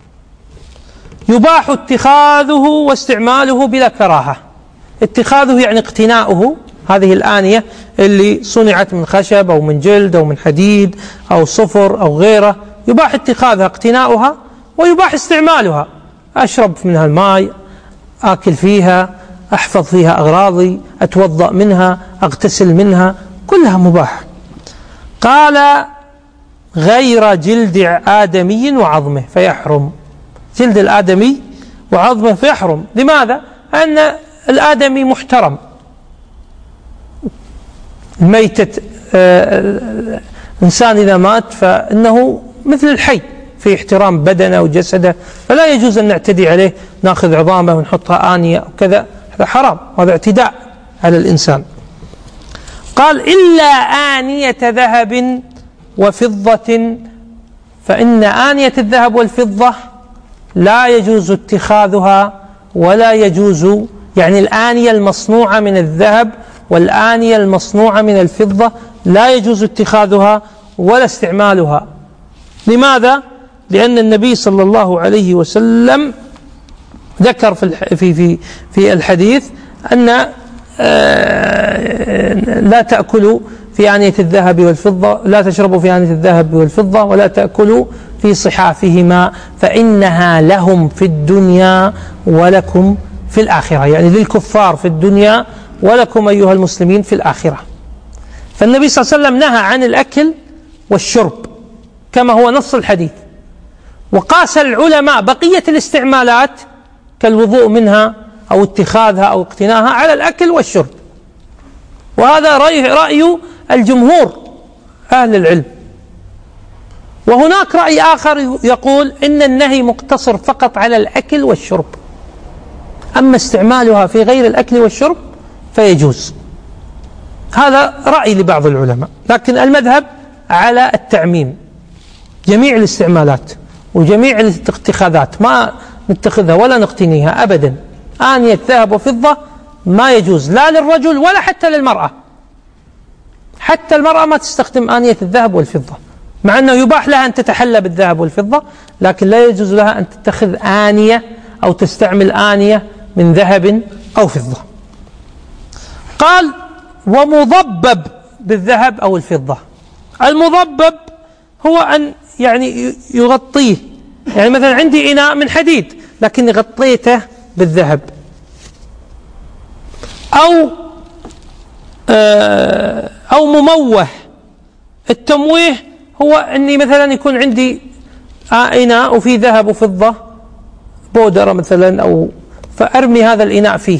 يباح اتخاذه واستعماله بلا كراهة. اتخاذه يعني اقتناؤه، هذه الآنية اللي صنعت من خشب أو من جلد أو من حديد أو صفر أو غيره، يباح اتخاذها اقتناؤها ويباح استعمالها، أشرب منها الماء، آكل فيها، أحفظ فيها أغراضي، أتوضأ منها، أغتسل منها، كلها مباح. قال غير جلد آدمي وعظمه فيحرم. جلد الآدمي وعظمه فيحرم. لماذا؟ أن الآدمي محترم، الميتة آه الإنسان إذا مات فإنه مثل الحي في احترام بدنه وجسده، فلا يجوز أن نعتدي عليه، نأخذ عظامه ونحطها آنية وكذا، هذا حرام، هذا اعتداء على الإنسان. قال إلا آنية ذهب وفضة، فإن آنية الذهب والفضة لا يجوز اتخاذها ولا يجوز، يعني الآنية المصنوعة من الذهب والآنية المصنوعة من الفضة لا يجوز اتخاذها ولا استعمالها. لماذا؟ لأن النبي صلى الله عليه وسلم ذكر في في في الحديث أن لا تأكلوا في آنية الذهب والفضة، لا تشربوا في آنية الذهب والفضة، ولا تأكلوا في صحافهما فإنها لهم في الدنيا ولكم في الآخرة، يعني للكفار في الدنيا ولكم أيها المسلمين في الآخرة. فالنبي صلى الله عليه وسلم نهى عن الأكل والشرب كما هو نص الحديث، وقاس العلماء بقية الاستعمالات كالوضوء منها أو اتخاذها أو اقتناها على الأكل والشرب، وهذا رأي, رأي الجمهور أهل العلم. وهناك رأي آخر يقول إن النهي مقتصر فقط على الأكل والشرب، أما استعمالها في غير الأكل والشرب فيجوز. هذا رأي لبعض العلماء، لكن المذهب على التعميم، جميع الاستعمالات وجميع الاتخاذات ما نتخذها ولا نقتنيها أبدا. آنية ذهب وفضة ما يجوز لا للرجل ولا حتى للمرأة، حتى المرأة ما تستخدم آنية الذهب والفضة، مع أنه يباح لها أن تتحلى بالذهب والفضة، لكن لا يجوز لها أن تتخذ آنية أو تستعمل آنية من ذهب أو فضة. قال ومضبب بالذهب أو الفضة. المضبب هو أن يعني يغطيه، يعني مثلا عندي إناء من حديد لكن غطيته بالذهب، أو أو مموه. التمويه هو أني مثلا يكون عندي إناء وفيه ذهب وفضة بودرة مثلا، أو فأرمي هذا الإناء فيه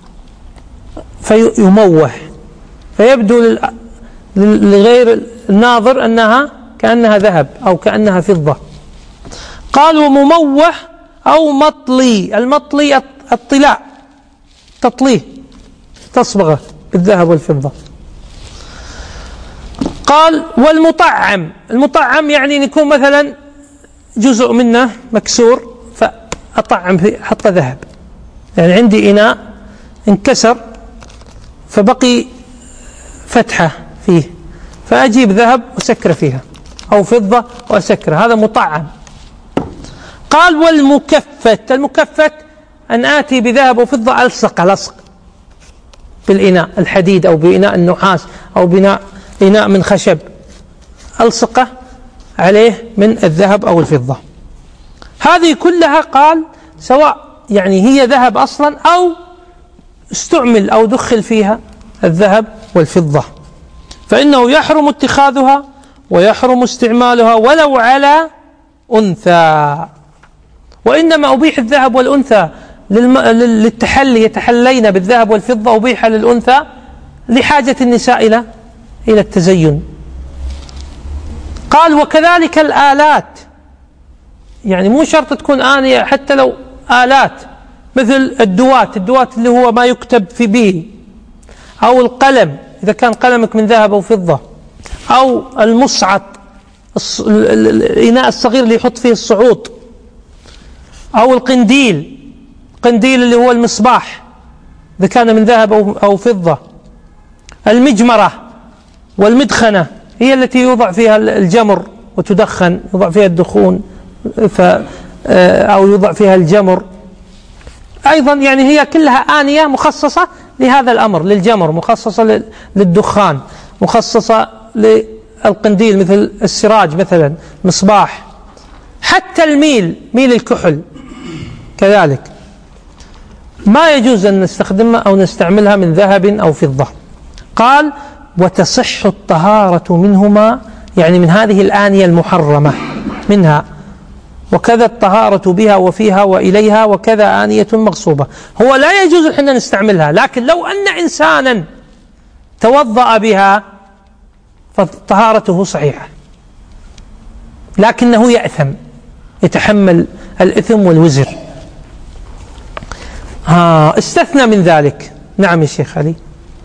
فيموه، فيبدو لغير الناظر أنها كأنها ذهب أو كأنها فضة. قالوا مموه أو مطلي. المطلي الطلاء، تطليه، تصبغه بالذهب والفضة. قال والمطعم. المطعم يعني يكون مثلا جزء منه مكسور فأطعم فيه، حط ذهب، يعني عندي إناء انكسر فبقي فتحة فيه فأجيب ذهب وسكر فيها أو فضة وأسكر، هذا مطعم. قال والمكفت. المكفت أن آتي بذهب وفضة ألصق لصق، بالإناء الحديد أو بإناء النحاس أو بناء إناء من خشب ألصقه عليه من الذهب أو الفضة. هذه كلها قال سواء يعني هي ذهب أصلا أو استعمل أو دخل فيها الذهب والفضة، فإنه يحرم اتخاذها ويحرم استعمالها ولو على أنثى. وإنما أبيح الذهب والأنثى للتحلي، يتحلين بالذهب والفضة، أبيح للأنثى لحاجة النساء إلى إلى التزين. قال وكذلك الآلات، يعني مو شرط تكون آنية، حتى لو آلات مثل الدوات، الدوات اللي هو ما يكتب في به، أو القلم إذا كان قلمك من ذهب أو فضة، أو المصعد الإناء الصغير اللي يحط فيه الصعود، أو القنديل، قنديل اللي هو المصباح إذا كان من ذهب أو أو فضة، المجمرة والمدخنة هي التي يوضع فيها الجمر وتدخن، يوضع فيها الدخون ف أو يوضع فيها الجمر أيضا، يعني هي كلها آنية مخصصة لهذا الأمر، للجمر، مخصصة للدخان، مخصصة للقنديل مثل السراج مثلا، مصباح. حتى الميل، ميل الكحل كذلك ما يجوز أن نستخدمها أو نستعملها من ذهب أو فضة. قال وتصح الطهارة منهما، يعني من هذه الآنية المحرمة منها، وكذا الطهارة بها وفيها وإليها، وكذا آنية مغصوبة. هو لا يجوز أن نستعملها، لكن لو أن إنسانا توضأ بها فطهارته صحيحة، لكنه يأثم، يتحمل الإثم والوزر. ها استثنى من ذلك. نعم يا شيخ علي.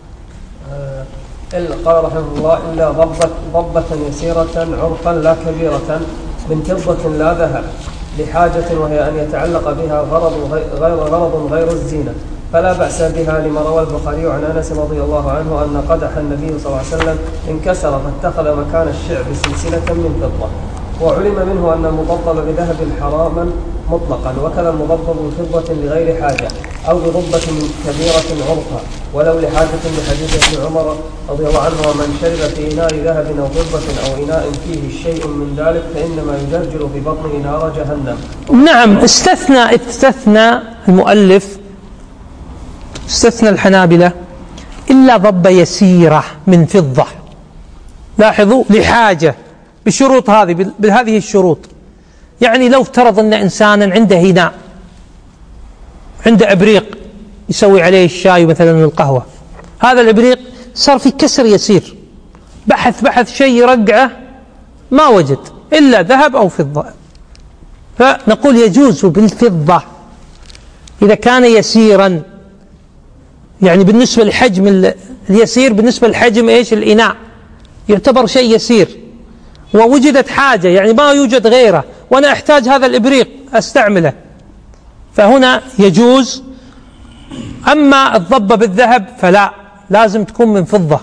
إلا قال رحمه الله إلا ضبة, ضبة يسيرة عرقا لا كبيرة من فضة لا ذهب لحاجة، وهي أن يتعلق بها غرض غير, غرض غير الزينة، فلا بأس بها، لما روى البخاري عن أنس رضي الله عنه أن قدح النبي صلى الله عليه وسلم انكسر فاتخذ مكان الشعب سلسلة من فضة. وعلم منه أن المضبب بذهب حراما مطلقا، وكذا المضبب بفضة لغير حاجة أو بضبة كبيرة عرقا، ولو لحاجة لحديث ابن عمر رضي الله عنه من شرب في إناء ذهب أو فضة أو إناء فيه شيء من ذلك فإنما يجرجر في بطنه نار جهنم. نعم استثنى استثنى المؤلف، استثنى الحنابلة إلا ضبة يسيرة من فضة. لاحظوا لحاجة بشروط هذه، بهذه الشروط. يعني لو افترض أن إنسانا عنده إناء، عنده إبريق يسوي عليه الشاي مثلا والقهوة، هذا الإبريق صار في كسر يسير، بحث بحث شيء يرقعه ما وجد إلا ذهب أو فضة، فنقول يجوز بالفضة إذا كان يسيرا، يعني بالنسبة لحجم اليسير، بالنسبة لحجم إيش الإناء يعتبر شيء يسير، ووجدت حاجة يعني ما يوجد غيره وأنا أحتاج هذا الإبريق أستعمله، فهنا يجوز. أما الضبة بالذهب فلا، لازم تكون من فضة.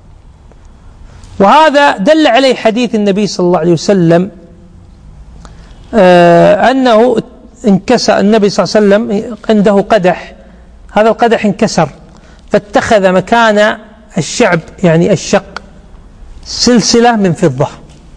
وهذا دل عليه حديث النبي صلى الله عليه وسلم آه أنه انكسر، النبي صلى الله عليه وسلم عنده قدح، هذا القدح انكسر فاتخذ مكان الشعب يعني الشق سلسلة من فضة،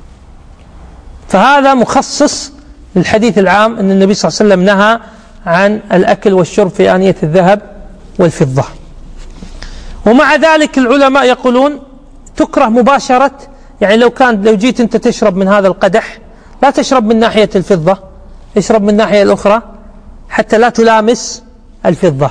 فهذا مخصص للحديث العام أن النبي صلى الله عليه وسلم نهى عن الأكل والشرب في آنية الذهب والفضة. ومع ذلك العلماء يقولون تكره مباشرة، يعني لو كان لو جيت أنت تشرب من هذا القدح لا تشرب من ناحية الفضة، اشرب من الناحية الأخرى حتى لا تلامس الفضة.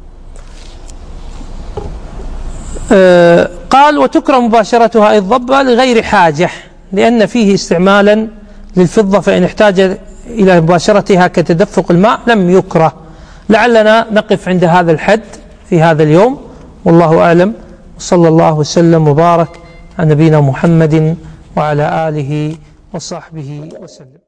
آه قال وتكره مباشرتها أي الضبة لغير حاجة، لأن فيه استعمالا للفضة، فإن احتاج إلى مباشرتها كتدفق الماء لم يكره. لعلنا نقف عند هذا الحد في هذا اليوم، والله أعلم، وصلى الله وسلم وبارك على نبينا محمد وعلى آله وصحبه وسلم.